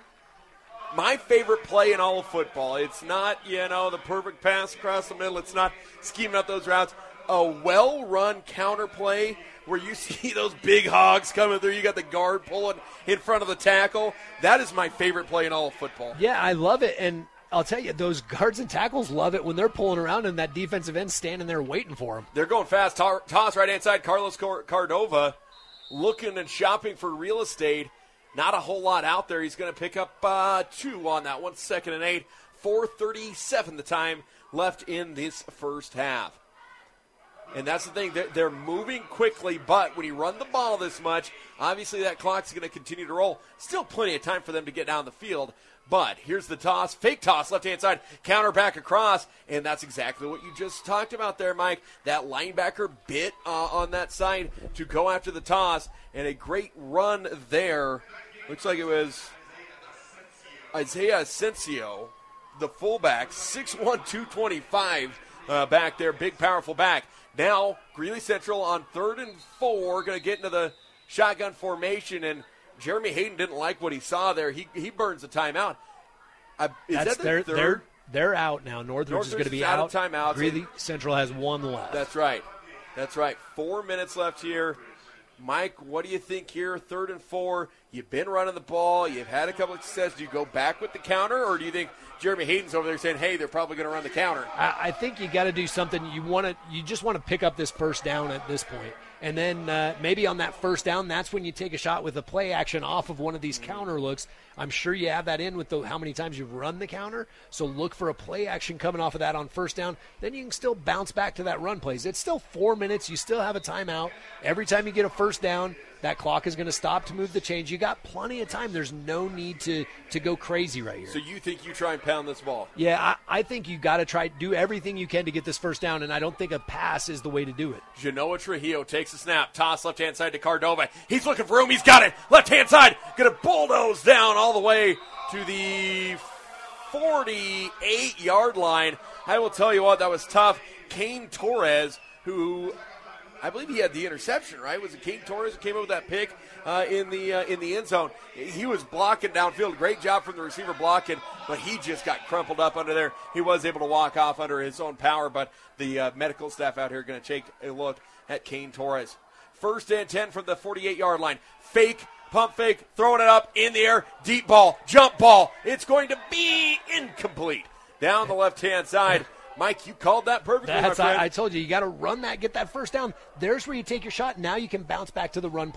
Speaker 2: My favorite play in all of football. It's not, you know, the perfect pass across the middle. It's not scheming out those routes. A well-run counter play where you see those big hogs coming through. You got the guard pulling in front of the tackle. That is my favorite play in all of football.
Speaker 3: Yeah, I love it, and I'll tell you, those guards and tackles love it when they're pulling around and that defensive end standing there waiting for them.
Speaker 2: They're going fast. Tar- toss right-hand side. Carlos Car- Cordova looking and shopping for real estate. Not a whole lot out there. He's going to pick up uh, two on that one. Second and eight. four thirty-seven the time left in this first half. And that's the thing. They're, they're moving quickly, but when you run the ball this much, obviously that clock's going to continue to roll. Still plenty of time for them to get down the field. But here's the toss. Fake toss, left-hand side. Counter back across. And that's exactly what you just talked about there, Mike. That linebacker bit uh, on that side to go after the toss. And a great run there. Looks like it was Isaiah Asensio, the fullback, six one, two twenty-five uh, back there. Big, powerful back. Now, Greeley Central on third and four, going to get into the shotgun formation. And Jeremy Hayden didn't like what he saw there. He he burns the timeout. Uh, is
Speaker 3: That's
Speaker 2: that the
Speaker 3: they're,
Speaker 2: third?
Speaker 3: they're, they're out now. Northridge,
Speaker 2: Northridge
Speaker 3: is going to be
Speaker 2: is out
Speaker 3: out.
Speaker 2: of timeouts.
Speaker 3: Greeley Central has one left.
Speaker 2: That's right. That's right. Four minutes left here. Mike, what do you think here? Third and four. You've been running the ball. You've had a couple of success. Do you go back with the counter, or do you think Jeremy Hayden's over there saying, hey, they're probably going to run the counter?
Speaker 3: I, I think you got to do something. You want to. You just want to pick up this first down at this point. And then uh, maybe on that first down, that's when you take a shot with a play action off of one of these counter looks. I'm sure you have that in with the, how many times you've run the counter. So look for a play action coming off of that on first down. Then you can still bounce back to that run plays. It's still four minutes. You still have a timeout. Every time you get a first down, that clock is going to stop to move the chains. You got plenty of time. There's no need to, to go crazy right here.
Speaker 2: So you think you try and pound this ball?
Speaker 3: Yeah, I, I think you got to try do everything you can to get this first down, and I don't think a pass is the way to do it.
Speaker 2: Genoa Trujillo takes a snap. Toss left-hand side to Cordova. He's looking for room. He's got it. Left-hand side. Going to bulldoze down all the way to the forty-eight-yard line. I will tell you what, that was tough. Kane Torres, who I believe he had the interception, right? Was it Kane Torres who came up with that pick uh, in the uh, in the end zone? He was blocking downfield. Great job from the receiver blocking, but he just got crumpled up under there. He was able to walk off under his own power, but the uh, medical staff out here are going to take a look at Kane Torres. First and ten from the forty-eight-yard line. Fake, pump fake, throwing it up in the air. Deep ball, jump ball. It's going to be incomplete. Down the left-hand side. Mike, you called that perfectly,
Speaker 3: That's,
Speaker 2: my friend.
Speaker 3: I, I told you, you got to run that, get that first down. There's where you take your shot. Now you can bounce back to the run play.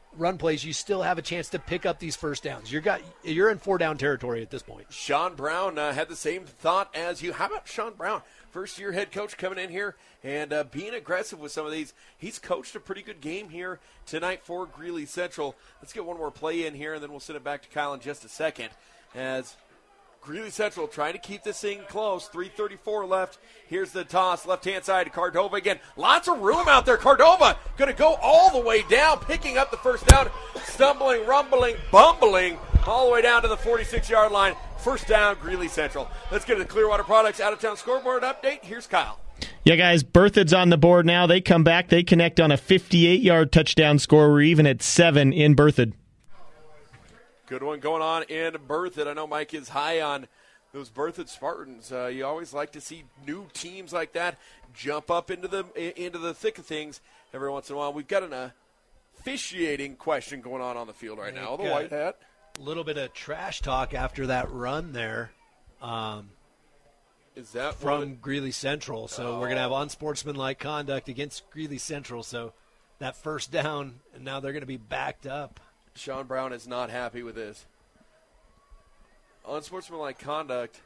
Speaker 3: run plays, you still have a chance to pick up these first downs. You're got you're in four down territory at this point.
Speaker 2: Sean Brown uh, had the same thought as you. How about Sean Brown, first year head coach coming in here and uh, being aggressive with some of these? He's coached a pretty good game here tonight for Greeley Central. Let's get one more play in here, and then we'll send it back to Kyle in just a second as Greeley Central trying to keep this thing close. three thirty-four left. Here's the toss, left-hand side to Cordova again. Lots of room out there. Cordova going to go all the way down, picking up the first down, stumbling, rumbling, bumbling, all the way down to the forty-six-yard line. First down, Greeley Central. Let's get to the Clearwater Products out-of-town scoreboard update. Here's Kyle.
Speaker 18: Yeah, guys, Berthoud's on the board now. They come back. They connect on a fifty-eight-yard touchdown score. We're even at seven in Berthoud.
Speaker 2: Good one going on in Berthoud. I know Mike is high on those Berthoud Spartans. Uh, you always like to see new teams like that jump up into the into the thick of things every once in a while. We've got an officiating question going on on the field right now. The white hat.
Speaker 3: A little bit of trash talk after that run there. Um,
Speaker 2: is that
Speaker 3: from
Speaker 2: it,
Speaker 3: Greeley Central? So
Speaker 2: oh.
Speaker 3: we're going to have unsportsmanlike conduct against Greeley Central. So that first down, and now they're going to be backed up.
Speaker 2: Sean Brown is not happy with this. Unsportsmanlike conduct.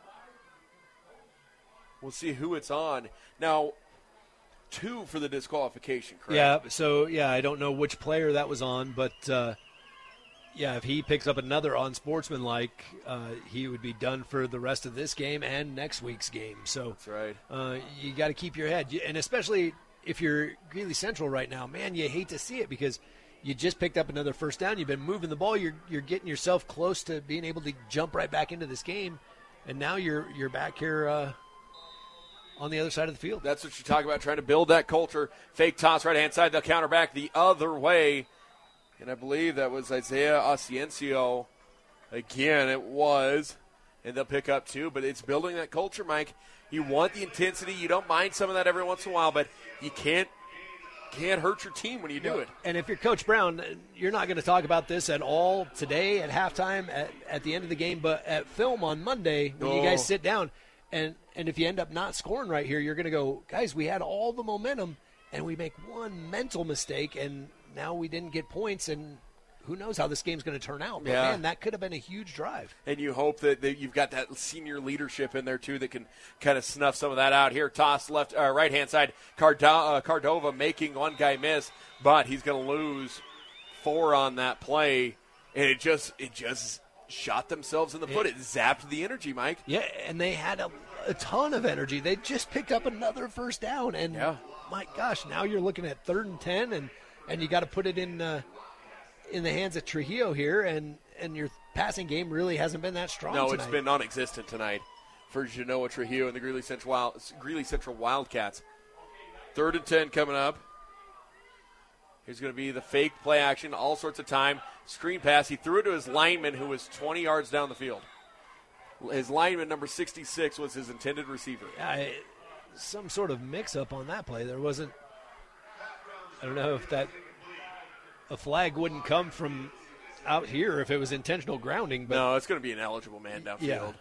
Speaker 2: We'll see who it's on. Now, two for the disqualification, correct?
Speaker 3: Yeah, so, yeah, I don't know which player that was on, but, uh, yeah, if he picks up another unsportsmanlike, uh, he would be done for the rest of this game and next week's game. So
Speaker 2: that's right.
Speaker 3: Uh, you got to keep your head. And especially if you're Greeley Central right now, man, you hate to see it because – you just picked up another first down. You've been moving the ball. You're you're getting yourself close to being able to jump right back into this game, and now you're you're back here uh, on the other side of the field.
Speaker 2: That's what you talk about, trying to build that culture. Fake toss right hand side. They'll counter back the other way, and I believe that was Isaiah Asiencio. Again, it was, and they'll pick up two. But it's building that culture, Mike. You want the intensity. You don't mind some of that every once in a while, but you can't. Can't hurt your team when you do it.
Speaker 3: And if you're Coach Brown, you're not going to talk about this at all today at halftime, at, at the end of the game, but at film on Monday when oh. you guys sit down. And, and if you end up not scoring right here, you're going to go, guys, we had all the momentum, and we make one mental mistake, and now we didn't get points, and who knows how this game's going to turn out. But,
Speaker 2: yeah.
Speaker 3: man, that could have been a huge drive.
Speaker 2: And you hope that, that you've got that senior leadership in there, too, that can kind of snuff some of that out. Here, toss left, uh, right-hand side. Card- uh, Cordova making one guy miss, but he's going to lose four on that play. And it just it just shot themselves in the foot. It zapped the energy, Mike.
Speaker 3: Yeah, and they had a, a ton of energy. They just picked up another first down. And,
Speaker 2: yeah.
Speaker 3: my gosh, now you're looking at third and ten, and, and you got to put it in uh, – in the hands of Trujillo here, and, and your passing game really hasn't been that strong
Speaker 2: No,
Speaker 3: tonight.
Speaker 2: It's been non-existent tonight for Genoa Trujillo and the Greeley Central, Wild, Greeley Central Wildcats. Third and ten coming up. Here's going to be the fake play action, all sorts of time. Screen pass. He threw it to his lineman who was twenty yards down the field. His lineman, number sixty-six, was his intended receiver.
Speaker 3: Yeah, some sort of mix-up on that play. There wasn't – I don't know if that – a flag wouldn't come from out here if it was intentional grounding. But
Speaker 2: no, it's going to be an eligible man downfield.
Speaker 3: Yeah.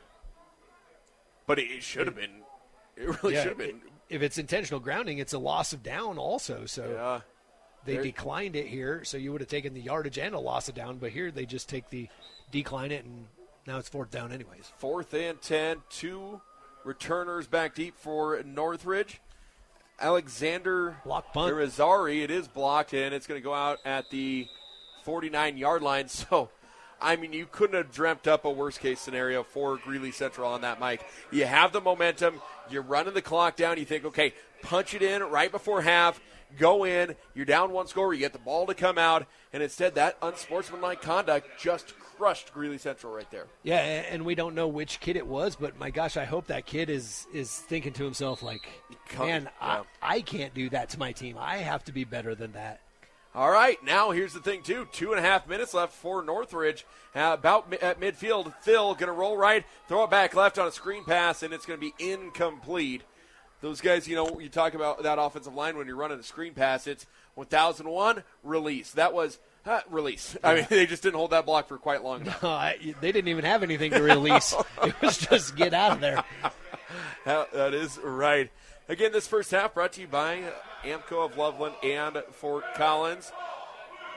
Speaker 2: But it, it should have been. It really
Speaker 3: yeah,
Speaker 2: should have been.
Speaker 3: If it's intentional grounding, it's a loss of down also. So
Speaker 2: yeah.
Speaker 3: they
Speaker 2: They're,
Speaker 3: declined it here, so you would have taken the yardage and a loss of down. But here they just take the decline it, and now it's fourth down anyways.
Speaker 2: Fourth and ten. Two returners back deep for Northridge. Alexander
Speaker 3: block punt.
Speaker 2: Irizarry, it is blocked, and it's going to go out at the forty-nine-yard line. So, I mean, you couldn't have dreamt up a worst-case scenario for Greeley Central on that, Mike. You have the momentum. You're running the clock down. You think, okay, punch it in right before half, go in. You're down one score. You get the ball to come out. And instead, that unsportsmanlike conduct just crushed Greeley Central right there.
Speaker 3: Yeah, and we don't know which kid it was, but my gosh, I hope that kid is is thinking to himself, like, man, yeah. I, I can't do that to my team. I have to be better than that.
Speaker 2: All right, now here's the thing, too. Two and a half minutes left for Northridge. Uh, about mi- at midfield, Phil going to roll right, throw it back left on a screen pass, and it's going to be incomplete. Those guys, you know, you talk about that offensive line when you're running a screen pass, it's one thousand one, release. That was uh, release. I mean, they just didn't hold that block for quite long enough.
Speaker 3: No, I, they didn't even have anything to release. It was just get out of there.
Speaker 2: That is right. Again, this first half brought to you by Amco of Loveland and Fort Collins.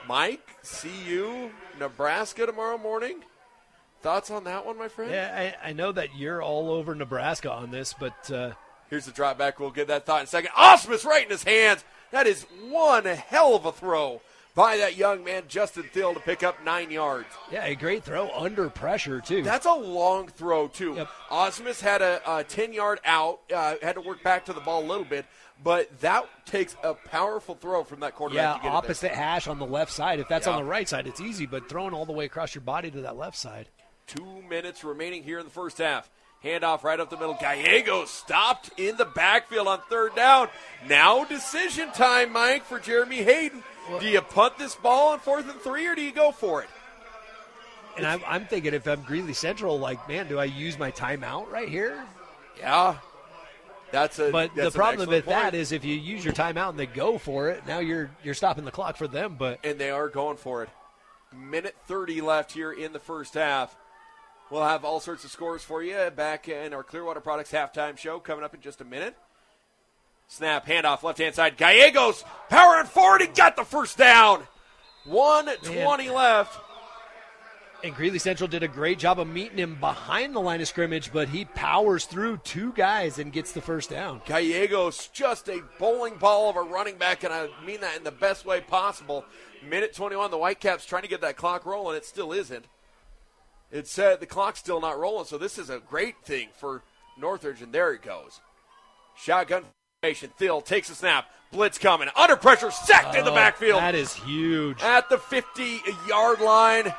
Speaker 2: Mike, C U, Nebraska tomorrow morning. Thoughts on that one, my friend?
Speaker 3: Yeah, I, I know that you're all over Nebraska on this, but uh,
Speaker 2: here's the drop back. We'll get that thought in a second. Osmus right in his hands. That is one hell of a throw by that young man, Justin Thiel, to pick up nine yards.
Speaker 3: Yeah, a great throw under pressure, too.
Speaker 2: That's a long throw, too.
Speaker 3: Yep.
Speaker 2: Osmus had a, a ten-yard out, uh, had to work back to the ball a little bit, but that takes a powerful throw from that quarterback.
Speaker 3: Yeah,
Speaker 2: to get
Speaker 3: opposite hash on the left side. If that's
Speaker 2: yeah.
Speaker 3: on the right side, it's easy, but throwing all the way across your body to that left side.
Speaker 2: Two minutes remaining here in the first half. Handoff right up the middle. Gallegos stopped in the backfield on third down. Now decision time, Mike, for Jeremy Hayden. Do you punt this ball on fourth and three, or do you go for it?
Speaker 3: And I'm, I'm thinking if I'm Greeley Central, like, man, do I use my timeout right here?
Speaker 2: Yeah. That's a.
Speaker 3: But
Speaker 2: that's
Speaker 3: the problem with
Speaker 2: point.
Speaker 3: that is if you use your timeout and they go for it, now you're you're stopping the clock for them. But
Speaker 2: and they are going for it. Minute thirty left here in the first half. We'll have all sorts of scores for you back in our Clearwater Products halftime show coming up in just a minute. Snap, handoff, left-hand side. Gallegos powering forward and got the first down. one twenty left.
Speaker 3: And Greeley Central did a great job of meeting him behind the line of scrimmage, but he powers through two guys and gets the first down.
Speaker 2: Gallegos, just a bowling ball of a running back, and I mean that in the best way possible. Minute twenty-one, the Whitecaps trying to get that clock rolling. It still isn't. It said the clock's still not rolling, so this is a great thing for Northridge, and there it goes. Shotgun formation. Thiel takes a snap. Blitz coming. Under pressure, sacked
Speaker 3: oh,
Speaker 2: in the backfield.
Speaker 3: That is huge.
Speaker 2: At the fifty-yard line.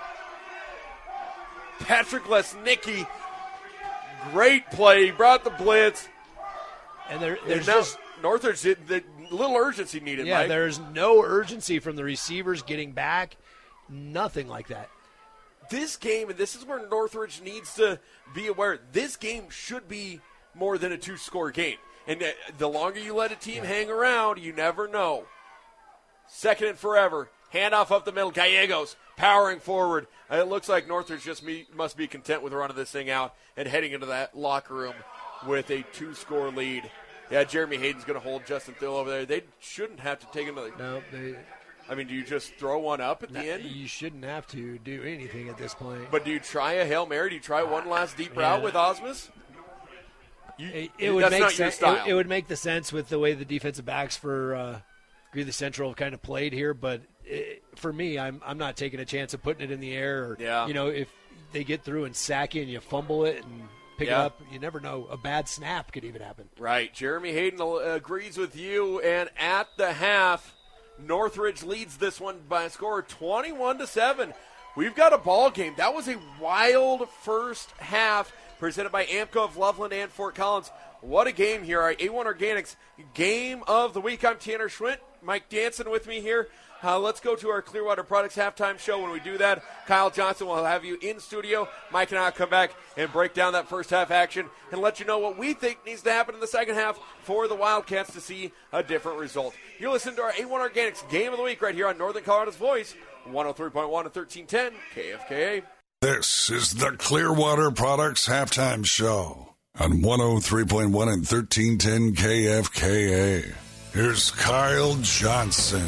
Speaker 2: Patrick Lesnicki, great play. He brought the blitz.
Speaker 3: And there, there's
Speaker 2: and now
Speaker 3: just
Speaker 2: Northridge, did the little urgency needed,
Speaker 3: Yeah,
Speaker 2: Mike.
Speaker 3: there's no urgency from the receivers getting back. Nothing like that.
Speaker 2: This game, and this is where Northridge needs to be aware, this game should be more than a two-score game. And the longer you let a team hang around, you never know. Second and forever. Handoff up the middle. Gallegos powering forward. It looks like Northridge just me, must be content with running this thing out and heading into that locker room with a two-score lead. Yeah, Jeremy Hayden's going to hold Justin Thiel over there. They shouldn't have to take another.
Speaker 3: No, they.
Speaker 2: I mean, do you just throw one up at the
Speaker 3: no,
Speaker 2: end?
Speaker 3: You shouldn't have to do anything at this point.
Speaker 2: But do you try a Hail Mary? Do you try one last deep route
Speaker 3: yeah.
Speaker 2: with Osmus? You,
Speaker 3: it, it would
Speaker 2: that's
Speaker 3: make
Speaker 2: not
Speaker 3: sense.
Speaker 2: your style.
Speaker 3: It, it would make the sense with the way the defensive backs for uh, Greeley Central have kind of played here. But it, for me, I'm I'm not taking a chance of putting it in the air. Or,
Speaker 2: yeah.
Speaker 3: You know, if they get through and sack you and you fumble it and pick
Speaker 2: yeah.
Speaker 3: it up, you never know. A bad snap could even happen.
Speaker 2: Right. Jeremy Hayden agrees with you. And at the half, Northridge leads this one by a score of twenty-one to seven. We've got a ball game. That was a wild first half presented by Amco of Loveland and Fort Collins. What a game here. Our A one Organics Game of the Week. I'm Tanner Schwint. Mike Danson with me here. Uh, let's go to our Clearwater Products halftime show. When we do that, Kyle Johnson will have you in studio. Mike and I will come back and break down that first half action and let you know what we think needs to happen in the second half for the Wildcats to see a different result. You listen to our A one Organics Game of the Week right here on Northern Colorado's Voice, one oh three point one and thirteen ten K F K A.
Speaker 1: This is the Clearwater Products Halftime Show on one oh three point one and thirteen ten K F K A. Here's Kyle Johnson.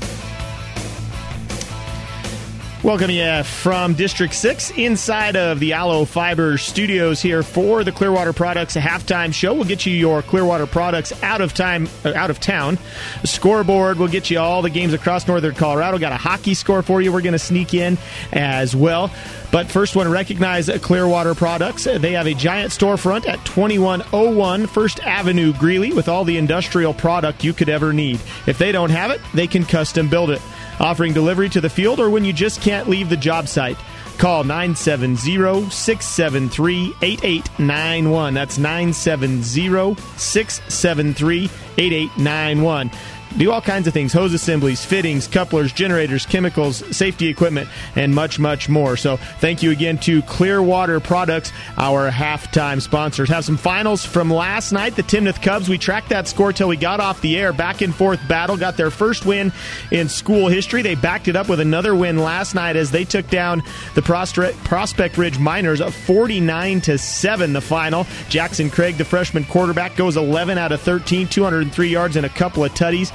Speaker 18: Welcome you from District six inside of the Aloe Fiber Studios here for the Clearwater Products halftime show. We'll get you your Clearwater Products out of time, uh, out of town. The scoreboard will get you all the games across northern Colorado. Got a hockey score for you we're going to sneak in as well. But first, want to recognize Clearwater Products. They have a giant storefront at twenty-one oh one First Avenue, Greeley, with all the industrial product you could ever need. If they don't have it, they can custom build it. Offering delivery to the field or when you just can't leave the job site. Call nine seven zero, six seven three, eight eight nine one. That's nine seven zero, six seven three, eight eight nine one. Do all kinds of things, hose assemblies, fittings, couplers, generators, chemicals, safety equipment, and much, much more. So thank you again to Clearwater Products, our halftime sponsors. Have some finals from last night. The Timnath Cubs, we tracked that score till we got off the air. Back and forth battle, got their first win in school history. They backed it up with another win last night as they took down the Prospect Ridge Miners of forty-nine to seven the final. Jackson Craig, the freshman quarterback, goes eleven out of thirteen, two hundred three yards and a couple of tutties.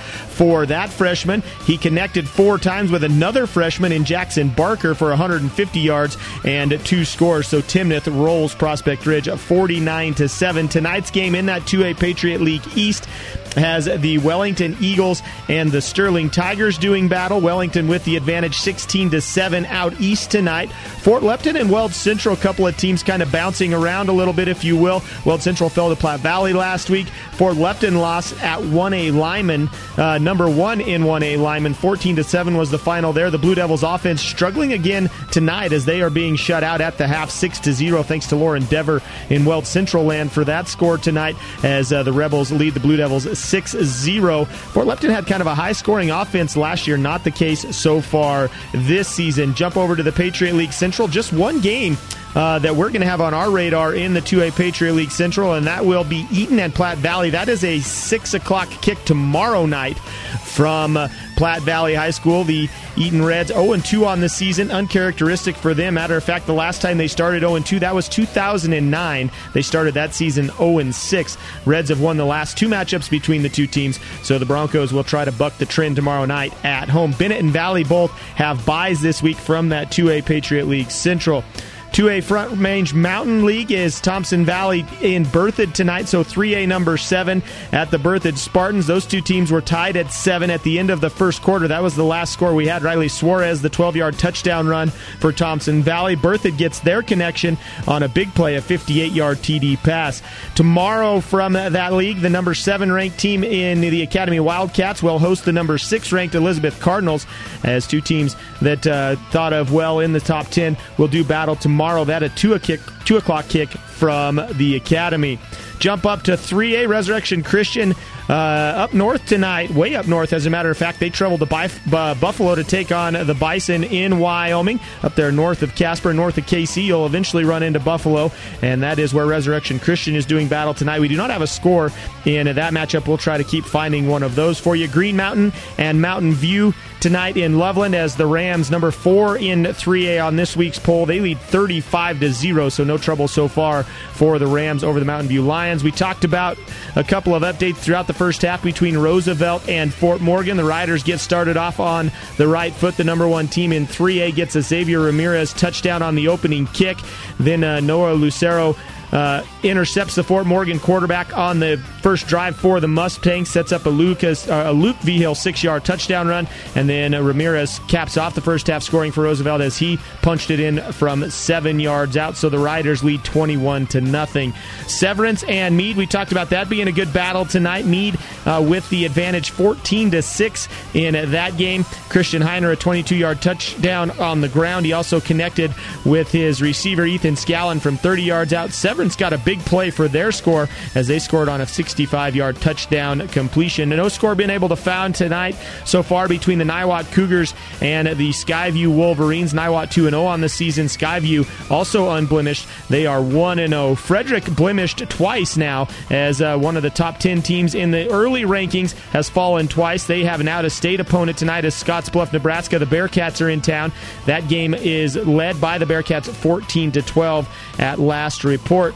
Speaker 18: for that freshman. He connected four times with another freshman in Jackson Barker for one hundred fifty yards and two scores. So Timnath rolls Prospect Ridge forty-nine to seven. Tonight's game in that two A Patriot League East has the Wellington Eagles and the Sterling Tigers doing battle. Wellington with the advantage sixteen to seven out east tonight. Fort Lupton and Weld Central, a couple of teams kind of bouncing around a little bit, if you will. Weld Central fell to Platte Valley last week. Fort Lupton lost at one A Lyman, uh, number one in one A Lyman. fourteen to seven was the final there. The Blue Devils offense struggling again tonight as they are being shut out at the half, six to zero, thanks to Lauren Dever in Weld Central land for that score tonight, as uh, the Rebels lead the Blue Devils six zero. Fort Lupton had kind of a high-scoring offense last year, not the case so far this season. Jump over to the Patriot League Central. Just one game uh, that we're going to have on our radar in the two A Patriot League Central, and that will be Eaton and Platte Valley. That is a six o'clock kick tomorrow night from uh, Platte Valley High School. The Eaton Reds oh and two on the season, uncharacteristic for them. Matter of fact, the last time they started oh and two, that was two thousand nine. They started that season oh and six. Reds have won the last two matchups between the two teams, so the Broncos will try to buck the trend tomorrow night at home. Bennett and Valley both have byes this week from that two A Patriot League Central. two A Front Range Mountain League is Thompson Valley in Berthoud tonight, so three A number seven at the Berthoud Spartans. Those two teams were tied at seven at the end of the first quarter. That was the last score we had. Riley Suarez, the twelve-yard touchdown run for Thompson Valley. Berthoud gets their connection on a big play, a fifty-eight-yard T D pass. Tomorrow from that league, the number seven ranked team in the Academy Wildcats will host the number six ranked Elizabeth Cardinals, as two teams that uh, thought of well in the top ten will do battle tomorrow. Tomorrow, that a two, a kick, two o'clock kick from the Academy. Jump up to three A, Resurrection Christian uh, up north tonight, way up north, as a matter of fact. They traveled to Bif- uh, Buffalo to take on the Bison in Wyoming. Up there north of Casper, north of K C, you'll eventually run into Buffalo, and that is where Resurrection Christian is doing battle tonight. We do not have a score in that matchup. We'll try to keep finding one of those for you. Green Mountain and Mountain View tonight in Loveland, as the Rams, number four in three A on this week's poll. They lead thirty-five to zero, so no trouble so far for the Rams over the Mountain View Lions. We talked about a couple of updates throughout the first half between Roosevelt and Fort Morgan. The Riders get started off on the right foot. The number one team in three A gets a Xavier Ramirez touchdown on the opening kick. Then uh, Noah Lucero Uh, intercepts the Fort Morgan quarterback on the first drive for the Mustangs, sets up a, Lucas, uh, a Luke Vigil six-yard touchdown run, and then uh, Ramirez caps off the first half scoring for Roosevelt as he punched it in from seven yards out. So the Riders lead twenty-one to nothing. Severance and Meade, we talked about that being a good battle tonight. Meade uh, with the advantage fourteen to six in uh, that game. Christian Heiner, a twenty-two-yard touchdown on the ground. He also connected with his receiver Ethan Scallon from thirty yards out. Severance got a big play for their score as they scored on a sixty-five-yard touchdown completion. No score been able to found tonight so far between the Niwot Cougars and the Skyview Wolverines. Niwot two and oh on the season. Skyview also unblemished. They are one and oh. Frederick blemished twice now, as uh, one of the top ten teams in the early rankings has fallen twice. They have an out-of-state opponent tonight as Scottsbluff, Nebraska. The Bearcats are in town. That game is led by the Bearcats fourteen to twelve at last report.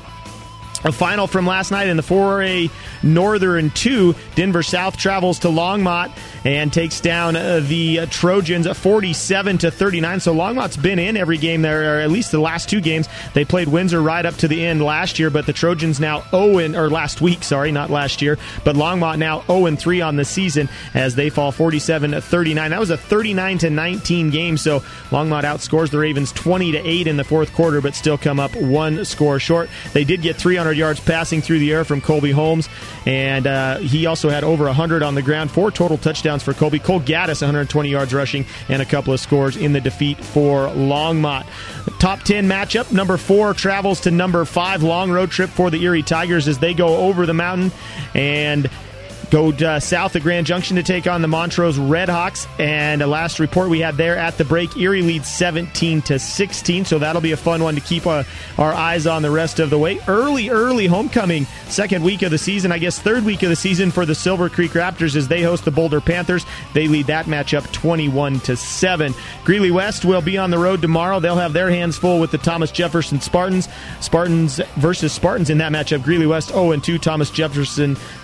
Speaker 18: A final from last night in the four A Northern two, Denver South travels to Longmont and takes down uh, the uh, Trojans forty-seven to thirty-nine. So Longmont's been in every game there, or at least the last two games. They played Windsor right up to the end last year, but the Trojans now oh and or last week, sorry, not last year, but Longmont now oh and three on the season as they fall forty-seven to thirty-nine. That was a thirty-nine to nineteen game, so Longmont outscores the Ravens twenty to eight in the fourth quarter, but still come up one score short. They did get three hundred yards passing through the air from Colby Holmes, and uh, he also had over one hundred on the ground. Four total touchdowns for Colby. Cole Gaddis, one hundred twenty yards rushing, and a couple of scores in the defeat for Longmont. Top ten matchup. Number four travels to number five. Long road trip for the Erie Tigers as they go over the mountain and go uh, south of Grand Junction to take on the Montrose Redhawks. And the last report we had there at the break, Erie leads seventeen to sixteen, so that'll be a fun one to keep uh, our eyes on the rest of the way. Early, early homecoming, second week of the season, I guess third week of the season for the Silver Creek Raptors as they host the Boulder Panthers. They lead that matchup twenty-one to seven. Greeley West will be on the road tomorrow. They'll have their hands full with the Thomas Jefferson Spartans. Spartans versus Spartans in that matchup. Greeley West oh and two, Thomas Jefferson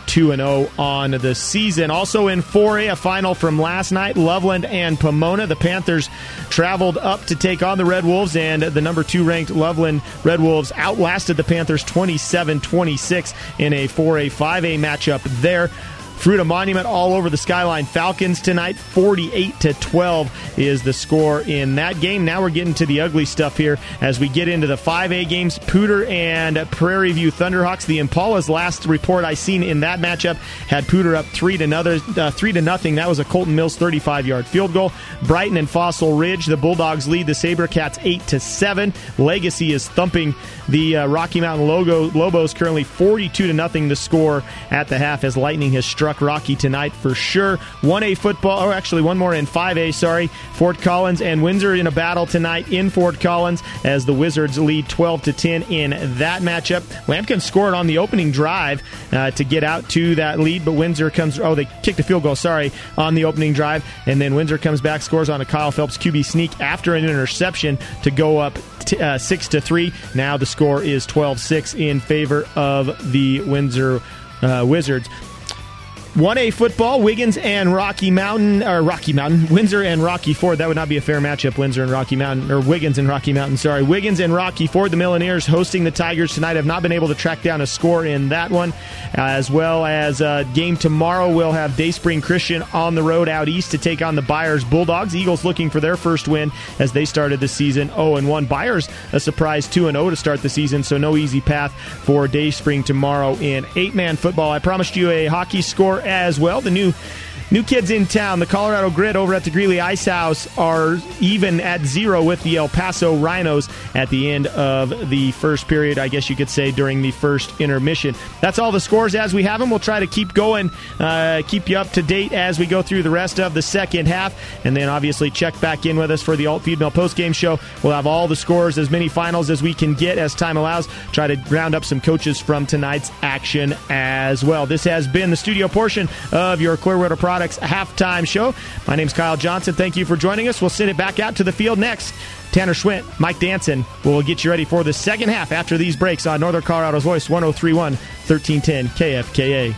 Speaker 18: two and oh on the season. Also in four A, a final from last night, Loveland and Pomona. The Panthers traveled up to take on the Red Wolves, and the number two ranked Loveland Red Wolves outlasted the Panthers twenty-seven twenty-six in a four A five A matchup there. Fruita Monument all over the Skyline Falcons tonight. forty-eight to twelve is the score in that game. Now we're getting to the ugly stuff here as we get into the five A games. Pooter and Prairie View Thunderhawks. The Impalas, last report I seen in that matchup, had Pooter up three to another, uh, three to nothing. That was a Colton Mills thirty-five-yard field goal. Brighton and Fossil Ridge, the Bulldogs lead the SaberCats eight to seven. Legacy is thumping the uh, Rocky Mountain Logo, Lobos, currently forty-two to nothing the score at the half as Lightning has struck Rocky tonight for sure. one A football, or actually one more in five A, sorry. Fort Collins and Windsor in a battle tonight in Fort Collins as the Wizards lead twelve to ten in that matchup. Lampkin scored on the opening drive uh, to get out to that lead, but Windsor comes, oh, they kicked a field goal, sorry, on the opening drive, and then Windsor comes back, scores on a Kyle Phelps Q B sneak after an interception to go up t- uh, six to three. Now the score is twelve six in favor of the Windsor uh, Wizards. one A football, Wiggins and Rocky Mountain, or Rocky Mountain, Windsor and Rocky Ford. That would not be a fair matchup, Windsor and Rocky Mountain, or Wiggins and Rocky Mountain, sorry. Wiggins and Rocky Ford, the Millionaires hosting the Tigers tonight, have not been able to track down a score in that one. Uh, as well as uh, game tomorrow, we'll have Dayspring Christian on the road out east to take on the Byers Bulldogs. Eagles looking for their first win as they started the season oh and one. Byers a surprise two and oh to start the season, so no easy path for Dayspring tomorrow in eight-man football. I promised you a hockey score as well. The new new kids in town, the Colorado Grit over at the Greeley Ice House, are even at zero with the El Paso Rhinos at the end of the first period, I guess you could say, during the first intermission. That's all the scores as we have them. We'll try to keep going, uh, keep you up to date as we go through the rest of the second half, and then obviously check back in with us for the Alt Feed Mill postgame show. We'll have all the scores, as many finals as we can get as time allows. Try to round up some coaches from tonight's action as well. This has been the studio portion of your Clearwater Products halftime show. My name's Kyle Johnson. Thank you for joining us. We'll send it back out to the field next. Tanner Schwint, Mike Danson will get you ready for the second half after these breaks on Northern Colorado's Voice, one oh three point one, thirteen ten K F K A.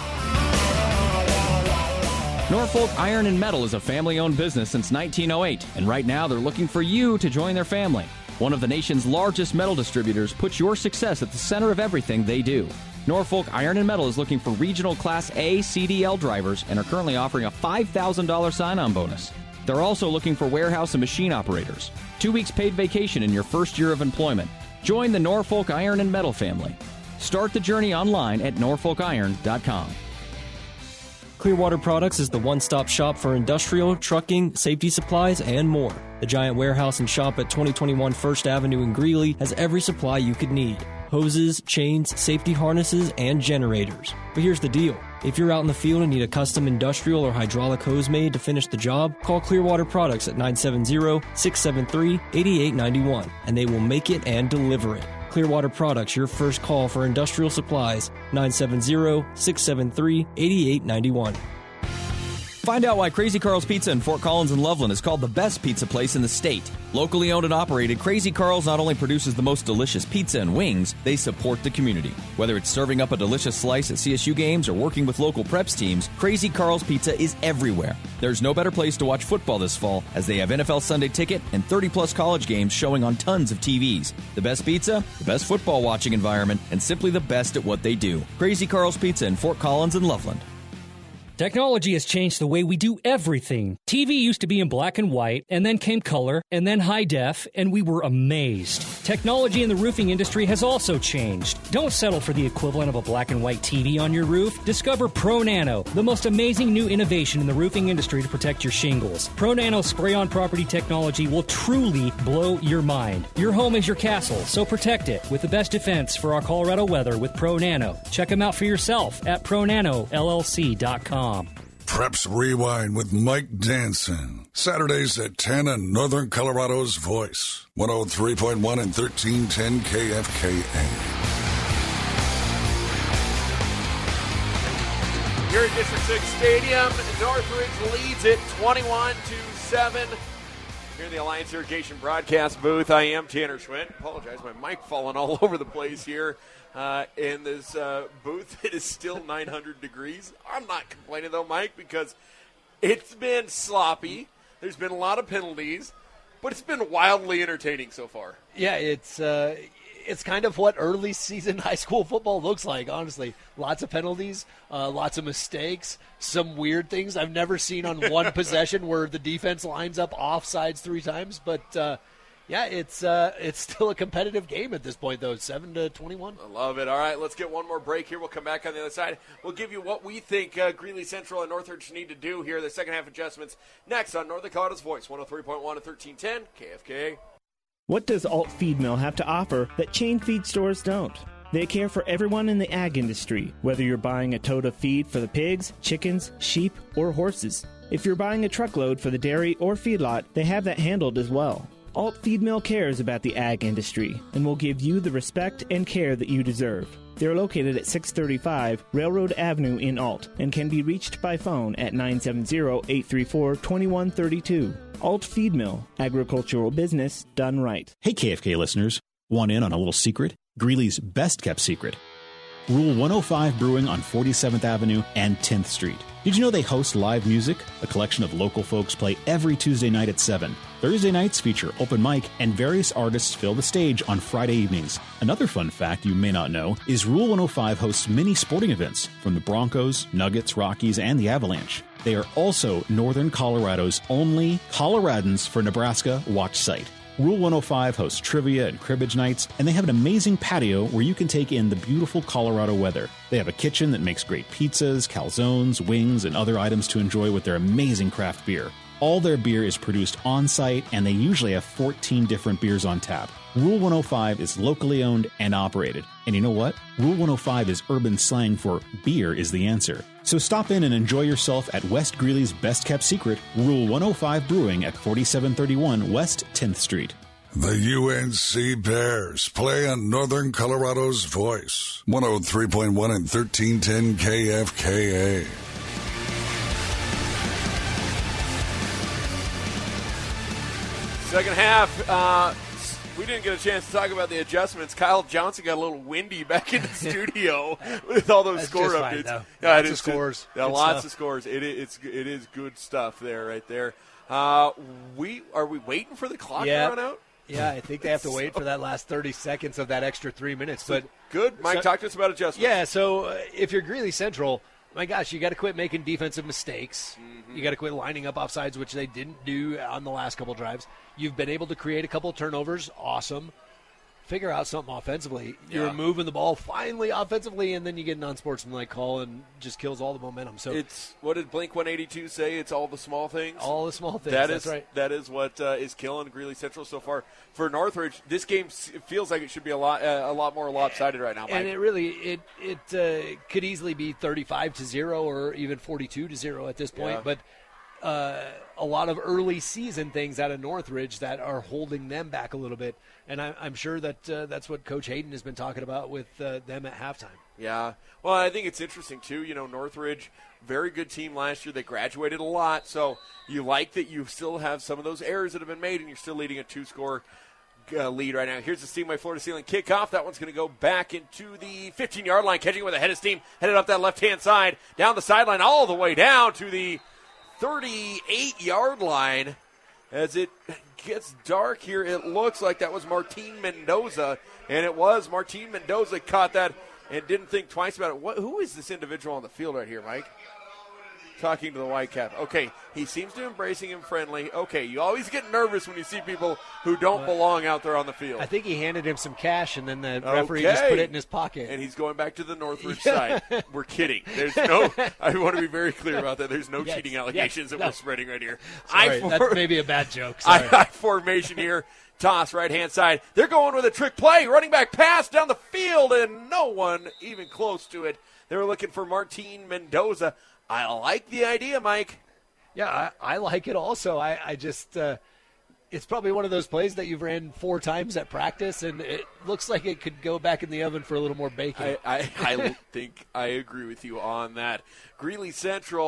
Speaker 20: Norfolk Iron and Metal is a family-owned business since nineteen oh eight, and right now they're looking for you to join their family. One of the nation's largest metal distributors puts your success at the center of everything they do. Norfolk Iron and Metal is looking for regional Class A C D L drivers and are currently offering a five thousand dollars sign-on bonus. They're also looking for warehouse and machine operators. Two weeks paid vacation in your first year of employment. Join the Norfolk Iron and Metal family. Start the journey online at norfolk iron dot com.
Speaker 10: Clearwater Products is the one-stop shop for industrial, trucking, safety supplies, and more. The giant warehouse and shop at twenty twenty-one First Avenue in Greeley has every supply you could need. Hoses, chains, safety harnesses, and generators. But here's the deal. If you're out in the field and need a custom industrial or hydraulic hose made to finish the job, call Clearwater Products at nine seven zero, six seven three, eight eight nine one, and they will make it and deliver it. Clearwater Products, your first call for industrial supplies, nine seven zero, six seven three, eight eight nine one.
Speaker 20: Find out why Crazy Carl's Pizza in Fort Collins and Loveland is called the best pizza place in the state. Locally owned and operated, Crazy Carl's not only produces the most delicious pizza and wings, they support the community. Whether it's serving up a delicious slice at C S U games or working with local preps teams, Crazy Carl's Pizza is everywhere. There's no better place to watch football this fall, as they have N F L Sunday Ticket and thirty-plus college games showing on tons of T Vs. The best pizza, the best football watching environment, and simply the best at what they do. Crazy Carl's Pizza in Fort Collins and Loveland.
Speaker 5: Technology has changed the way we do everything. T V used to be in black and white, and then came color, and then high def, and we were amazed. Technology in the roofing industry has also changed. Don't settle for the equivalent of a black and white T V on your roof. Discover Pro Nano, the most amazing new innovation in the roofing industry to protect your shingles. Pro Nano spray-on property technology will truly blow your mind. Your home is your castle, so protect it with the best defense for our Colorado weather with Pro Nano. Check them out for yourself at pro nano L L C dot com.
Speaker 1: Preps Rewind with Mike Danson. Saturdays at ten on Northern Colorado's Voice. one oh three point one and thirteen ten K F K A.
Speaker 2: Here at District six Stadium, Northridge leads it twenty-one to seven. Here in the Alliance Irrigation broadcast booth, I am Tanner Schwint. Apologize, my mic falling all over the place here uh, in this uh, booth. It is still nine hundred degrees. I'm not complaining, though, Mike, because it's been sloppy. There's been a lot of penalties, but it's been wildly entertaining so far.
Speaker 3: Yeah, it's uh, it's kind of what early season high school football looks like, honestly. Lots of penalties, uh, lots of mistakes, some weird things I've never seen on one possession where the defense lines up offsides three times. But, uh, yeah, it's uh, it's still a competitive game at this point, though, seven to twenty-one.
Speaker 2: I love it. All right, let's get one more break here. We'll come back on the other side. We'll give you what we think uh, Greeley Central and Northridge need to do here, the second half adjustments, next on Northern Colorato's Voice, one oh three point one and thirteen ten K F K A.
Speaker 21: What does Alt Feed Mill have to offer that chain feed stores don't? They care for everyone in the ag industry, whether you're buying a tote of feed for the pigs, chickens, sheep, or horses. If you're buying a truckload for the dairy or feedlot, they have that handled as well. Alt Feed Mill cares about the ag industry and will give you the respect and care that you deserve. They're located at six thirty-five Railroad Avenue in Alt and can be reached by phone at nine seven zero, eight three four, two one three two. Alt Feed Mill, agricultural business done right.
Speaker 19: Hey, K F K listeners, want in on a little secret? Greeley's best-kept secret. Rule one oh five Brewing on forty-seventh Avenue and tenth Street. Did you know they host live music? A collection of local folks play every Tuesday night at seven. Thursday nights feature open mic, and various artists fill the stage on Friday evenings. Another fun fact you may not know is Rule one oh five hosts many sporting events from the Broncos, Nuggets, Rockies, and the Avalanche. They are also Northern Colorado's only Coloradans for Nebraska watch site. Rule one oh five hosts trivia and cribbage nights, and they have an amazing patio where you can take in the beautiful Colorado weather. They have a kitchen that makes great pizzas, calzones, wings, and other items to enjoy with their amazing craft beer. All their beer is produced on-site, and they usually have fourteen different beers on tap. Rule one oh five is locally owned and operated. And you know what? Rule one oh five is urban slang for beer is the answer. So stop in and enjoy yourself at West Greeley's best-kept secret, Rule one oh five Brewing at forty-seven thirty-one West tenth Street.
Speaker 1: The U N C Bears play on Northern Colorado's Voice, one oh three point one and thirteen ten K F K A.
Speaker 2: Second half, uh, we didn't get a chance to talk about the adjustments. Kyle Johnson got a little windy back in the studio with all those
Speaker 3: That's
Speaker 2: score
Speaker 3: just
Speaker 2: updates.
Speaker 3: Fine,
Speaker 2: yeah,
Speaker 3: lots
Speaker 2: it is
Speaker 3: of scores.
Speaker 2: Yeah,
Speaker 3: good
Speaker 2: lots
Speaker 3: stuff.
Speaker 2: of scores. It is it's, it is good stuff there, right there. Uh, we are we waiting for the clock
Speaker 3: yeah.
Speaker 2: to run out?
Speaker 3: Yeah, I think they have to wait for that last thirty seconds of that extra three minutes. But
Speaker 2: good, Mike.
Speaker 3: So,
Speaker 2: talk to us about adjustments.
Speaker 3: Yeah, so uh, if you're Greeley Central, my gosh, you got to quit making defensive mistakes. Mm-hmm. You got to quit lining up offsides, which they didn't do on the last couple drives. You've been able to create a couple of turnovers. Awesome. Figure out something offensively. You're
Speaker 2: yeah.
Speaker 3: moving the ball finally offensively, and then you get an unsportsmanlike call and just kills all the momentum. So
Speaker 2: it's what did Blink one eighty-two say? It's all the small things.
Speaker 3: All the small things.
Speaker 2: That
Speaker 3: That's
Speaker 2: is
Speaker 3: right.
Speaker 2: That is what uh, is killing Greeley Central so far. For Northridge, this game it feels like it should be a lot uh, a lot more lopsided right now, Mike.
Speaker 3: And it really it it uh, could easily be thirty-five to zero or even forty-two to zero at this point.
Speaker 2: Yeah.
Speaker 3: But uh, a lot of early season things out of Northridge that are holding them back a little bit. And I, I'm sure that uh, that's what Coach Hayden has been talking about with uh, them at halftime.
Speaker 2: Yeah. Well, I think it's interesting, too. You know, Northridge, very good team last year. They graduated a lot. So you like that you still have some of those errors that have been made, and you're still leading a two-score uh, lead right now. Here's the Steamway Floor to Ceiling kickoff. That one's going to go back into the fifteen-yard line, catching with a head of steam, headed up that left-hand side, down the sideline, all the way down to the thirty-eight-yard line. As it gets dark here, it looks like that was Martin Mendoza, and it was. Martin Mendoza caught that and didn't think twice about it. What, who is this individual on the field right here, Mike? Talking to the white cap. Okay, he seems to be embracing him friendly. Okay, you always get nervous when you see people who don't belong out there on the field.
Speaker 3: I think he handed him some cash, and then the referee okay. just put it in his pocket.
Speaker 2: And he's going back to the Northridge side. We're kidding. There's no. I want to be very clear about that. There's no yes, cheating allegations yes, that no. we're spreading right here.
Speaker 3: Sorry,
Speaker 2: I
Speaker 3: that's maybe a bad joke. Sorry.
Speaker 2: I, I formation here. Toss right-hand side. They're going with a trick play. Running back pass down the field, and no one even close to it. They were looking for Martin Mendoza. I like the idea, Mike.
Speaker 3: Yeah, I, I like it also. I, I just, uh, it's probably one of those plays that you've ran four times at practice, and it looks like it could go back in the oven for a little more baking.
Speaker 2: I, I, I think I agree with you on that. Greeley Central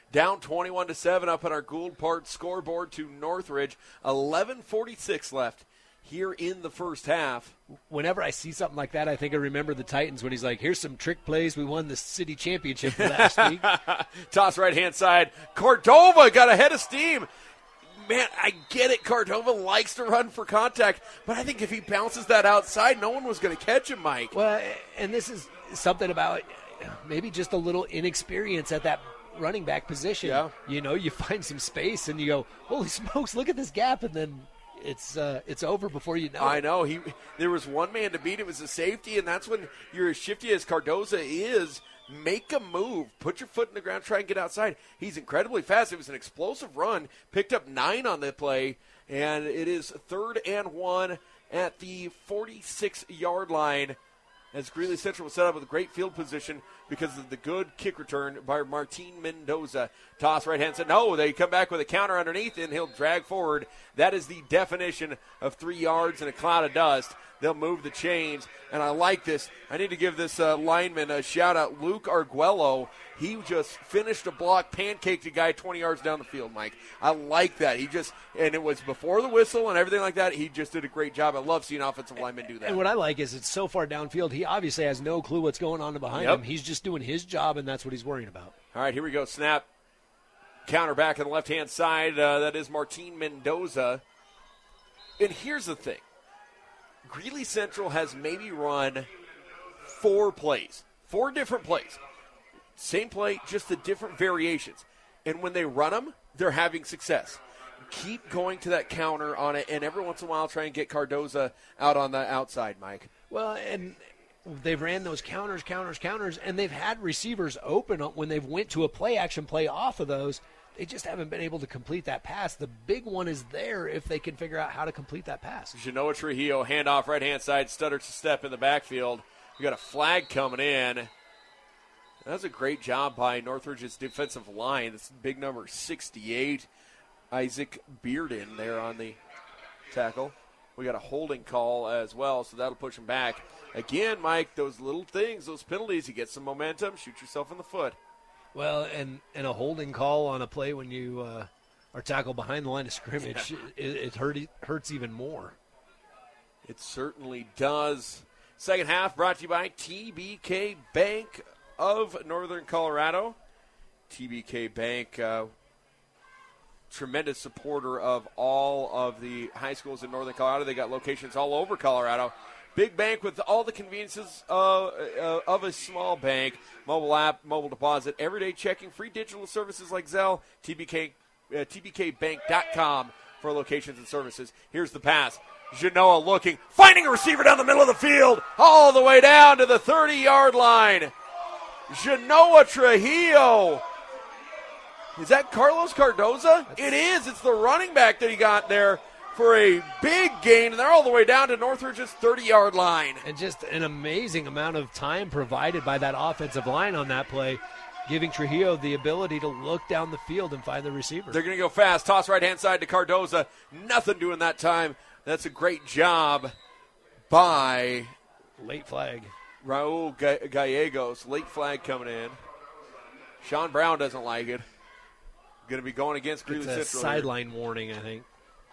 Speaker 2: down twenty-one to seven up on our Gould Park scoreboard to Northridge. eleven forty-six left here in the first half.
Speaker 3: Whenever I see something like that, I think I remember the Titans when he's like, here's some trick plays. We won the city championship last week.
Speaker 2: Toss right-hand side. Cordova got ahead of steam. Man, I get it. Cordova likes to run for contact, but I think if he bounces that outside, no one was going to catch him, Mike.
Speaker 3: Well, and this is something about maybe just a little inexperience at that running back position.
Speaker 2: Yeah.
Speaker 3: You know, you find some space and you go, holy smokes, look at this gap, and then it's uh, it's over before you know
Speaker 2: I
Speaker 3: it.
Speaker 2: know. He there was one man to beat. It was a safety, and that's when you're as shifty as Cardoza is. Make a move. Put your foot in the ground. Try and get outside. He's incredibly fast. It was an explosive run. Picked up nine on the play, and it is third and one at the forty-six-yard line as Greeley Central was set up with a great field position because of the good kick return by Martin Mendoza. Toss right-hand side. No, they come back with a counter underneath, and he'll drag forward. That is the definition of three yards in a cloud of dust. They'll move the chains, and I like this. I need to give this uh, lineman a shout-out, Luke Arguello. He just finished a block, pancaked a guy twenty yards down the field, Mike. I like that. He just, and it was before the whistle and everything like that. He just did a great job. I love seeing offensive linemen do that.
Speaker 3: And what I like is it's so far downfield, he obviously has no clue what's going on behind
Speaker 2: Yep.
Speaker 3: him. He's just doing his job, and that's what he's worrying about.
Speaker 2: All right, here we go. Snap. Counter back on the left-hand side. Uh, that is Martin Mendoza. And here's the thing. Greeley Central has maybe run four plays, four different plays. Same play, just the different variations. And when they run them, they're having success. Keep going to that counter on it, and every once in a while try and get Cardoza out on the outside, Mike.
Speaker 3: Well, and they've ran those counters, counters, counters, and they've had receivers open when they've went to a play-action play off of those. They just haven't been able to complete that pass. The big one is there if they can figure out how to complete that pass.
Speaker 2: Genoa Trujillo, handoff right-hand side, stutter to step in the backfield. We got a flag coming in. That was a great job by Northridge's defensive line. This big number sixty-eight, Isaac Bearden there on the tackle. We got a holding call as well, so that'll push him back. Again, Mike, those little things, those penalties, you get some momentum, shoot yourself in the foot.
Speaker 3: Well, and, and a holding call on a play when you uh, are tackled behind the line of scrimmage,
Speaker 2: Yeah.
Speaker 3: it, it hurt, hurts even more.
Speaker 2: It certainly does. Second half brought to you by T B K Bank of Northern Colorado. T B K Bank, uh, tremendous supporter of all of the high schools in Northern Colorado. They got locations all over Colorado. Big bank with all the conveniences uh, uh, of a small bank. Mobile app, mobile deposit, everyday checking, free digital services like Zelle, T B K, uh, T B K bank dot com for locations and services. Here's the pass. Genoa looking, finding a receiver down the middle of the field, all the way down to the thirty-yard line. Genoa Trujillo. Is that Carlos Cardoza? It is. It's the running back that he got there for a big gain, and they're all the way down to Northridge's thirty-yard line.
Speaker 3: And just an amazing amount of time provided by that offensive line on that play, giving Trujillo the ability to look down the field and find the receiver.
Speaker 2: They're going to go fast. Toss right-hand side to Cardoza. Nothing doing that time. That's a great job by
Speaker 3: late flag.
Speaker 2: Raul Gallegos. Late flag coming in. Sean Brown doesn't like it. Going to be going against Greeley
Speaker 3: It's a
Speaker 2: Central.
Speaker 3: sideline warning, I think.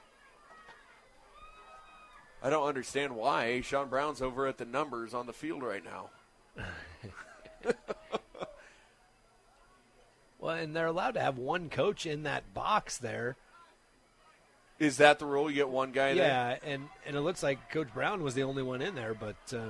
Speaker 2: I don't understand why. Sean Brown's over at the numbers on the field right now.
Speaker 3: Well, and they're allowed to have one coach in that box there.
Speaker 2: Is that the rule? You get one guy there?
Speaker 3: Yeah, and, and it looks like Coach Brown was the only one in there, but uh,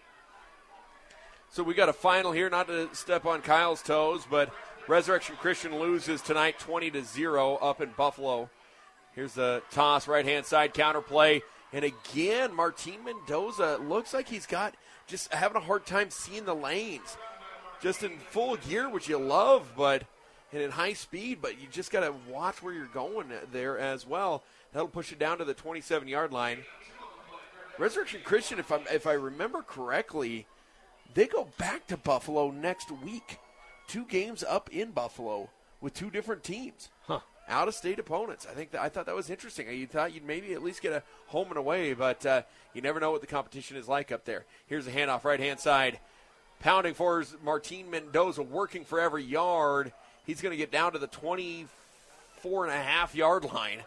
Speaker 2: So we got a final here, not to step on Kyle's toes, but Resurrection Christian loses tonight twenty to zero up in Buffalo. Here's the toss, right-hand side, counter play. And again, Martin Mendoza looks like he's got just having a hard time seeing the lanes. Just in full gear, which you love, but and in high speed, but you just got to watch where you're going there as well. That'll push it down to the twenty-seven-yard line. Resurrection Christian, if I if I remember correctly, they go back to Buffalo next week. Two games up in Buffalo with two different teams.
Speaker 3: Huh.
Speaker 2: Out-of-state opponents. I think that, I thought that was interesting. You thought you'd maybe at least get a home and away, but uh, you never know what the competition is like up there. Here's a handoff right-hand side. Pounding for Martin Mendoza, working for every yard. He's going to get down to the twenty-four and a half yard line.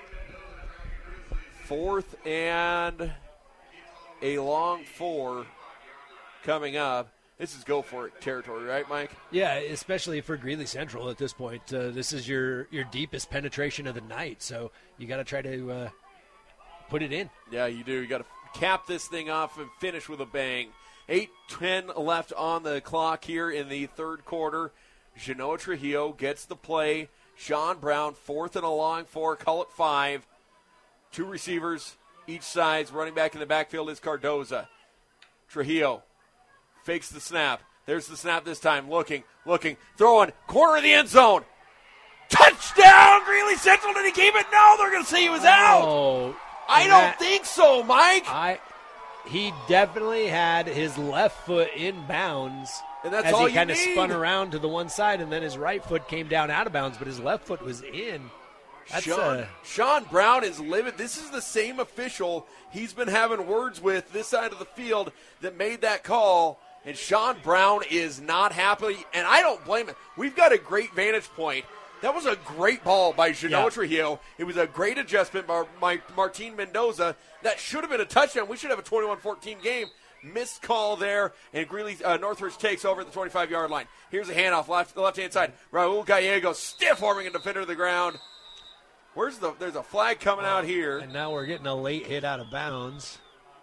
Speaker 2: Fourth and a long four coming up. This is go for it territory, right, Mike?
Speaker 3: Yeah, especially for Greeley Central at this point. Uh, this is your, your deepest penetration of the night, so you got to try to uh, put it in.
Speaker 2: Yeah, you do. You got to cap this thing off and finish with a bang. eight ten left on the clock here in the third quarter. Genoa Trujillo gets the play. Sean Brown, fourth and a long four, call it five. Two receivers, each side. Running back in the backfield is Cardoza. Trujillo fakes the snap. There's the snap this time. Looking, looking, throwing, corner of the end zone. Touchdown, Greeley Central. Did he keep it? No, they're going to say he was out.
Speaker 3: Oh,
Speaker 2: I don't think so, Mike.
Speaker 3: I, he definitely had his left foot in bounds.
Speaker 2: And that's
Speaker 3: as
Speaker 2: all
Speaker 3: he kind of
Speaker 2: need.
Speaker 3: spun around to the one side, and then his right foot came down out of bounds, but his left foot was in. That's
Speaker 2: Sean,
Speaker 3: uh,
Speaker 2: Sean Brown is livid. This is the same official he's been having words with this side of the field that made that call, and Sean Brown is not happy, and I don't blame him. We've got a great vantage point. That was a great ball by Genoa
Speaker 3: Yeah.
Speaker 2: Trujillo. It was a great adjustment by, by Martin Mendoza. That should have been a touchdown. We should have a twenty-one fourteen game. Missed call there, and Greeley uh, Northridge takes over at the twenty-five-yard line. Here's a handoff, left, the left-hand side. Raul Gallegos stiff-arming a defender to the ground. Where's the? There's a flag coming out here.
Speaker 3: And now we're getting a late hit out of bounds.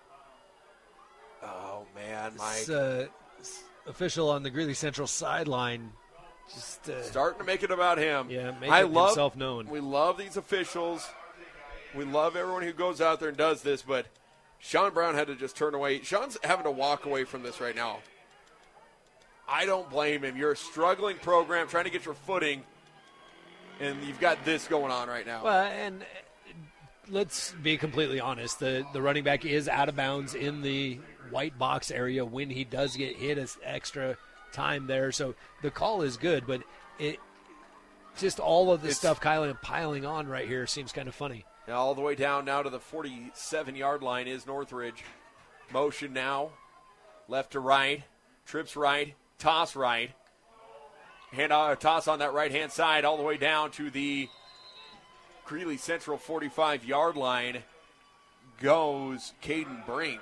Speaker 2: Oh, man, Mike.
Speaker 3: This, uh, this official on the Greeley Central sideline just uh,
Speaker 2: starting to make it about him.
Speaker 3: Yeah, make
Speaker 2: I
Speaker 3: it
Speaker 2: love,
Speaker 3: himself known.
Speaker 2: We love these officials. We love everyone who goes out there and does this, but Sean Brown had to just turn away. Sean's having to walk away from this right now. I don't blame him. You're a struggling program trying to get your footing, and you've got this going on right now.
Speaker 3: Well, and let's be completely honest. The the running back is out of bounds in the white box area when he does get hit as extra time there. So the call is good, but it just all of the stuff piling, piling on right here seems kind of funny.
Speaker 2: Now all the way down now to the forty-seven-yard line is Northridge. Motion now, left to right, trips right, toss right. Hand uh, toss on that right-hand side all the way down to the Greeley Central forty-five-yard line goes Caden Brink.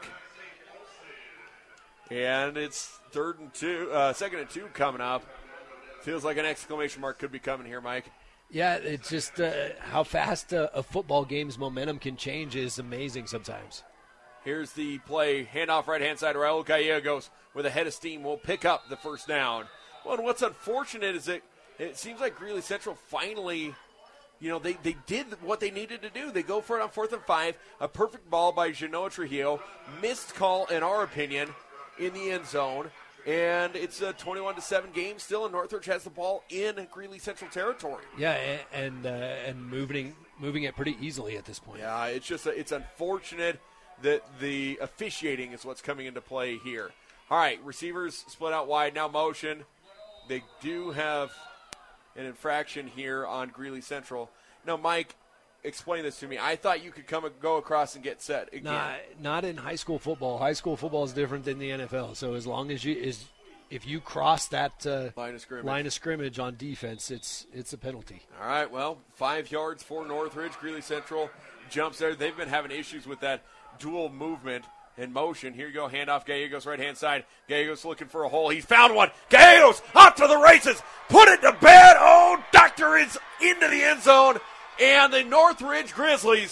Speaker 2: And it's third and two, uh, second and two coming up. Feels like an exclamation mark could be coming here, Mike.
Speaker 3: Yeah, it's just uh, how fast a, a football game's momentum can change is amazing sometimes.
Speaker 2: Here's the play. Handoff right-hand side. Raul Gallegos with a head of steam will pick up the first down. Well, and what's unfortunate is that it seems like Greeley Central finally, you know, they, they did what they needed to do. They go for it on fourth and five. A perfect ball by Genoa Trujillo. Missed call, in our opinion, in the end zone. And it's a twenty-one to seven game still, and Northridge has the ball in Greeley Central territory.
Speaker 3: Yeah, and uh, and moving moving it pretty easily at this point.
Speaker 2: Yeah, it's just a, it's unfortunate that the officiating is what's coming into play here. All right, receivers split out wide, now motion. They do have an infraction here on Greeley Central. Now, Mike, explain this to me. I thought you could come and go across and get set again.
Speaker 3: Not, not in high school football. High school football is different than the N F L. So as long as you is, if you cross that uh,
Speaker 2: line of scrimmage.
Speaker 3: line of scrimmage on defense, it's it's a penalty.
Speaker 2: All right. Well, five yards for Northridge. Greeley Central jumps there. They've been having issues with that dual movement in motion. Here you go. Handoff Gallegos right hand side. Gallegos looking for a hole. He's found one. Gallegos off to the races. Put it to bed. Oh, Doctor is into the end zone. And the Northridge Grizzlies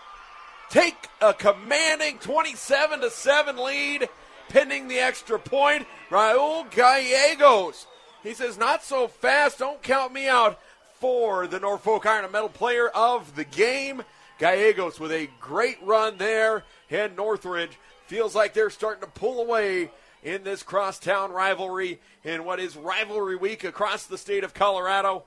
Speaker 2: take a commanding twenty-seven to seven lead, pending the extra point. Raul Gallegos, he says, not so fast, don't count me out, for the Norfolk Iron and Metal player of the game. Gallegos with a great run there, and Northridge feels like they're starting to pull away in this crosstown rivalry in what is rivalry week across the state of Colorado.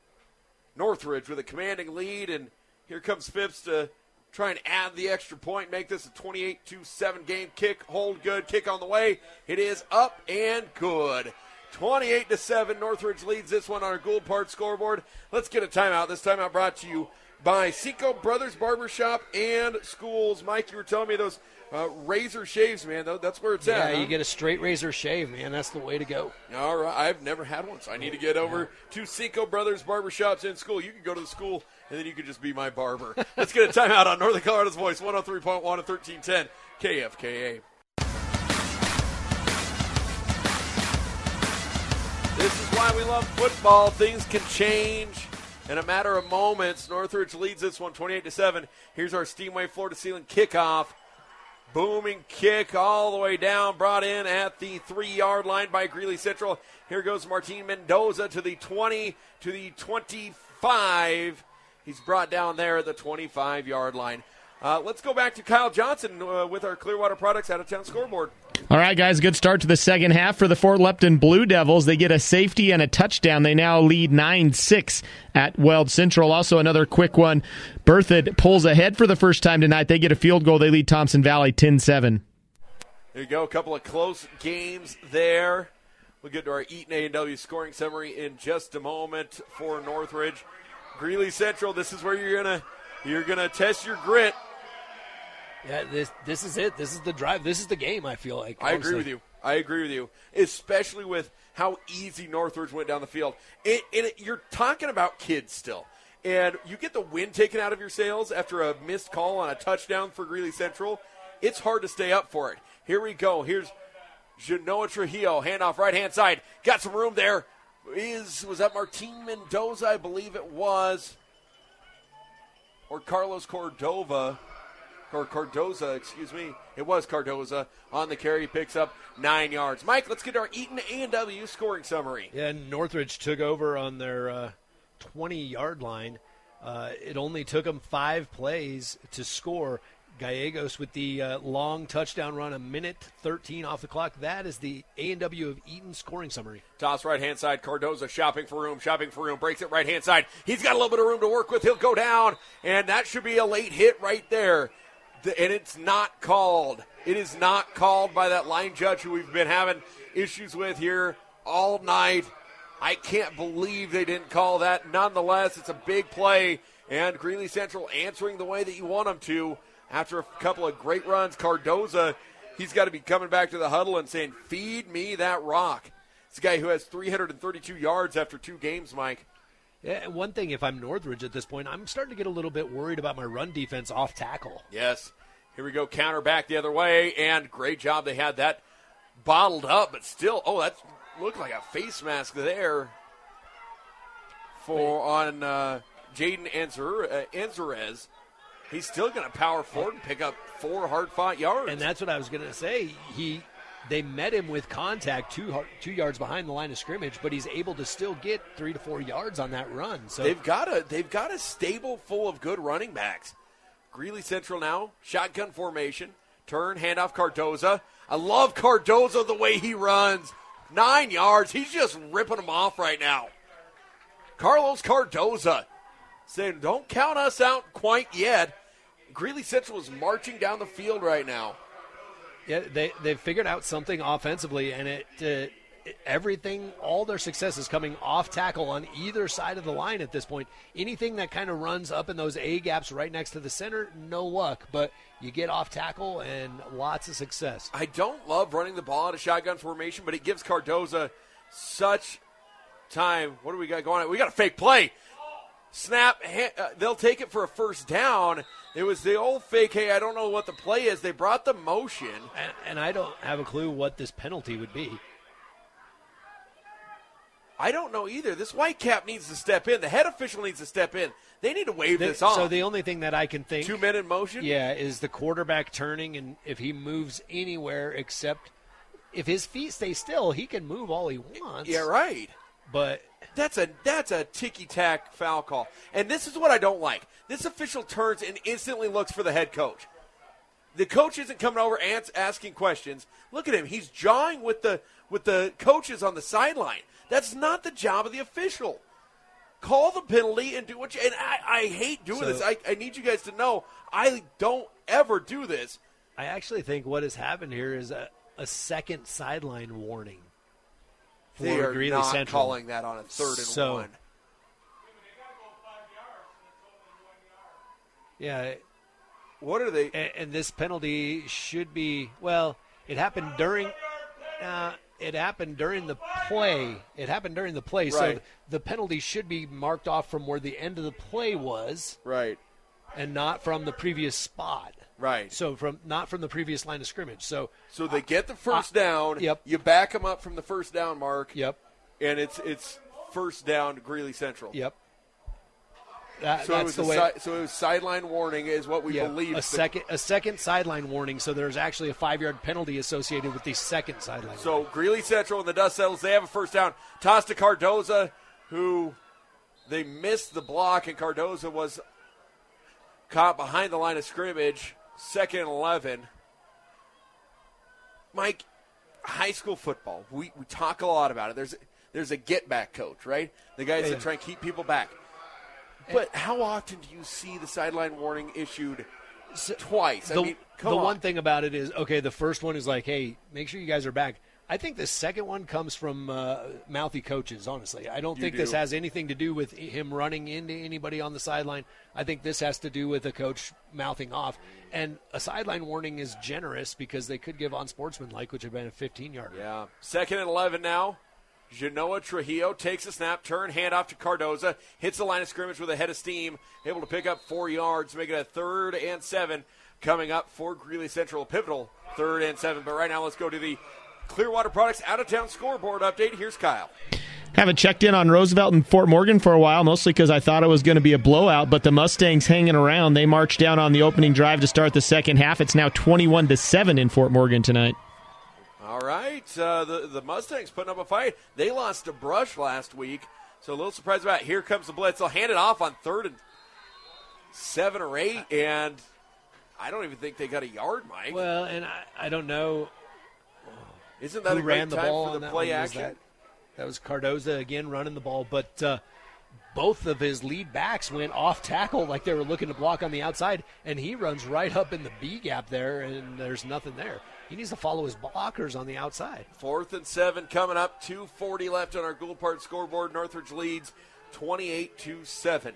Speaker 2: Northridge with a commanding lead, and here comes Phipps to try and add the extra point, make this a twenty-eight to seven game. Kick, hold good, kick on the way. It is up and good. twenty-eight to seven, Northridge leads this one on our Gould Park scoreboard. Let's get a timeout. This timeout brought to you by Cinco Brothers Barbershop and Schools. Mike, you were telling me those uh, razor shaves, man. That's where it's
Speaker 3: yeah,
Speaker 2: at.
Speaker 3: Yeah, you
Speaker 2: huh?
Speaker 3: get a straight razor shave, man. That's the way to go.
Speaker 2: All right. I've never had one, so I need to get over to Cinco Brothers Barbershops and School. You can go to the school, and then you can just be my barber. Let's get a timeout on Northern Colorado's Voice, one oh three point one and thirteen ten K F K A. This is why we love football. Things can change in a matter of moments. Northridge leads this one twenty-eight to seven. Here's our Steamway floor-to-ceiling kickoff. Booming kick all the way down, brought in at the three-yard line by Greeley Central. Here goes Martin Mendoza to the twenty, to the twenty-five. He's brought down there at the twenty-five-yard line. Uh, let's go back to Kyle Johnson uh, with our Clearwater Products out-of-town scoreboard.
Speaker 18: All right, guys, good start to the second half for the Fort Lupton Blue Devils. They get a safety and a touchdown. They now lead nine six at Weld Central. Also, another quick one. Berthoud pulls ahead for the first time tonight. They get a field goal. They lead Thompson Valley ten seven.
Speaker 2: There you go, a couple of close games there. We'll get to our Eaton A and W scoring summary in just a moment for Northridge. Greeley Central, this is where you're gonna you're gonna test your grit.
Speaker 3: Yeah, this this is it. This is the drive. This is the game, I feel like.
Speaker 2: I agree with you. I agree with you, especially with how easy Northridge went down the field. It, it, you're talking about kids still, and you get the wind taken out of your sails after a missed call on a touchdown for Greeley Central. It's hard to stay up for it. Here we go. Here's Genoa Trujillo, handoff right-hand side. Got some room there. Is Was that Martin Mendoza? I believe it was. Or Carlos Cordova. Or Cardoza, excuse me. It was Cardoza on the carry. Picks up nine yards. Mike, let's get our Eaton A and W scoring summary.
Speaker 3: Yeah, Northridge took over on their uh, twenty-yard line. Uh, it only took them five plays to score. Gallegos with the uh, long touchdown run, a minute thirteen off the clock. That is the A and W of Eaton scoring summary.
Speaker 2: Toss right-hand side. Cardoza shopping for room, shopping for room. Breaks it right-hand side. He's got a little bit of room to work with. He'll go down, and that should be a late hit right there. And it's not called. It is not called by that line judge who we've been having issues with here all night. I can't believe they didn't call that. Nonetheless, it's a big play, and Greeley Central answering the way that you want them to after a couple of great runs. Cardoza, he's got to be coming back to the huddle and saying, feed me that rock. It's a guy who has three hundred thirty-two yards after two games, Mike.
Speaker 3: Yeah, and one thing, if I'm Northridge at this point, I'm starting to get a little bit worried about my run defense off tackle.
Speaker 2: Yes. Here we go, counter back the other way, and great job. They had that bottled up, but still, oh, that looked like a face mask there for on uh, Jaden Anzarez. He's still going to power forward and pick up four hard-fought yards.
Speaker 3: And that's what I was going to say. He They met him with contact two two yards behind the line of scrimmage, but he's able to still get three to four yards on that run. So
Speaker 2: they've got a they've got a stable full of good running backs. Greeley Central now, shotgun formation, turn, handoff Cardoza. I love Cardoza the way he runs. Nine yards. He's just ripping them off right now. Carlos Cardoza saying, don't count us out quite yet. Greeley Central is marching down the field right now.
Speaker 3: Yeah, they they've figured out something offensively, and it, uh, it everything, all their success is coming off tackle on either side of the line at this point. Anything that kind of runs up in those A gaps right next to the center, no luck. But you get off tackle and lots of success.
Speaker 2: I don't love running the ball out of shotgun formation, but it gives Cardoza such time. What do we got going on? We got a fake play. Snap. Uh, they'll take it for a first down. It was the old fake, hey, I don't know what the play is. They brought the motion.
Speaker 3: And, and I don't have a clue what this penalty would be.
Speaker 2: I don't know either. This Whitecap needs to step in. The head official needs to step in. They need to wave
Speaker 3: the,
Speaker 2: this off.
Speaker 3: So the only thing that I can think.
Speaker 2: Two men in motion?
Speaker 3: Yeah, is the quarterback turning, and if he moves anywhere except if his feet stay still, he can move all he wants.
Speaker 2: Yeah, right.
Speaker 3: But
Speaker 2: that's a that's a ticky-tack foul call. And this is what I don't like. This official turns and instantly looks for the head coach. The coach isn't coming over and asking questions. Look at him. He's jawing with the with the coaches on the sideline. That's not the job of the official. Call the penalty and do what you – and I, I hate doing so, this. I, I need you guys to know I don't ever do this.
Speaker 3: I actually think what has happened here is a, a second sideline warning.
Speaker 2: They are
Speaker 3: Greeley
Speaker 2: not
Speaker 3: Central.
Speaker 2: calling that on a third and
Speaker 3: so,
Speaker 2: one.
Speaker 3: Yeah.
Speaker 2: What are they?
Speaker 3: And, and this penalty should be, well, it happened during uh, it happened during the play. It happened during the play,
Speaker 2: Right.
Speaker 3: so the penalty should be marked off from where the end of the play was.
Speaker 2: Right.
Speaker 3: And not from the previous spot.
Speaker 2: Right.
Speaker 3: So from not from the previous line of scrimmage. So
Speaker 2: So they get the first
Speaker 3: uh,
Speaker 2: down.
Speaker 3: Yep.
Speaker 2: You back them up from the first down mark.
Speaker 3: Yep.
Speaker 2: And it's it's first down to Greeley Central.
Speaker 3: Yep. That,
Speaker 2: so, it
Speaker 3: that's
Speaker 2: was
Speaker 3: the
Speaker 2: a
Speaker 3: way.
Speaker 2: si- so it was sideline warning is what we
Speaker 3: Yeah,
Speaker 2: believe.
Speaker 3: a second a second sideline warning. So there's actually a five yard penalty associated with the second sideline.
Speaker 2: So Greeley Central, when the dust settles, they have a first down. Toss to Cardoza, who they missed the block, and Cardoza was caught behind the line of scrimmage. Second and eleven. Mike, high school football, we, we talk a lot about it. There's there's a get back coach, right? The guys
Speaker 3: Yeah.
Speaker 2: that try and keep people back. But how often do you see the sideline warning issued twice?
Speaker 3: The,
Speaker 2: I mean, come
Speaker 3: the
Speaker 2: on.
Speaker 3: one thing about it is, okay, the first one is like, hey, make sure you guys are back. I think the second one comes from uh, mouthy coaches, honestly. I don't
Speaker 2: You
Speaker 3: think
Speaker 2: do.
Speaker 3: this has anything to do with him running into anybody on the sideline. I think this has to do with a coach mouthing off. And a sideline warning is generous because they could give unsportsmanlike, which would have been a fifteen-yarder.
Speaker 2: Yeah. Second and eleven now. Genoa Trujillo takes a snap, turn, hand off to Cardoza, hits the line of scrimmage with a head of steam, able to pick up four yards, make it a third and seven coming up for Greeley Central, a pivotal third and seven. But right now, let's go to the Clearwater Products out-of-town scoreboard update. Here's Kyle.
Speaker 18: Haven't checked in on Roosevelt and Fort Morgan for a while, mostly because I thought it was going to be a blowout, but the Mustangs hanging around. They marched down on the opening drive to start the second half. It's now twenty-one to seven in Fort Morgan tonight.
Speaker 2: All right, uh, the, the Mustangs putting up a fight. They lost to Brush last week, so a little surprised about it. Here comes the blitz. They'll hand it off on third and seven or eight, and I don't even think they got a yard, Mike.
Speaker 3: Well, and I, I don't know.
Speaker 2: Isn't that
Speaker 3: who
Speaker 2: a great
Speaker 3: ran the
Speaker 2: time
Speaker 3: ball
Speaker 2: for
Speaker 3: on
Speaker 2: the
Speaker 3: that
Speaker 2: play
Speaker 3: one? Was
Speaker 2: action?
Speaker 3: That, that was Cardoza again running the ball, but uh, both of his lead backs went off tackle like they were looking to block on the outside, and he runs right up in the B gap there, and there's nothing there. He needs to follow his blockers on the outside.
Speaker 2: Fourth and seven coming up. two forty left on our Gould Park scoreboard. Northridge leads twenty-eight to seven.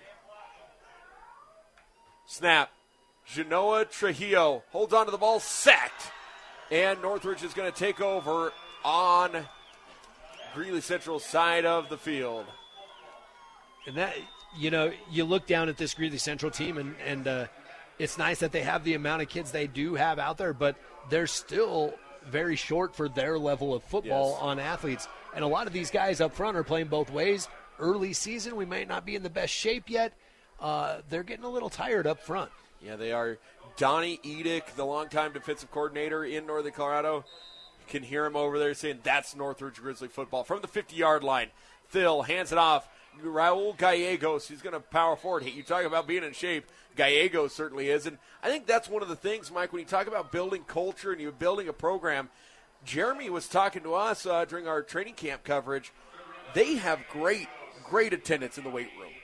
Speaker 2: Snap. Genoa Trujillo holds on to the ball, sacked. And Northridge is going to take over on Greeley Central's side of the field.
Speaker 3: And that, you know, you look down at this Greeley Central team, and, and uh, it's nice that they have the amount of kids they do have out there, but they're still very short for their level of football
Speaker 2: Yes.
Speaker 3: on athletes. And a lot of these guys up front are playing both ways. Early season, we may not be in the best shape yet. Uh, they're getting a little tired up front.
Speaker 2: Yeah, they are. Donnie Edick, the longtime defensive coordinator in Northern Colorado, you can hear him over there saying that's Northridge Grizzly football. From the fifty-yard line, Phil hands it off. Raul Gallegos, he's going to power forward. Hey, you talk about being in shape. Gallegos certainly is. And I think that's one of the things, Mike, when you talk about building culture and you're building a program, Jeremy was talking to us uh, during our training camp coverage. They have great, great attendance in the weight room.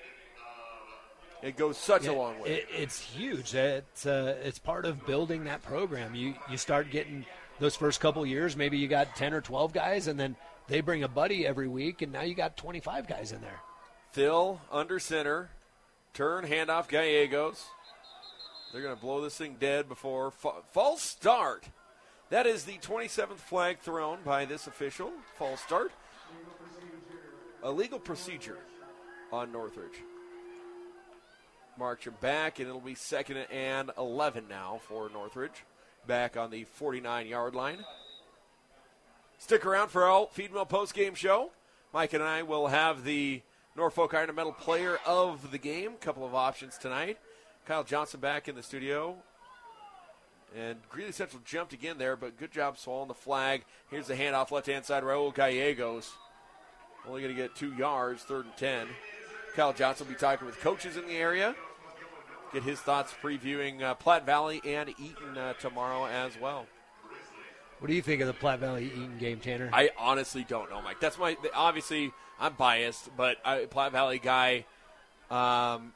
Speaker 2: It goes such
Speaker 3: Yeah,
Speaker 2: a long way.
Speaker 3: It, it's huge. It's uh, it's part of building that program. You you start getting those first couple years. Maybe you got ten or twelve guys, and then they bring a buddy every week, and now you got twenty-five guys in there.
Speaker 2: Phil under center, turn, handoff, Gallegos. They're going to blow this thing dead before fa- false start. That is the twenty-seventh flag thrown by this official. False start. A legal procedure on Northridge. Marching back, and it'll be second and eleven now for Northridge. Back on the forty-nine-yard line. Stick around for our Feed Mill post-game show. Mike and I will have the Norfolk Iron and Metal player of the game. Couple of options tonight. Kyle Johnson back in the studio. And Greeley Central jumped again there, but good job swallowing the flag. Here's the handoff left-hand side. Raul Gallegos only going to get two yards, third and ten. Kyle Johnson will be talking with coaches in the area. Get his thoughts previewing uh, Platte Valley and Eaton uh, tomorrow as well.
Speaker 3: What do you think of the Platte Valley Eaton game, Tanner?
Speaker 2: I honestly don't know, Mike. That's my obviously I'm biased, but I, Platte Valley guy. Um,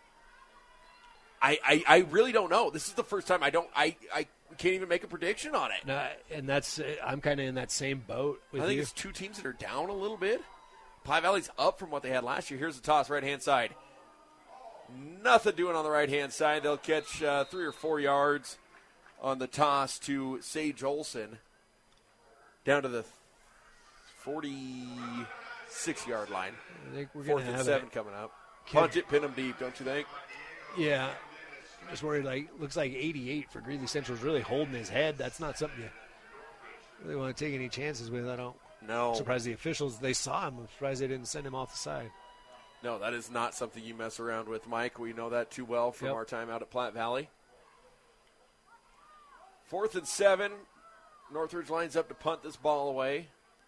Speaker 2: I, I I really don't know. This is the first time I don't I, I can't even make a prediction on it.
Speaker 3: No, and that's I'm kind of in that same boat with
Speaker 2: I think
Speaker 3: you.
Speaker 2: it's two teams that are down a little bit. Platte Valley's up from what they had last year. Here's the toss, right hand side. nothing doing on the right-hand side. They'll catch uh, three or four yards on the toss to Sage Olson down to the forty-six-yard line.
Speaker 3: I think we're
Speaker 2: Fourth
Speaker 3: gonna
Speaker 2: and
Speaker 3: have
Speaker 2: seven
Speaker 3: it.
Speaker 2: coming up. Punt it, pin them deep, don't you think?
Speaker 3: Yeah. I'm just worried, like, looks like eighty-eight for Greeley Central's really holding his head. That's not something you really want to take any chances with. I don't.
Speaker 2: No.
Speaker 3: I'm surprised the officials, they saw him. I'm surprised they didn't send him off the side.
Speaker 2: No, that is not something you mess around with, Mike. We know that too well from
Speaker 3: Yep.
Speaker 2: our time out at Platte Valley. Fourth and seven. Northridge lines up to punt this ball away.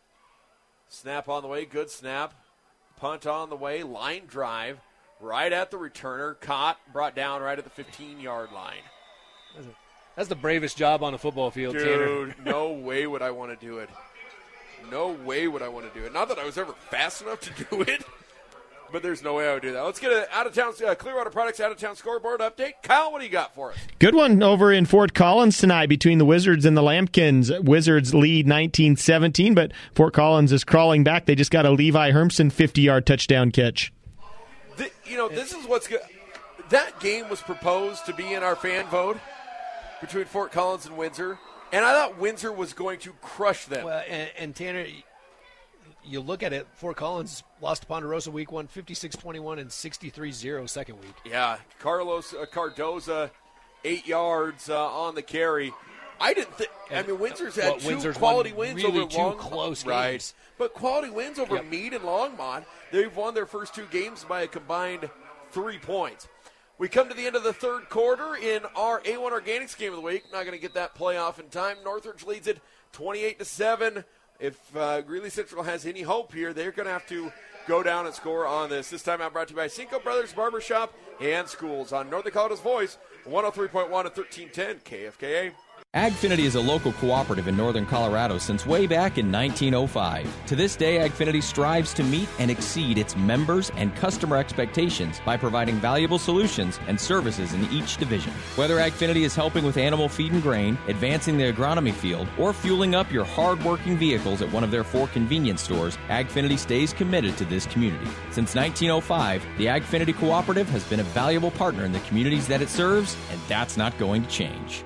Speaker 2: Snap on the way. Good snap. Punt on the way. Line drive. Right at the returner. Caught. Brought down right at the fifteen-yard line.
Speaker 3: That's, a, that's the bravest job on a football field,
Speaker 2: Dude,
Speaker 3: Tanner.
Speaker 2: no way would I want to do it. No way would I want to do it. Not that I was ever fast enough to do it, but there's no way I would do that. Let's get an out-of-town uh, Clearwater Products out-of-town scoreboard update. Kyle, what do you got for us?
Speaker 18: Good one over in Fort Collins tonight between the Wizards and the Lampkins. Wizards lead nineteen seventeen, but Fort Collins is crawling back. They just got a Levi Hermson fifty-yard touchdown catch.
Speaker 2: The, you know, this is what's good. That game was proposed to be in our fan vote between Fort Collins and Windsor, and I thought Windsor was going to crush them.
Speaker 3: Well, and, and Tanner, you look at it, Fort Collins lost to Ponderosa week one, fifty-six twenty-one and sixty-three zero second week.
Speaker 2: Yeah, Carlos uh, Cardoza, eight yards uh, on the carry. I didn't think. I mean, Windsor's had
Speaker 3: Well,
Speaker 2: two
Speaker 3: Windsor's
Speaker 2: quality
Speaker 3: won
Speaker 2: wins
Speaker 3: really
Speaker 2: over
Speaker 3: two
Speaker 2: Long-
Speaker 3: close
Speaker 2: right.
Speaker 3: games.
Speaker 2: But quality wins over
Speaker 3: Yep.
Speaker 2: Meade and Longmont. They've won their first two games by a combined three points. We come to the end of the third quarter in our A one Organics game of the week. Not going to get that playoff in time. Northridge leads it twenty-eight to seven. If uh, Greeley Central has any hope here, they're going to have to go down and score on this. This time out brought to you by Cinco Brothers Barbershop and Schools on North Dakota's Voice, one oh three point one and thirteen ten K F K A.
Speaker 20: Agfinity is a local cooperative in northern Colorado since way back in nineteen oh five. To this day, Agfinity strives to meet and exceed its members and customer expectations by providing valuable solutions and services in each division. Whether Agfinity is helping with animal feed and grain, advancing the agronomy field, or fueling up your hard-working vehicles at one of their four convenience stores, Agfinity stays committed to this community. Since nineteen oh five, the Agfinity Cooperative has been a valuable partner in the communities that it serves, and that's not going to change.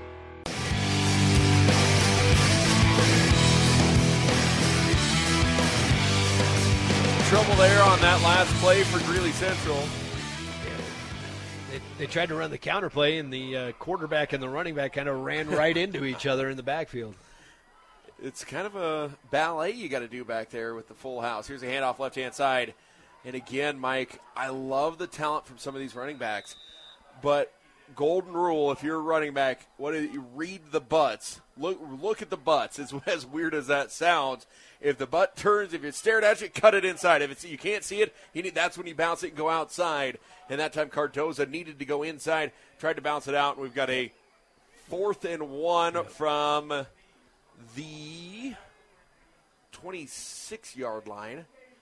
Speaker 2: Trouble there on that last play for Greeley Central.
Speaker 3: They, they tried to run the counterplay, and the uh, quarterback and the running back kind of ran right into each other in the backfield.
Speaker 2: It's kind of a ballet you got to do back there with the full house. Here's a handoff left-hand side. And again, Mike, I love the talent from some of these running backs. But golden rule, if you're a running back, what is, you read the butts. Look look at the butts. As, as weird as that sounds, if the butt turns, if it's stared at you, cut it inside. If it's you can't see it, you need, that's when you bounce it and go outside. And that time Cardoza needed to go inside, tried to bounce it out. And we've got a fourth and one yeah. from the twenty-six-yard line.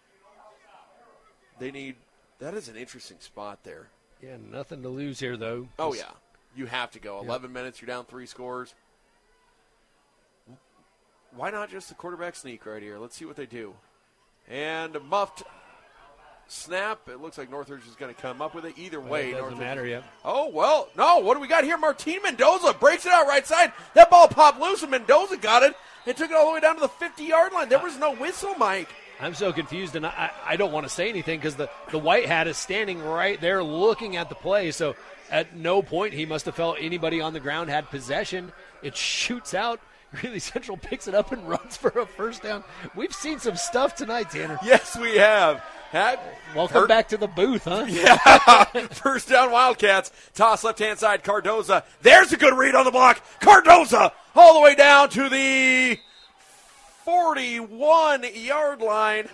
Speaker 2: They need – that is an interesting spot there.
Speaker 3: Yeah, nothing to lose here, though.
Speaker 2: Oh, yeah. You have to go. eleven yeah. minutes, you're down three scores. Why not just the quarterback sneak right here? Let's see what they do. And a muffed snap. It looks like Northridge is going to come up with it. Either
Speaker 3: well,
Speaker 2: way.
Speaker 3: It doesn't
Speaker 2: Northridge.
Speaker 3: matter yet.
Speaker 2: Oh, well, no. What do we got here? Martin Mendoza breaks it out right side. That ball popped loose, and Mendoza got it and took it all the way down to the fifty-yard line. There was no whistle, Mike.
Speaker 3: I'm so confused, and I, I don't want to say anything because the, the white hat is standing right there looking at the play. So at no point he must have felt anybody on the ground had possession. It shoots out. Greeley Central picks it up and runs for a first down. We've seen some stuff tonight, Tanner.
Speaker 2: Yes, we have. Had,
Speaker 3: Welcome hurt. back to the booth, huh?
Speaker 2: Yeah. First down Wildcats. Toss left-hand side, Cardoza. There's a good read on the block. Cardoza all the way down to the forty-one-yard line.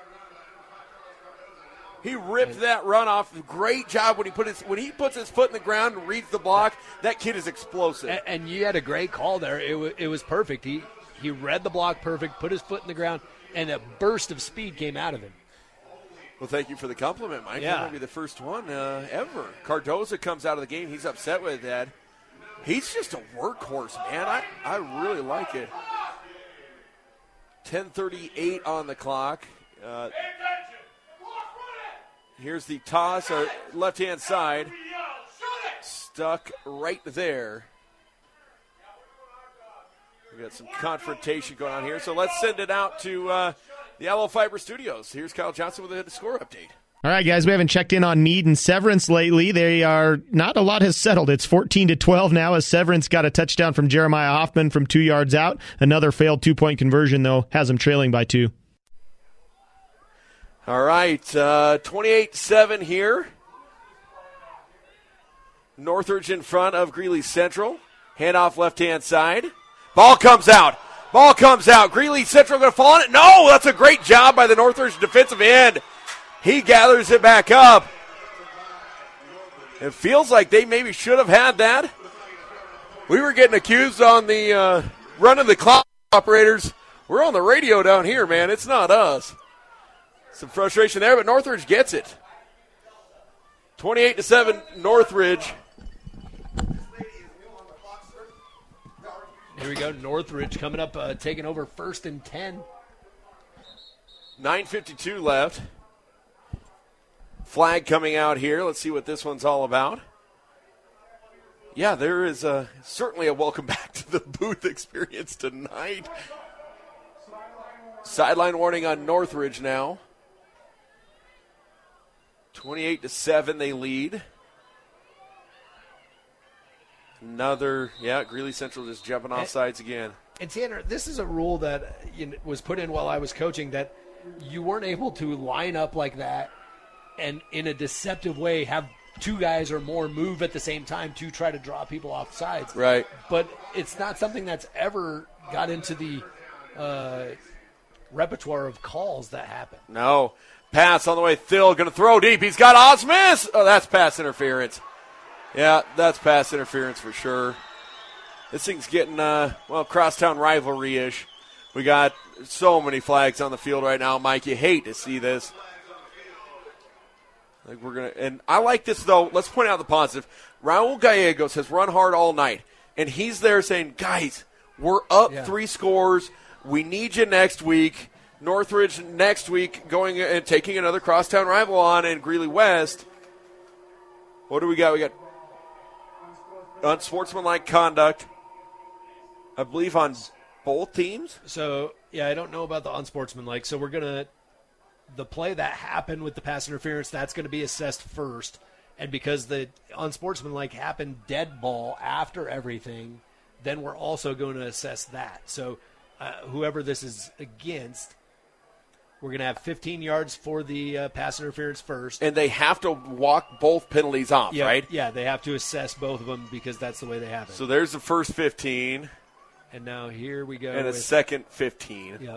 Speaker 2: He ripped that run off. Great job when he put his when he puts his foot in the ground and reads the block. That kid is explosive.
Speaker 3: And, and you had a great call there. It, w- it was perfect. He he read the block perfect, put his foot in the ground, and a burst of speed came out of him.
Speaker 2: Well, thank you for the compliment, Mike.
Speaker 3: Yeah.
Speaker 2: That might be the first one uh, ever. Cardoza comes out of the game. He's upset with that. He's just a workhorse, man. I, I really like it. ten thirty-eight on the clock. Uh, Here's the toss, or left-hand side. Stuck right there. We got some confrontation going on here, so let's send it out to uh, the Yellow Fiber Studios. Here's Kyle Johnson with a score update.
Speaker 18: All right, guys, we haven't checked in on Meade and Severance lately. They are not a lot has settled. It's fourteen to twelve now as Severance got a touchdown from Jeremiah Hoffman from two yards out. Another failed two-point conversion, though, has them trailing by two.
Speaker 2: All right, uh, twenty-eight seven here. Northridge in front of Greeley Central. Handoff left-hand side. Ball comes out. Ball comes out. Greeley Central going to fall on it. No, that's a great job by the Northridge defensive end. He gathers it back up. It feels like they maybe should have had that. We were getting accused on the uh, running the clock operators. We're on the radio down here, man. It's not us. Some frustration there, but Northridge gets it. twenty-eight to seven, Northridge.
Speaker 3: Here we go, Northridge coming up, uh, taking over first and ten.
Speaker 2: nine fifty-two left. Flag coming out here. Let's see what this one's all about. Yeah, there is a, certainly a welcome back to the booth experience tonight. Sideline warning on Northridge now. twenty-eight to seven, they lead. Another, yeah, Greeley Central just jumping off sides again.
Speaker 3: And Tanner, this is a rule that you know, was put in while I was coaching, that you weren't able to line up like that and in a deceptive way have two guys or more move at the same time to try to draw people off sides.
Speaker 2: Right.
Speaker 3: But it's not something that's ever got into the uh, repertoire of calls that happen.
Speaker 2: No. Pass on the way. Thill going to throw deep. He's got Osmus. Oh, that's pass interference. Yeah, that's pass interference for sure. This thing's getting, uh, well, crosstown rivalry-ish. We got so many flags on the field right now, Mike. You hate to see this. Like we're gonna, and I like this though. Let's point out the positive. Raul Gallegos has run hard all night, and he's there saying, "Guys, we're up
Speaker 3: Yeah.
Speaker 2: three scores. We need you next week." Northridge next week going and taking another crosstown rival on in Greeley West. What do we got? We got unsportsmanlike conduct, I believe, on both teams.
Speaker 3: So, yeah, I don't know about the unsportsmanlike. So we're going to – the play that happened with the pass interference, that's going to be assessed first. And because the unsportsmanlike happened dead ball after everything, then we're also going to assess that. So uh, whoever this is against, we're going to have fifteen yards for the uh, pass interference first.
Speaker 2: And they have to walk both penalties off,
Speaker 3: yeah,
Speaker 2: right?
Speaker 3: Yeah, they have to assess both of them because that's the way they happen.
Speaker 2: So there's the first fifteen.
Speaker 3: And now here we go.
Speaker 2: And a
Speaker 3: with,
Speaker 2: second fifteen.
Speaker 3: Yep.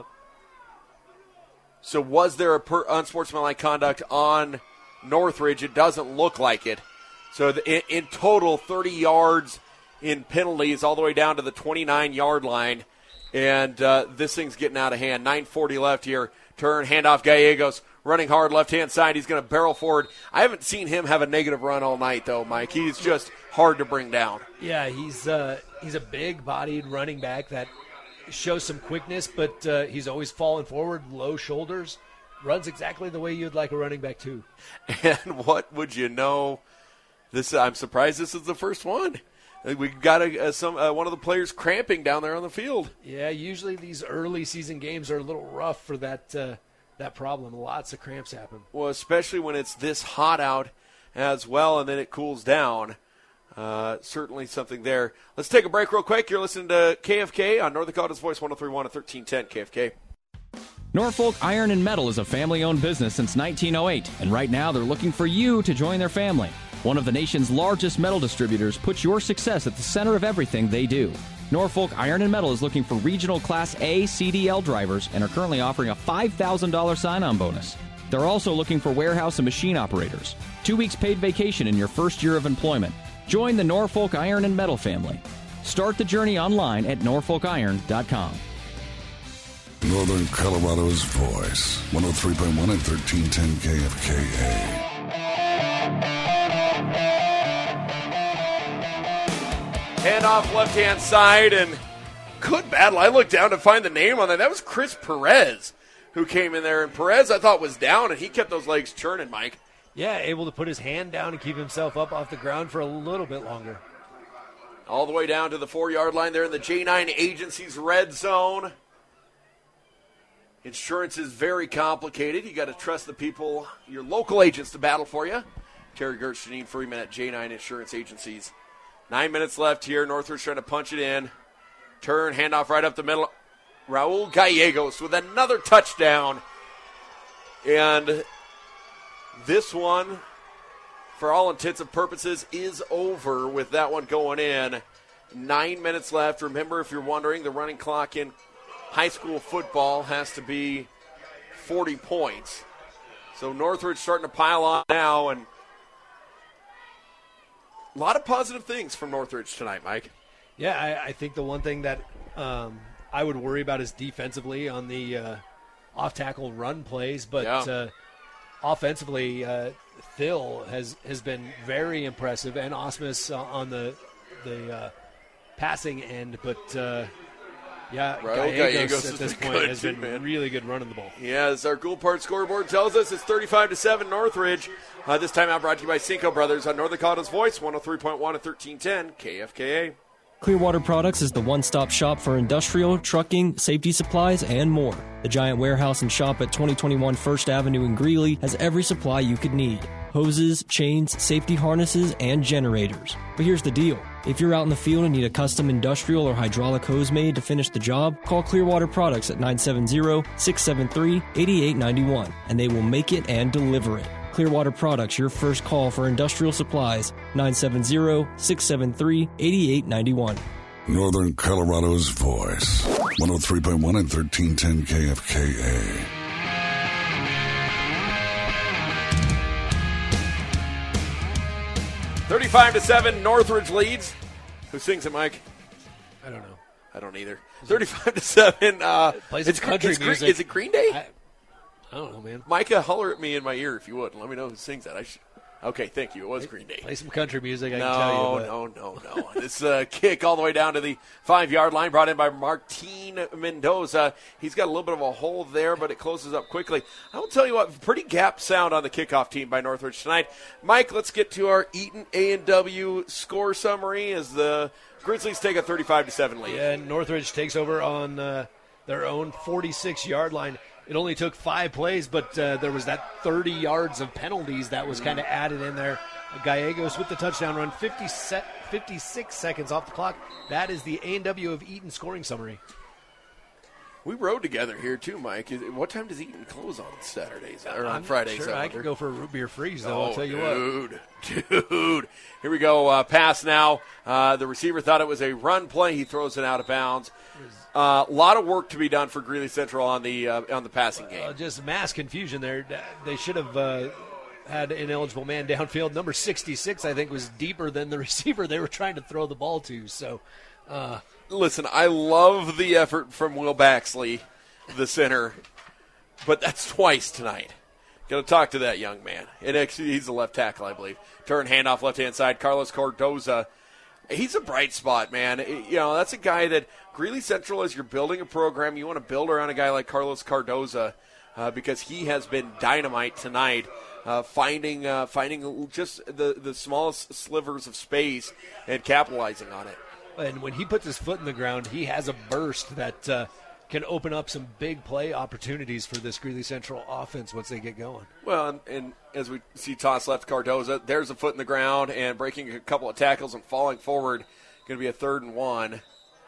Speaker 2: So was there a per, unsportsmanlike conduct on Northridge? It doesn't look like it. So the, in, in total, thirty yards in penalties all the way down to the twenty-nine-yard line. And uh, this thing's getting out of hand. nine forty left here. Turn, handoff, Gallegos running hard left-hand side. He's going to barrel forward. I haven't seen him have a negative run all night, though, Mike. He's just hard to bring down.
Speaker 3: Yeah, he's uh, he's a big-bodied running back that shows some quickness, but uh, he's always falling forward, low shoulders, runs exactly the way you'd like a running back to.
Speaker 2: And what would you know? This I'm surprised this is the first one. We got a, a, some uh, one of the players cramping down there on the field.
Speaker 3: Yeah, usually these early season games are a little rough for that uh, that problem. Lots of cramps happen.
Speaker 2: Well, especially when it's this hot out as well, and then it cools down. Uh, certainly something there. Let's take a break real quick. You're listening to K F K on North Dakota's Voice, one oh three point one and thirteen ten K F K.
Speaker 20: Norfolk Iron and Metal is a family-owned business since nineteen oh eight, and right now they're looking for you to join their family. One of the nation's largest metal distributors puts your success at the center of everything they do. Norfolk Iron and Metal is looking for regional Class A C D L drivers and are currently offering a five thousand dollars sign-on bonus. They're also looking for warehouse and machine operators. Two weeks paid vacation in your first year of employment. Join the Norfolk Iron and Metal family. Start the journey online at norfolk iron dot com.
Speaker 1: Northern Colorado's Voice, one oh three point one and thirteen ten K F K A.
Speaker 2: Handoff left-hand side, and good battle. I looked down to find the name on that. That was Chris Perez who came in there, and Perez I thought was down, and he kept those legs churning, Mike.
Speaker 3: Yeah, able to put his hand down and keep himself up off the ground for a little bit longer.
Speaker 2: All the way down to the four-yard line there in the J nine Agency's red zone. Insurance is very complicated. You got to trust the people, your local agents, to battle for you. Terry Gertz, Janine Freeman at J nine Insurance Agencies. Nine minutes left here. Northridge trying to punch it in. Turn, handoff right up the middle. Raul Gallegos with another touchdown. And this one, for all intents and purposes, is over with that one going in. Nine minutes left. Remember, if you're wondering, the running clock in high school football has to be forty points. So Northridge starting to pile on now, and a lot of positive things from Northridge tonight, Mike.
Speaker 3: Yeah, I, I think the one thing that um, I would worry about is defensively on the uh, off-tackle run plays, but
Speaker 2: Yeah.
Speaker 3: uh, offensively, uh, Phil has, has been very impressive, and Osmus uh, on the the uh, passing end, but uh, yeah,
Speaker 2: Raul
Speaker 3: Gallegos,
Speaker 2: Gallegos
Speaker 3: at
Speaker 2: has
Speaker 3: this
Speaker 2: been
Speaker 3: point
Speaker 2: good
Speaker 3: has
Speaker 2: too,
Speaker 3: been
Speaker 2: man.
Speaker 3: really good running the ball.
Speaker 2: Yeah, as our Gould Park scoreboard tells us, it's thirty-five to seven Northridge. Uh, this time out brought to you by Cinco Brothers on Northern Colorado's Voice, one oh three point one and thirteen ten K F K A.
Speaker 5: Clearwater Products is the one-stop shop for industrial, trucking, safety supplies, and more. The giant warehouse and shop at twenty twenty-one First Avenue in Greeley has every supply you could need. Hoses, chains, safety harnesses, and generators. But here's the deal. If you're out in the field and need a custom industrial or hydraulic hose made to finish the job, call Clearwater Products at nine seven zero, six seven three, eight eight nine one, and they will make it and deliver it. Clearwater Products, your first call for industrial supplies, nine seven zero, six seven three, eight eight nine one.
Speaker 1: Northern Colorado's Voice, one oh three point one and thirteen ten K F K A.
Speaker 2: thirty-five to seven, Northridge leads. Who sings it, Mike?
Speaker 3: I don't know.
Speaker 2: I don't either. thirty-five to seven. Uh,
Speaker 3: Play some
Speaker 2: it's
Speaker 3: country
Speaker 2: it's
Speaker 3: music.
Speaker 2: Green, is it Green Day?
Speaker 3: I, I don't know, man.
Speaker 2: Micah, holler at me in my ear if you would. Let me know who sings that. I should. Okay, thank you. It was Green Day.
Speaker 3: Play some country music, I
Speaker 2: no,
Speaker 3: can tell you. But.
Speaker 2: No, no, no, This uh, kick all the way down to the five-yard line brought in by Martin Mendoza. He's got a little bit of a hole there, but it closes up quickly. I will tell you what, pretty gap sound on the kickoff team by Northridge tonight. Mike, let's get to our Eaton A and W score summary as the Grizzlies take a thirty-five to seven lead.
Speaker 3: Yeah, and Northridge takes over on uh, their own forty-six-yard line. It only took five plays, but uh, there was that thirty yards of penalties that was kind of added in there. Gallegos with the touchdown run, fifty se- fifty-six seconds off the clock. That is the A and W of Eaton scoring summary.
Speaker 2: We rode together here too, Mike. What time does Eaton close on Saturdays or on
Speaker 3: I'm
Speaker 2: Fridays?
Speaker 3: Sure,
Speaker 2: I,
Speaker 3: I could go for a root beer freeze, though.
Speaker 2: Oh,
Speaker 3: I'll tell you
Speaker 2: dude,
Speaker 3: what.
Speaker 2: Dude, here we go. Uh, pass now. Uh, the receiver thought it was a run play. He throws it out of bounds. A uh, lot of work to be done for Greeley Central on the uh, on the passing game.
Speaker 3: Uh, just mass confusion there. They should have uh, had an ineligible man downfield. Number sixty-six, I think, was deeper than the receiver they were trying to throw the ball to. So, uh,
Speaker 2: listen, I love the effort from Will Baxley, the center, but that's twice tonight. Got to talk to that young man. And actually, he's the left tackle, I believe. Turn, handoff, left-hand side. Carlos Cardoza. He's a bright spot, man. You know, that's a guy that Greeley Central, as you're building a program, you want to build around a guy like Carlos Cardoza uh, because he has been dynamite tonight, uh, finding uh, finding just the, the smallest slivers of space and capitalizing on it.
Speaker 3: And when he puts his foot in the ground, he has a burst that uh, can open up some big play opportunities for this Greeley Central offense once they get going.
Speaker 2: Well, and, and as we see toss left Cardoza, there's a foot in the ground and breaking a couple of tackles and falling forward. Going to be a third and one.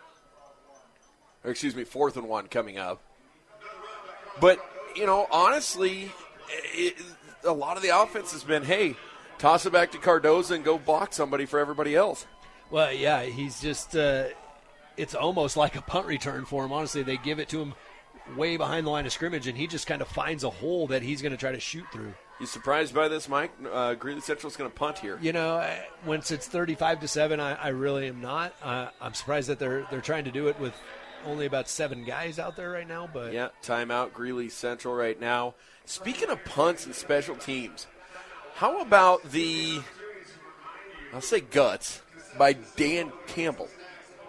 Speaker 2: Or excuse me, fourth and one coming up. But, you know, honestly, it, a lot of the offense has been, hey, toss it back to Cardoza and go block somebody for everybody else.
Speaker 3: Well, yeah, he's just uh, – it's almost like a punt return for him. Honestly, they give it to him way behind the line of scrimmage, and he just kind of finds a hole that he's going to try to shoot through.
Speaker 2: You surprised by this, Mike? Uh, Greeley Central's going to punt here.
Speaker 3: You know, once it's thirty-five to seven, I, I really am not. Uh, I'm surprised that they're they're trying to do it with only about seven guys out there right now. But
Speaker 2: yeah, timeout, Greeley Central right now. Speaking of punts and special teams, how about the, I'll say guts, by Dan Campbell?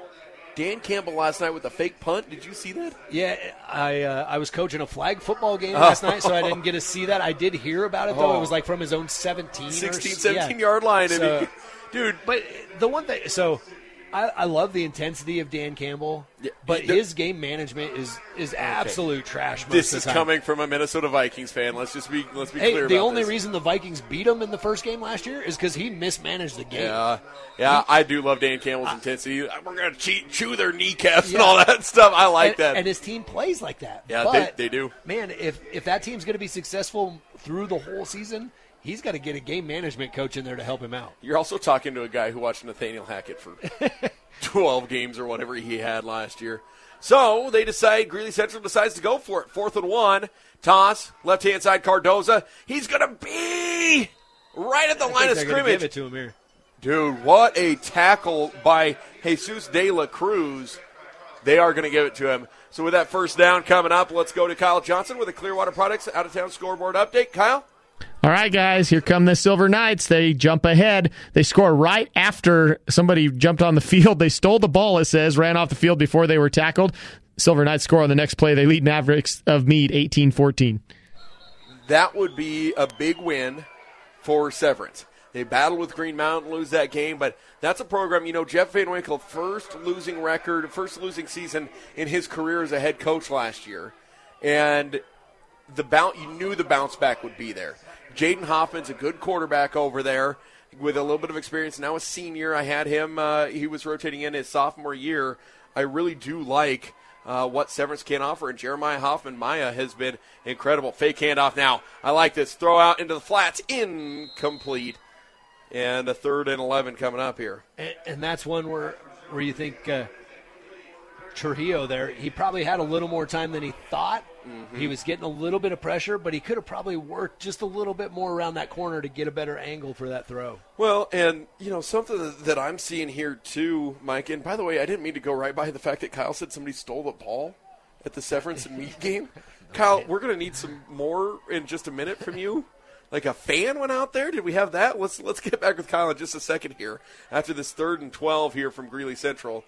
Speaker 2: Dan Campbell last night with a fake punt. Did you see that?
Speaker 3: Yeah, I uh, I was coaching a flag football game
Speaker 2: Oh.
Speaker 3: last night, so I didn't get to see that. I did hear about it, though.
Speaker 2: Oh.
Speaker 3: It was like from his own seventeen,
Speaker 2: sixteen,
Speaker 3: or,
Speaker 2: seventeen-yard line.
Speaker 3: So,
Speaker 2: and he, dude.
Speaker 3: But the one thing – so – I, I love the intensity of Dan Campbell, but
Speaker 2: the-
Speaker 3: his game management is is absolute trash. Most
Speaker 2: This
Speaker 3: of
Speaker 2: is
Speaker 3: the time.
Speaker 2: coming from a Minnesota Vikings fan. Let's just be let's be
Speaker 3: Hey,
Speaker 2: clear
Speaker 3: the
Speaker 2: about
Speaker 3: only
Speaker 2: this.
Speaker 3: reason the Vikings beat him in the first game last year is because he mismanaged the game.
Speaker 2: Yeah, yeah, I do love Dan Campbell's intensity. We're going to cheat, chew their kneecaps and
Speaker 3: Yeah.
Speaker 2: all that stuff. I like
Speaker 3: and,
Speaker 2: that.
Speaker 3: and his team plays like that.
Speaker 2: Yeah,
Speaker 3: but,
Speaker 2: they- they do.
Speaker 3: Man, if if that team's going to be successful through the whole season, he's got to get a game management coach in there to help him out.
Speaker 2: You're also talking to a guy who watched Nathaniel Hackett for twelve games or whatever he had last year. So they decide, Greeley Central decides to go for it. Fourth and one. Toss, left-hand side, Cardoza. He's going to be right at the
Speaker 3: I
Speaker 2: line
Speaker 3: think
Speaker 2: of
Speaker 3: they're gonna
Speaker 2: scrimmage.
Speaker 3: Give it to him here.
Speaker 2: Dude, what a tackle by Jesus de la Cruz. They are going to give it to him. So with that first down coming up, let's go to Kyle Johnson with a Clearwater Products out-of-town scoreboard update. Kyle?
Speaker 18: All right, guys, here come the Silver Knights. They jump ahead. They score right after somebody jumped on the field. They stole the ball, it says, ran off the field before they were tackled. Silver Knights score on the next play. They lead Mavericks of Meade eighteen fourteen.
Speaker 2: That would be a big win for Severance. They battled with Green Mountain, lose that game, but that's a program, you know, Jeff Van Winkle, first losing record, first losing season in his career as a head coach last year. And the bounce, you knew the bounce back would be there. Jaden Hoffman's a good quarterback over there with a little bit of experience. Now a senior. I had him, uh, he was rotating in his sophomore year. I really do like uh, what Severance can offer, and Jeremiah Hoffman, Maya, has been incredible. Fake handoff now. I like this. Throw out into the flats. Incomplete. And a third and eleven coming up here.
Speaker 3: And, and that's one where where you think uh, Trujillo there, he probably had a little more time than he thought.
Speaker 2: Mm-hmm.
Speaker 3: He was getting a little bit of pressure, but he could have probably worked just a little bit more around that corner to get a better angle for that throw.
Speaker 2: Well, and, you know, something that I'm seeing here, too, Mike, and by the way, I didn't mean to go right by the fact that Kyle said somebody stole the ball at the Severance and Meade game. Kyle, we're going to need some more in just a minute from you. Like a fan went out there? Did we have that? Let's let's get back with Kyle in just a second here. After this third and twelve here from Greeley Central.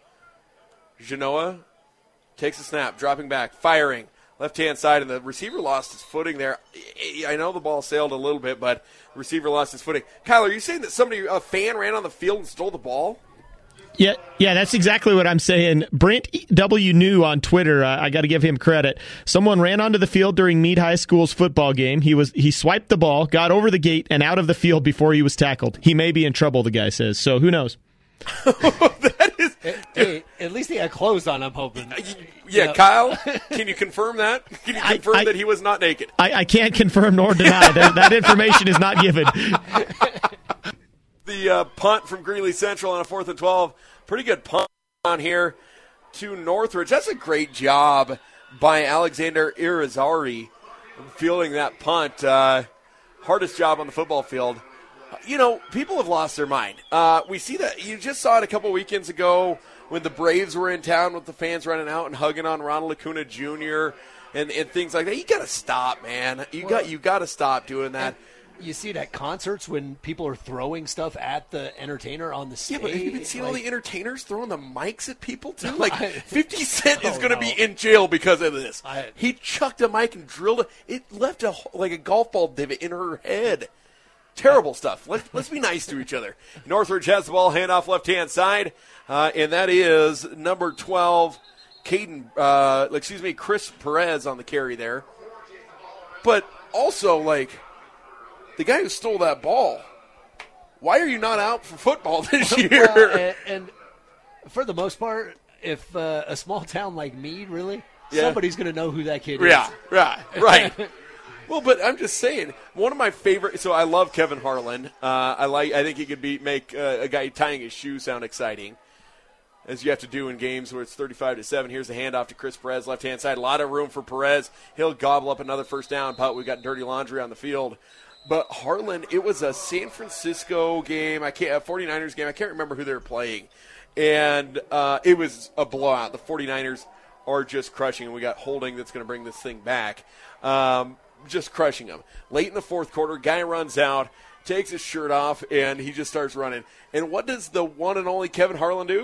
Speaker 2: Genoa takes a snap, dropping back, firing. Left-hand side, and the receiver lost his footing there. I know the ball sailed a little bit, but the receiver lost his footing. Kyle, are you saying that somebody, a fan, ran on the field and stole the ball?
Speaker 18: Yeah, yeah, that's exactly what I'm saying. Brent W. New on Twitter, uh, I got to give him credit. Someone ran onto the field during Meade High School's football game. He was he swiped the ball, got over the gate, and out of the field before he was tackled. He may be in trouble, the guy says. So who knows?
Speaker 3: Hey, at least he had clothes on, I'm hoping.
Speaker 2: Yeah,
Speaker 3: Yeah.
Speaker 2: Kyle, can you confirm that? Can you
Speaker 18: I-
Speaker 2: confirm
Speaker 18: I-
Speaker 2: that he was not naked?
Speaker 18: I, I can't confirm nor deny. that, that information is not given.
Speaker 2: The uh, punt from Greeley Central on a fourth and twelve. Pretty good punt on here to Northridge. That's a great job by Alexander Irizarry fielding that punt. Uh, hardest job on the football field. You know, people have lost their mind. Uh, we see that. You just saw it a couple weekends ago when the Braves were in town with the fans running out and hugging on Ronald Acuna Junior and, and things like that. You got to stop, man. You got you got to stop doing that.
Speaker 3: You see it at concerts when people are throwing stuff at the entertainer on the stage.
Speaker 2: Yeah, but have you been seeing all
Speaker 3: Like-
Speaker 2: the entertainers throwing the mics at people, too? Like, fifty Cent is
Speaker 3: Oh,
Speaker 2: going to
Speaker 3: no.
Speaker 2: be in jail because of this.
Speaker 3: I-
Speaker 2: he chucked a mic and drilled it. It left a like a golf ball divot in her head. Terrible stuff. Let's, let's be nice to each other. Northridge has the ball, handoff left-hand side, uh, and that is number twelve, Caden, uh, excuse me, Chris Perez on the carry there. But also, like, the guy who stole that ball, why are you not out for football this year?
Speaker 3: Well, and, and for the most part, if uh, a small town like Meade, really,
Speaker 2: Yeah.
Speaker 3: somebody's going to know who that kid
Speaker 2: Yeah,
Speaker 3: is.
Speaker 2: right, right. Well, but I'm just saying, one of my favorite. So I love Kevin Harlan. Uh, I like. I think he could be make uh, a guy tying his shoe sound exciting, as you have to do in games where it's thirty-five to seven. Here's the handoff to Chris Perez, left hand side. A lot of room for Perez. He'll gobble up another first down. But we got dirty laundry on the field. But Harlan, it was a San Francisco game. I can't a 49ers game. I can't remember who they were playing, and uh, it was a blowout. The 49ers are just crushing, and we got holding that's going to bring this thing back. Um, just crushing them. Late in the fourth quarter, guy runs out, takes his shirt off, and he just starts running. And what does the one and only Kevin Harlan do?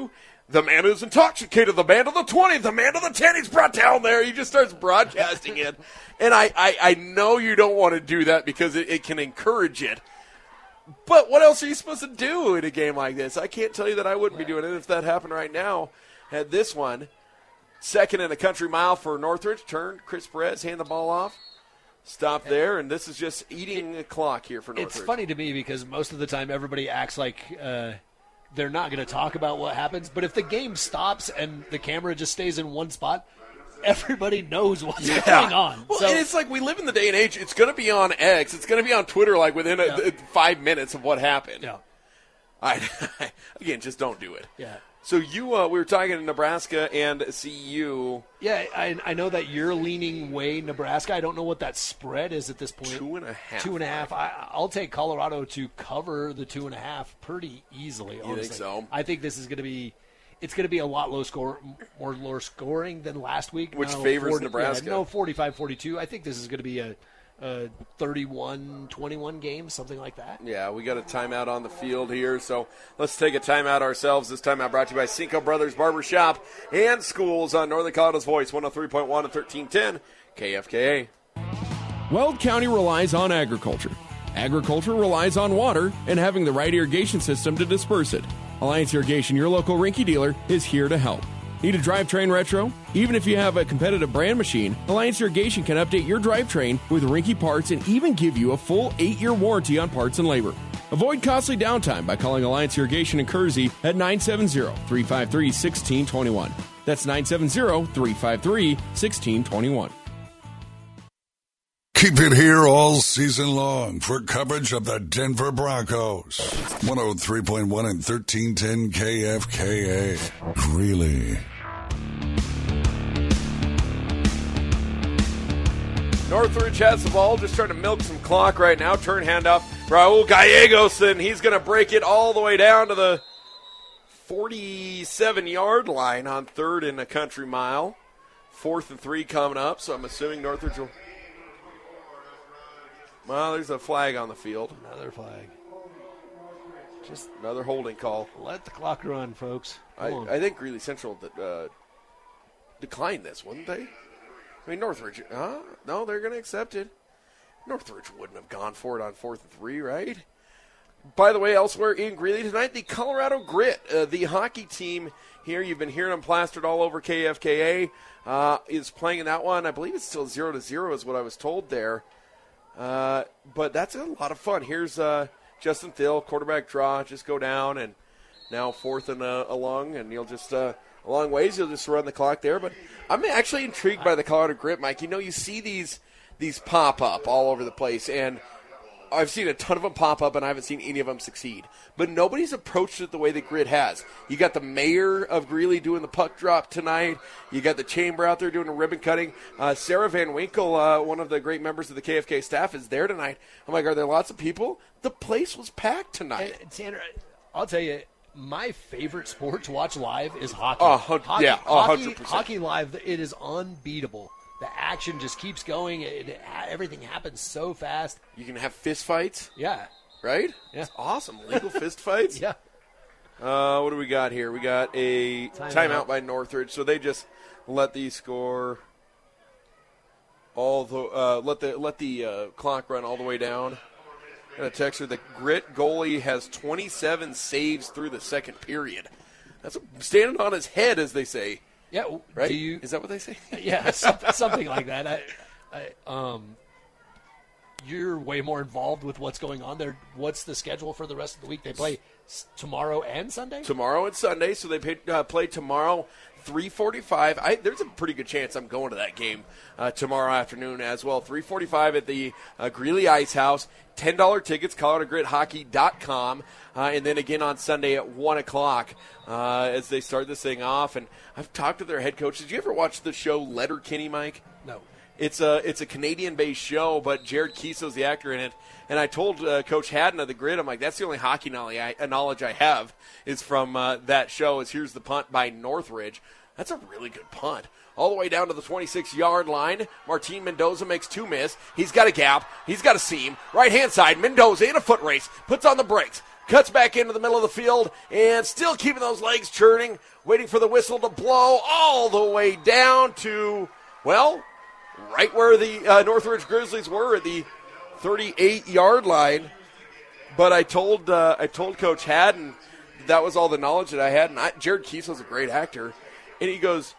Speaker 2: the man who's intoxicated, the man to the twenty, the man to the ten, he's brought down there. He just starts broadcasting it. And I, I, I know you don't want to do that because it, it can encourage it. But what else are you supposed to do in a game like this? I can't tell you that I wouldn't be doing it if that happened right now. Had this one, second and a country mile for Northridge. Turn, Chris Perez, hand the ball off. Stop there, and this is just eating the clock here for Northridge.
Speaker 3: It's funny to me because most of the time everybody acts like uh, they're not going to talk about what happens. But if the game stops and the camera just stays in one spot, everybody knows what's
Speaker 2: yeah.
Speaker 3: going on.
Speaker 2: Well,
Speaker 3: so,
Speaker 2: and it's like we live in the day and age. It's going to be on X. It's going to be on Twitter like within a,
Speaker 3: Yeah.
Speaker 2: th- five minutes of what happened.
Speaker 3: Yeah.
Speaker 2: I, again, just don't do it.
Speaker 3: Yeah.
Speaker 2: So you, uh, we were talking to Nebraska and C U.
Speaker 3: Yeah, I, I know that you're leaning way Nebraska. I don't know what that spread is at this point.
Speaker 2: Two and a half.
Speaker 3: Two and a half. I, I'll take Colorado to cover the two and a half pretty easily. Honestly.
Speaker 2: You think so?
Speaker 3: I think this is going to be. It's going to be a lot low score, more low scoring than last week.
Speaker 2: Which
Speaker 3: no,
Speaker 2: favors
Speaker 3: forty,
Speaker 2: Nebraska.
Speaker 3: Yeah, no, forty-five forty-two. I think this is going to be a, a thirty-one twenty-one game, something like that.
Speaker 2: Yeah, we got a timeout on the field here, so let's take a timeout ourselves. This timeout brought to you by Cinco Brothers Barbershop and Schools on Northern Colorado's Voice, one oh three point one and thirteen ten K F K A.
Speaker 8: Weld County relies on agriculture. Agriculture relies on water and having the right irrigation system to disperse it. Alliance Irrigation, your local Rinky dealer, is here to help. Need a drivetrain retro? Even if you have a competitive brand machine, Alliance Irrigation can update your drivetrain with Rinky parts and even give you a full eight-year warranty on parts and labor. Avoid costly downtime by calling Alliance Irrigation in Kersey at nine seven zero, three five three, one six two one. That's nine seven zero, three five three, one six two one.
Speaker 1: Keep it here all season long for coverage of the Denver Broncos. one oh three point one and thirteen ten K F K A. Greeley.
Speaker 2: Northridge has the ball, just trying to milk some clock right now. Turn handoff. Raul Gallegos, and he's going to break it all the way down to the forty-seven-yard line on third and a country mile. Fourth and three coming up, so I'm assuming Northridge will... Well, there's a flag on the field.
Speaker 3: Another flag.
Speaker 2: Just another holding call.
Speaker 3: Let the clock run, folks.
Speaker 2: I, I think Greeley Central uh, declined this, wouldn't they? I mean, Northridge, huh? No, they're going to accept it. Northridge wouldn't have gone for it on fourth and three, right? By the way, elsewhere in Greeley tonight, the Colorado Grit, uh, the hockey team here, you've been hearing them plastered all over K F K A, uh, is playing in that one. I believe it's still zero to zero is what I was told there. Uh, but that's a lot of fun. Here's uh, Justin Thill, quarterback draw, just go down, and now fourth and uh, along, and you'll just, uh, a long ways, you'll just run the clock there. But I'm actually intrigued by the Colorado Grit, Mike. You know, you see these these pop up all over the place, and I've seen a ton of them pop up, and I haven't seen any of them succeed. But nobody's approached it the way the Grit has. You got the mayor of Greeley doing the puck drop tonight. You got the chamber out there doing a ribbon cutting. Uh, Sarah Van Winkle, uh, one of the great members of the K F K staff, is there tonight. I'm like, are there lots of people? The place was packed tonight.
Speaker 3: And, Tanner, I'll tell you, my favorite sport to watch live is hockey.
Speaker 2: Uh, hun-
Speaker 3: hockey
Speaker 2: yeah,
Speaker 3: hockey,
Speaker 2: one hundred percent.
Speaker 3: Hockey live, it is unbeatable. The action just keeps going. It, it, everything happens so fast.
Speaker 2: You can have fist fights.
Speaker 3: Yeah.
Speaker 2: Right?
Speaker 3: Yeah.
Speaker 2: It's awesome. Legal fist fights.
Speaker 3: Yeah.
Speaker 2: Uh, what do we got here? We got a
Speaker 3: Timeout.
Speaker 2: timeout by Northridge. So they just let these score all the uh, let the let the uh, clock run all the way down. And a texter, the Grit goalie has twenty-seven saves through the second period. That's standing on his head, as they say.
Speaker 3: Yeah.
Speaker 2: Right?
Speaker 3: Do you,
Speaker 2: Is that what they say?
Speaker 3: yeah, some, something like that. I, I, um, you're way more involved with what's going on there. What's the schedule for the rest of the week? They play s- tomorrow and Sunday?
Speaker 2: Tomorrow and Sunday, so they pay, uh, play tomorrow, three forty-five. I, there's a pretty good chance I'm going to that game uh, tomorrow afternoon as well. three forty-five at the uh, Greeley Ice House. ten dollars tickets, Colorado Grit Hockey dot com. Uh, and then again on Sunday at one o'clock uh, as they start this thing off. And I've talked to their head coach. Did you ever watch the show Letterkenny, Mike?
Speaker 3: No.
Speaker 2: It's a it's a Canadian-based show, but Jared Kiso's the actor in it. And I told uh, Coach Haddon of the Grid, I'm like, that's the only hockey knowledge I, knowledge I have is from uh, that show. Is here's the punt by Northridge. That's a really good punt. All the way down to the twenty-six-yard line. Martin Mendoza makes two miss. He's got a gap. He's got a seam. Right-hand side, Mendoza in a foot race. Puts on the brakes. Cuts back into the middle of the field. And still keeping those legs churning. Waiting for the whistle to blow all the way down to, well, right where the uh, Northridge Grizzlies were at the thirty-eight-yard line. But I told uh, I told Coach Haddon that was all the knowledge that I had. And I, Jared Kiso's a great actor. And he goes,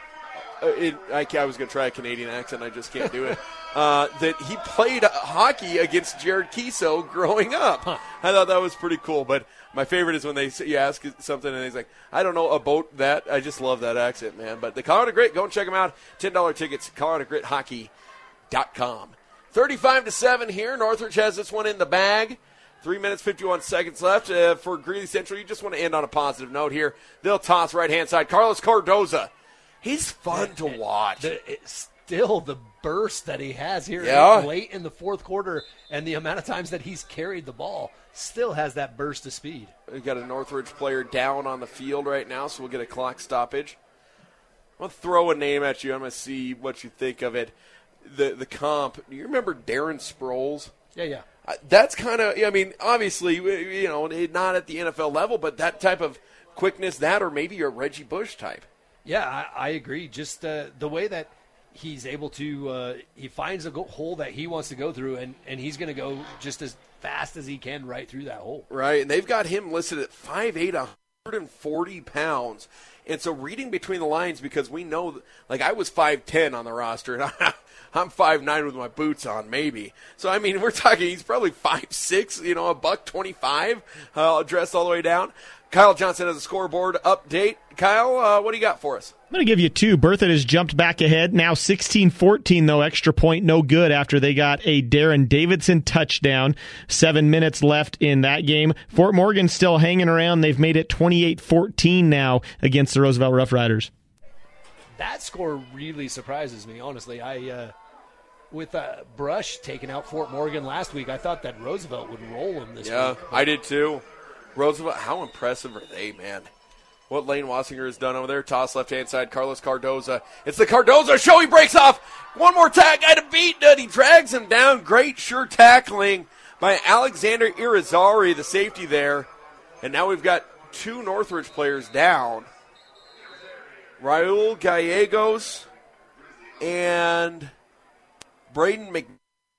Speaker 2: uh, it, I, I was going to try a Canadian accent. I just can't do it. Uh, that he played hockey against Jared Kiso growing up. Huh. I thought that was pretty cool. But my favorite is when they you ask something and he's like, I don't know about that. I just love that accent, man. But the Colorado Grit, go and check them out. ten dollars tickets, colorado grit hockey dot com. thirty-five to seven here. Northridge has this one in the bag. Three minutes, fifty-one seconds left uh, for Greeley Central. You just want to end on a positive note here. They'll toss right-hand side. Carlos Cardoza. He's fun to watch.
Speaker 3: The, it's still the burst that he has here
Speaker 2: yeah.
Speaker 3: late in the fourth quarter and the amount of times that he's carried the ball still has that burst of speed.
Speaker 2: We've got a Northridge player down on the field right now, so we'll get a clock stoppage. I'm going to throw a name at you. I'm going to see what you think of it. The, the comp. Do you remember Darren Sproles?
Speaker 3: Yeah, yeah.
Speaker 2: Uh, that's kind of, I mean, obviously, you know, not at the N F L level, but that type of quickness, that or maybe a Reggie Bush type.
Speaker 3: Yeah, I, I agree. Just uh, the way that he's able to, uh, he finds a go- hole that he wants to go through, and, and he's going to go just as fast as he can right through that hole.
Speaker 2: Right, and they've got him listed at five eight, one hundred forty pounds. And so reading between the lines, because we know, like I was five ten on the roster, and I, I'm five nine with my boots on, maybe. So, I mean, we're talking he's probably five six, you know, a buck twenty-five, uh, dressed all the way down. Kyle Johnson has a scoreboard update. Kyle, uh, what do you got for us?
Speaker 18: I'm going to give you two. Berthoud has jumped back ahead. Now sixteen fourteen, though. Extra point, no good after they got a Darren Davidson touchdown. Seven minutes left in that game. Fort Morgan still hanging around. They've made it twenty-eight fourteen now against the Roosevelt Rough Riders.
Speaker 3: That score really surprises me, honestly. I, uh, with uh, Brush taking out Fort Morgan last week, I thought that Roosevelt would roll them this
Speaker 2: yeah,
Speaker 3: week.
Speaker 2: Yeah, I did too. Roosevelt, how impressive are they, man? What Lane Wassinger has done over there. Toss left-hand side, Carlos Cardoza. It's the Cardoza show. He breaks off. One more tag. Guy to beat. He drags him down. Great sure tackling by Alexander Irizarry, the safety there. And now we've got two Northridge players down. Raul Gallegos and Braden Mc.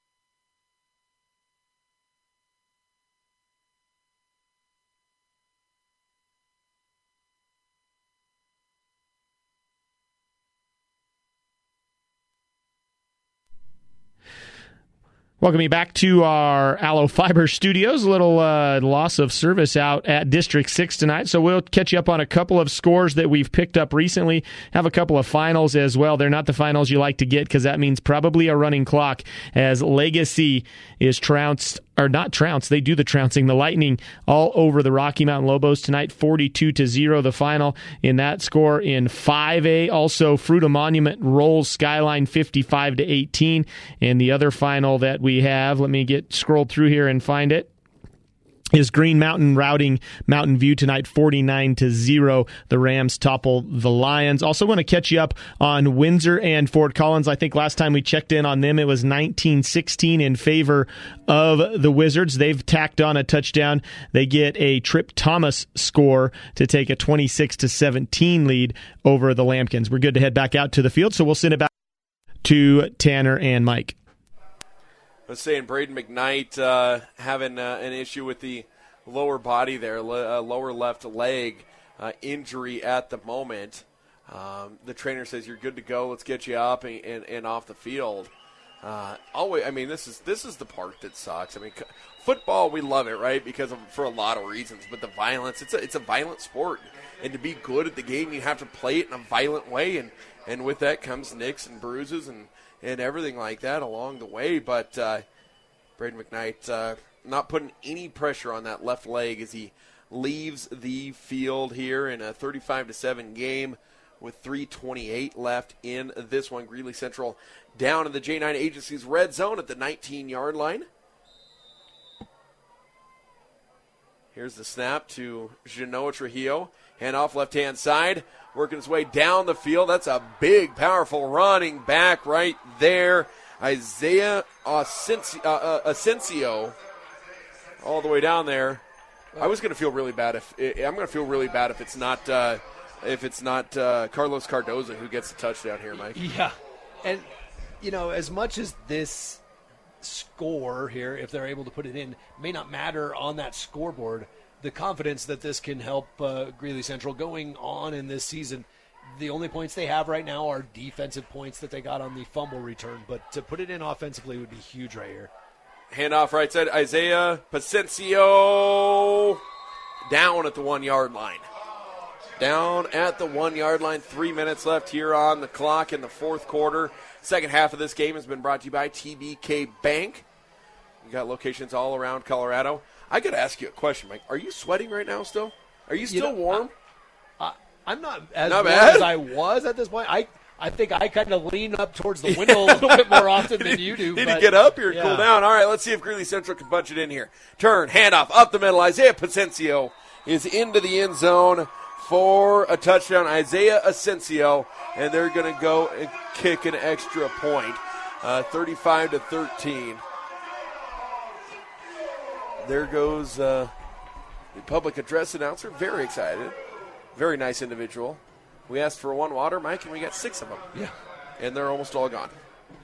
Speaker 18: Welcome you back to our Allo Fiber studios. A little uh, loss of service out at District six tonight, so we'll catch you up on a couple of scores that we've picked up recently. Have a couple of finals as well. They're not the finals you like to get because that means probably a running clock as Legacy is trounced, or not trounced, they do the trouncing. The Lightning all over the Rocky Mountain Lobos tonight, forty-two to zero the final in that score. In five A, also Fruita Monument rolls Skyline fifty-five to eighteen. And the other final that we have, let me get scrolled through here and find it, is Green Mountain routing Mountain View tonight, forty-nine to zero. The Rams topple the Lions. Also want to catch you up on Windsor and Fort Collins. I think last time we checked in on them, it was nineteen sixteen in favor of the Wizards. They've tacked on a touchdown. They get a Trip Thomas score to take a twenty-six to seventeen lead over the Lambkins. We're good to head back out to the field, so we'll send it back to Tanner and Mike.
Speaker 2: I was saying Braden McKnight uh, having uh, an issue with the lower body there, le- uh, lower left leg uh, injury at the moment. Um, the trainer says you're good to go. Let's get you up and, and, and off the field. Uh, always, I mean, this is this is the part that sucks. I mean, c- football, we love it, right? Because of, for a lot of reasons. But the violence, it's a it's a violent sport, and to be good at the game, you have to play it in a violent way, and, and with that comes nicks and bruises and. and everything like that along the way. But uh, Braden McKnight uh, not putting any pressure on that left leg as he leaves the field here in a thirty-five to seven game with three twenty-eight left in this one. Greeley Central down in the J nine Agency's red zone at the nineteen-yard line. Here's the snap to Genoa Trujillo. Hand off left-hand side, working his way down the field. That's a big, powerful running back right there. Isaiah Asensio, uh, uh, Asensio all the way down there. I was going to feel really bad if I'm going to feel really bad if it's not uh, if it's not uh, Carlos Cardoza who gets the touchdown here, Mike.
Speaker 3: Yeah, and you know, as much as this score here, if they're able to put it in, may not matter on that scoreboard, the confidence that this can help uh, Greeley Central going on in this season. The only points they have right now are defensive points that they got on the fumble return, but to put it in offensively would be huge right here.
Speaker 2: Handoff right side, Isaiah Pacencio down at the one-yard line. Down at the one-yard line. Three minutes left here on the clock in the fourth quarter. Second half of this game has been brought to you by T B K Bank. You got locations all around Colorado. I got to ask you a question, Mike. Are you sweating right now still? Are you still
Speaker 3: you know,
Speaker 2: warm?
Speaker 3: I, I, I'm not as
Speaker 2: not
Speaker 3: warm
Speaker 2: bad.
Speaker 3: as I was at this point. I I think I kind of lean up towards the window a little bit more often than you do.
Speaker 2: Need
Speaker 3: but,
Speaker 2: to get up here and
Speaker 3: yeah.
Speaker 2: cool down. All right, let's see if Greeley Central can punch it in here. Turn, handoff, up the middle. Isaiah Pacencio is into the end zone for a touchdown. Isaiah Asensio, and they're going to go and kick an extra point, uh, thirty-five to thirteen. There goes uh, the public address announcer. Very excited. Very nice individual. We asked for one water, Mike, and we got six of them.
Speaker 3: Yeah.
Speaker 2: And they're almost all gone.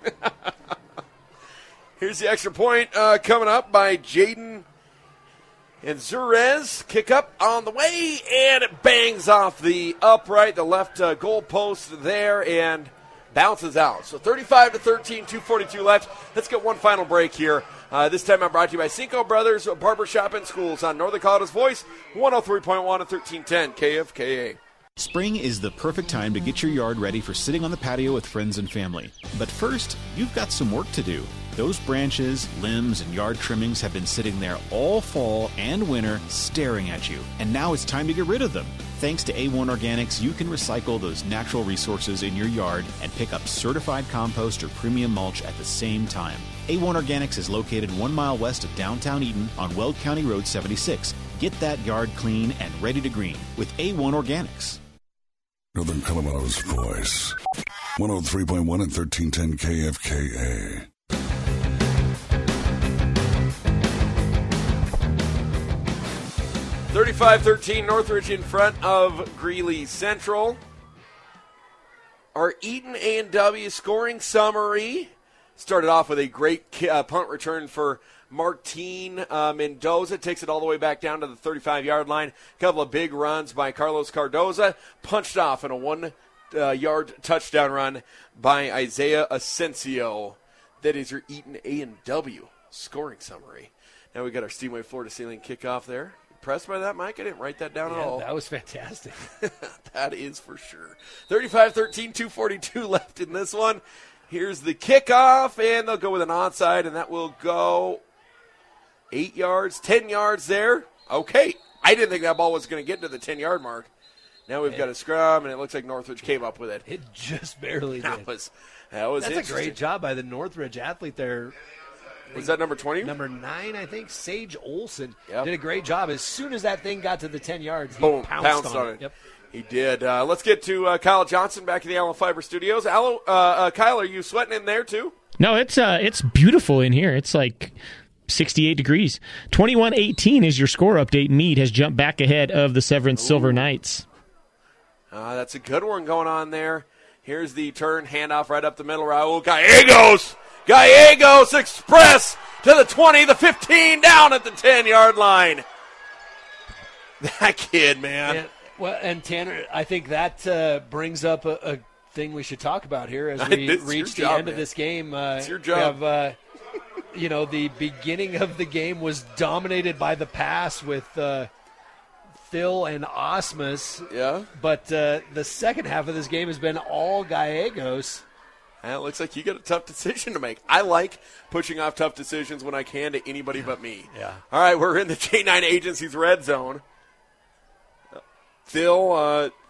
Speaker 2: Here's the extra point uh, coming up by Jaden and Zurez. Kick up on the way, and it bangs off the upright, the left uh, goal post there, and bounces out. So thirty-five to thirteen, two forty-two left. Let's get one final break here. Uh, this time I'm brought to you by Cinco Brothers Barbershop and Schools on Northern Colorado's Voice, one oh three point one and thirteen ten K F K A.
Speaker 17: Spring is the perfect time to get your yard ready for sitting on the patio with friends and family. But first, you've got some work to do. Those branches, limbs, and yard trimmings have been sitting there all fall and winter staring at you. And now it's time to get rid of them. Thanks to A one Organics, you can recycle those natural resources in your yard and pick up certified compost or premium mulch at the same time. A one Organics is located one mile west of downtown Eaton on Weld County Road seventy-six. Get that yard clean and ready to green with A one Organics.
Speaker 1: Northern Colorado's Voice, one oh three point one and thirteen ten K F K A.
Speaker 2: thirty-five thirteen Northridge in front of Greeley Central. Our Eaton A and W scoring summary started off with a great uh, punt return for Martin uh, Mendoza. Takes it all the way back down to the thirty-five-yard line. A couple of big runs by Carlos Cardoza. Punched off in a one-yard uh, touchdown run by Isaiah Asensio. That is your Eaton A and W scoring summary. Now we got our Steamway floor-to-ceiling kickoff there. Impressed by that, Mike? I didn't write that down
Speaker 3: yeah,
Speaker 2: at all.
Speaker 3: That was fantastic.
Speaker 2: That is for sure. thirty-five thirteen, two forty-two left in this one. Here's the kickoff, and they'll go with an onside, and that will go eight yards, ten yards there. Okay. I didn't think that ball was going to get to the ten-yard mark. Now we've got a scrum, and it looks like Northridge came up with it.
Speaker 3: It just barely
Speaker 2: that
Speaker 3: did.
Speaker 2: Was, that was
Speaker 3: That's a great job by the Northridge athlete there.
Speaker 2: Was that number twenty?
Speaker 3: Number nine, I think. Sage Olson
Speaker 2: yep.
Speaker 3: did a great job. As soon as that thing got to the ten yards, he
Speaker 2: Boom,
Speaker 3: pounced,
Speaker 2: pounced
Speaker 3: on,
Speaker 2: on
Speaker 3: it.
Speaker 2: it.
Speaker 3: Yep.
Speaker 2: He did. Uh, let's get to uh, Kyle Johnson back in the Allen Fiber Studios. Alo, uh, uh, Kyle, are you sweating in there too?
Speaker 18: No, it's uh, it's beautiful in here. It's like sixty-eight degrees. twenty-one eighteen is your score update. Meade has jumped back ahead of the Severance Ooh. Silver Knights.
Speaker 2: Uh, that's a good one going on there. Here's the turn, handoff right up the middle. Raul Gallegos. Gallegos Express to the twenty, the fifteen, down at the ten-yard line. That kid, man.
Speaker 3: And, well, and Tanner, I think that uh, brings up a, a thing we should talk about here as we reach the
Speaker 2: job,
Speaker 3: end
Speaker 2: man.
Speaker 3: of this game. Uh,
Speaker 2: it's your job.
Speaker 3: We have, uh, you know, the beginning of the game was dominated by the pass with uh, Phil and Osmus.
Speaker 2: Yeah.
Speaker 3: But uh, the second half of this game has been all Gallegos.
Speaker 2: And it looks like you got a tough decision to make. I like pushing off tough decisions when I can to anybody but me.
Speaker 3: Yeah.
Speaker 2: All right, we're in the J nine Agency's red zone. Phil uh,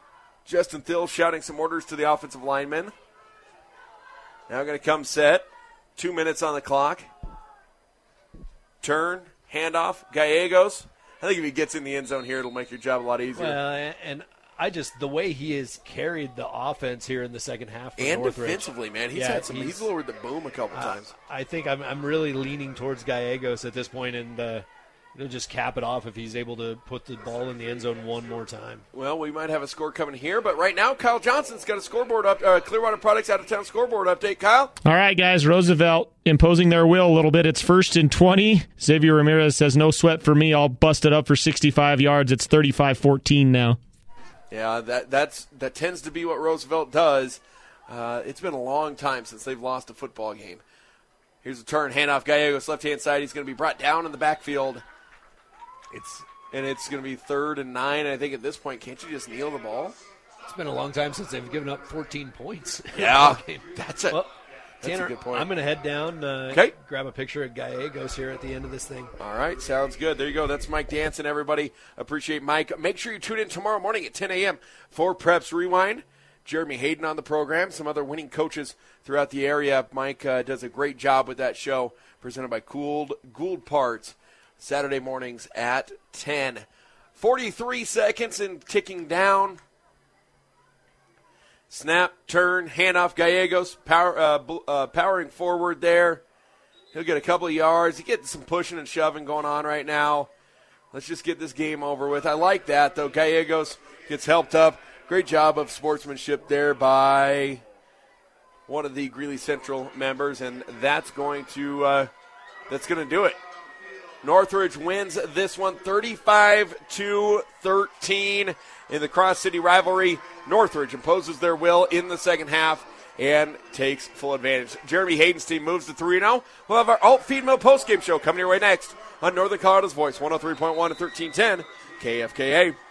Speaker 2: Justin Thill shouting some orders to the offensive linemen. Now going to come set. Two minutes on the clock. Turn, handoff, Gallegos. I think if he gets in the end zone here, it'll make your job a lot easier.
Speaker 3: Well, and I just, the way he has carried the offense here in the second half for
Speaker 2: and
Speaker 3: Northridge.
Speaker 2: defensively, man. He's
Speaker 3: yeah,
Speaker 2: had some. He's, he's lowered the boom a couple
Speaker 3: uh,
Speaker 2: times.
Speaker 3: I think I'm, I'm really leaning towards Gallegos at this point, and uh, you know, just cap it off if he's able to put the ball in the end zone one more time.
Speaker 2: Well, we might have a score coming here, but right now, Kyle Johnson's got a scoreboard up. Uh, Clearwater Products out of town scoreboard update. Kyle.
Speaker 18: All right, guys. Roosevelt imposing their will a little bit. It's first and twenty. Xavier Ramirez says, no sweat for me. I'll bust it up for sixty-five yards. It's thirty-five fourteen now.
Speaker 2: Yeah, that that's that tends to be what Roosevelt does. Uh, it's been a long time since they've lost a football game. Here's a turn, handoff, Gallegos left-hand side. He's going to be brought down in the backfield. It's and it's going to be third and nine. I think at this point, can't you just kneel the ball?
Speaker 3: It's been a long time since they've given up fourteen points.
Speaker 2: Yeah, that's a,
Speaker 3: well,
Speaker 2: that's
Speaker 3: Tanner,
Speaker 2: a good point.
Speaker 3: I'm going to head down, uh,
Speaker 2: okay.
Speaker 3: grab a picture of Gallegos here at the end of this thing.
Speaker 2: All right, sounds good. There you go. That's Mike Danson, everybody. Appreciate Mike. Make sure you tune in tomorrow morning at ten a.m. for Preps Rewind. Jeremy Hayden on the program, some other winning coaches throughout the area. Mike uh, does a great job with that show, presented by Gould, Gould Parts, Saturday mornings at ten. forty-three seconds and ticking down. Snap, turn, handoff, Gallegos power, uh, uh, powering forward there. He'll get a couple of yards. He's getting some pushing and shoving going on right now. Let's just get this game over with. I like that, though. Gallegos gets helped up. Great job of sportsmanship there by one of the Greeley Central members, and that's going to uh, that's going to do it. Northridge wins this one thirty-five to thirteen in the Cross City rivalry. Northridge imposes their will in the second half and takes full advantage. Jeremy Hayden's team moves to three and oh. We'll have our Alt Feed Mill postgame show coming your way next on Northern Colorado's Voice, one oh three point one and thirteen ten K F K A.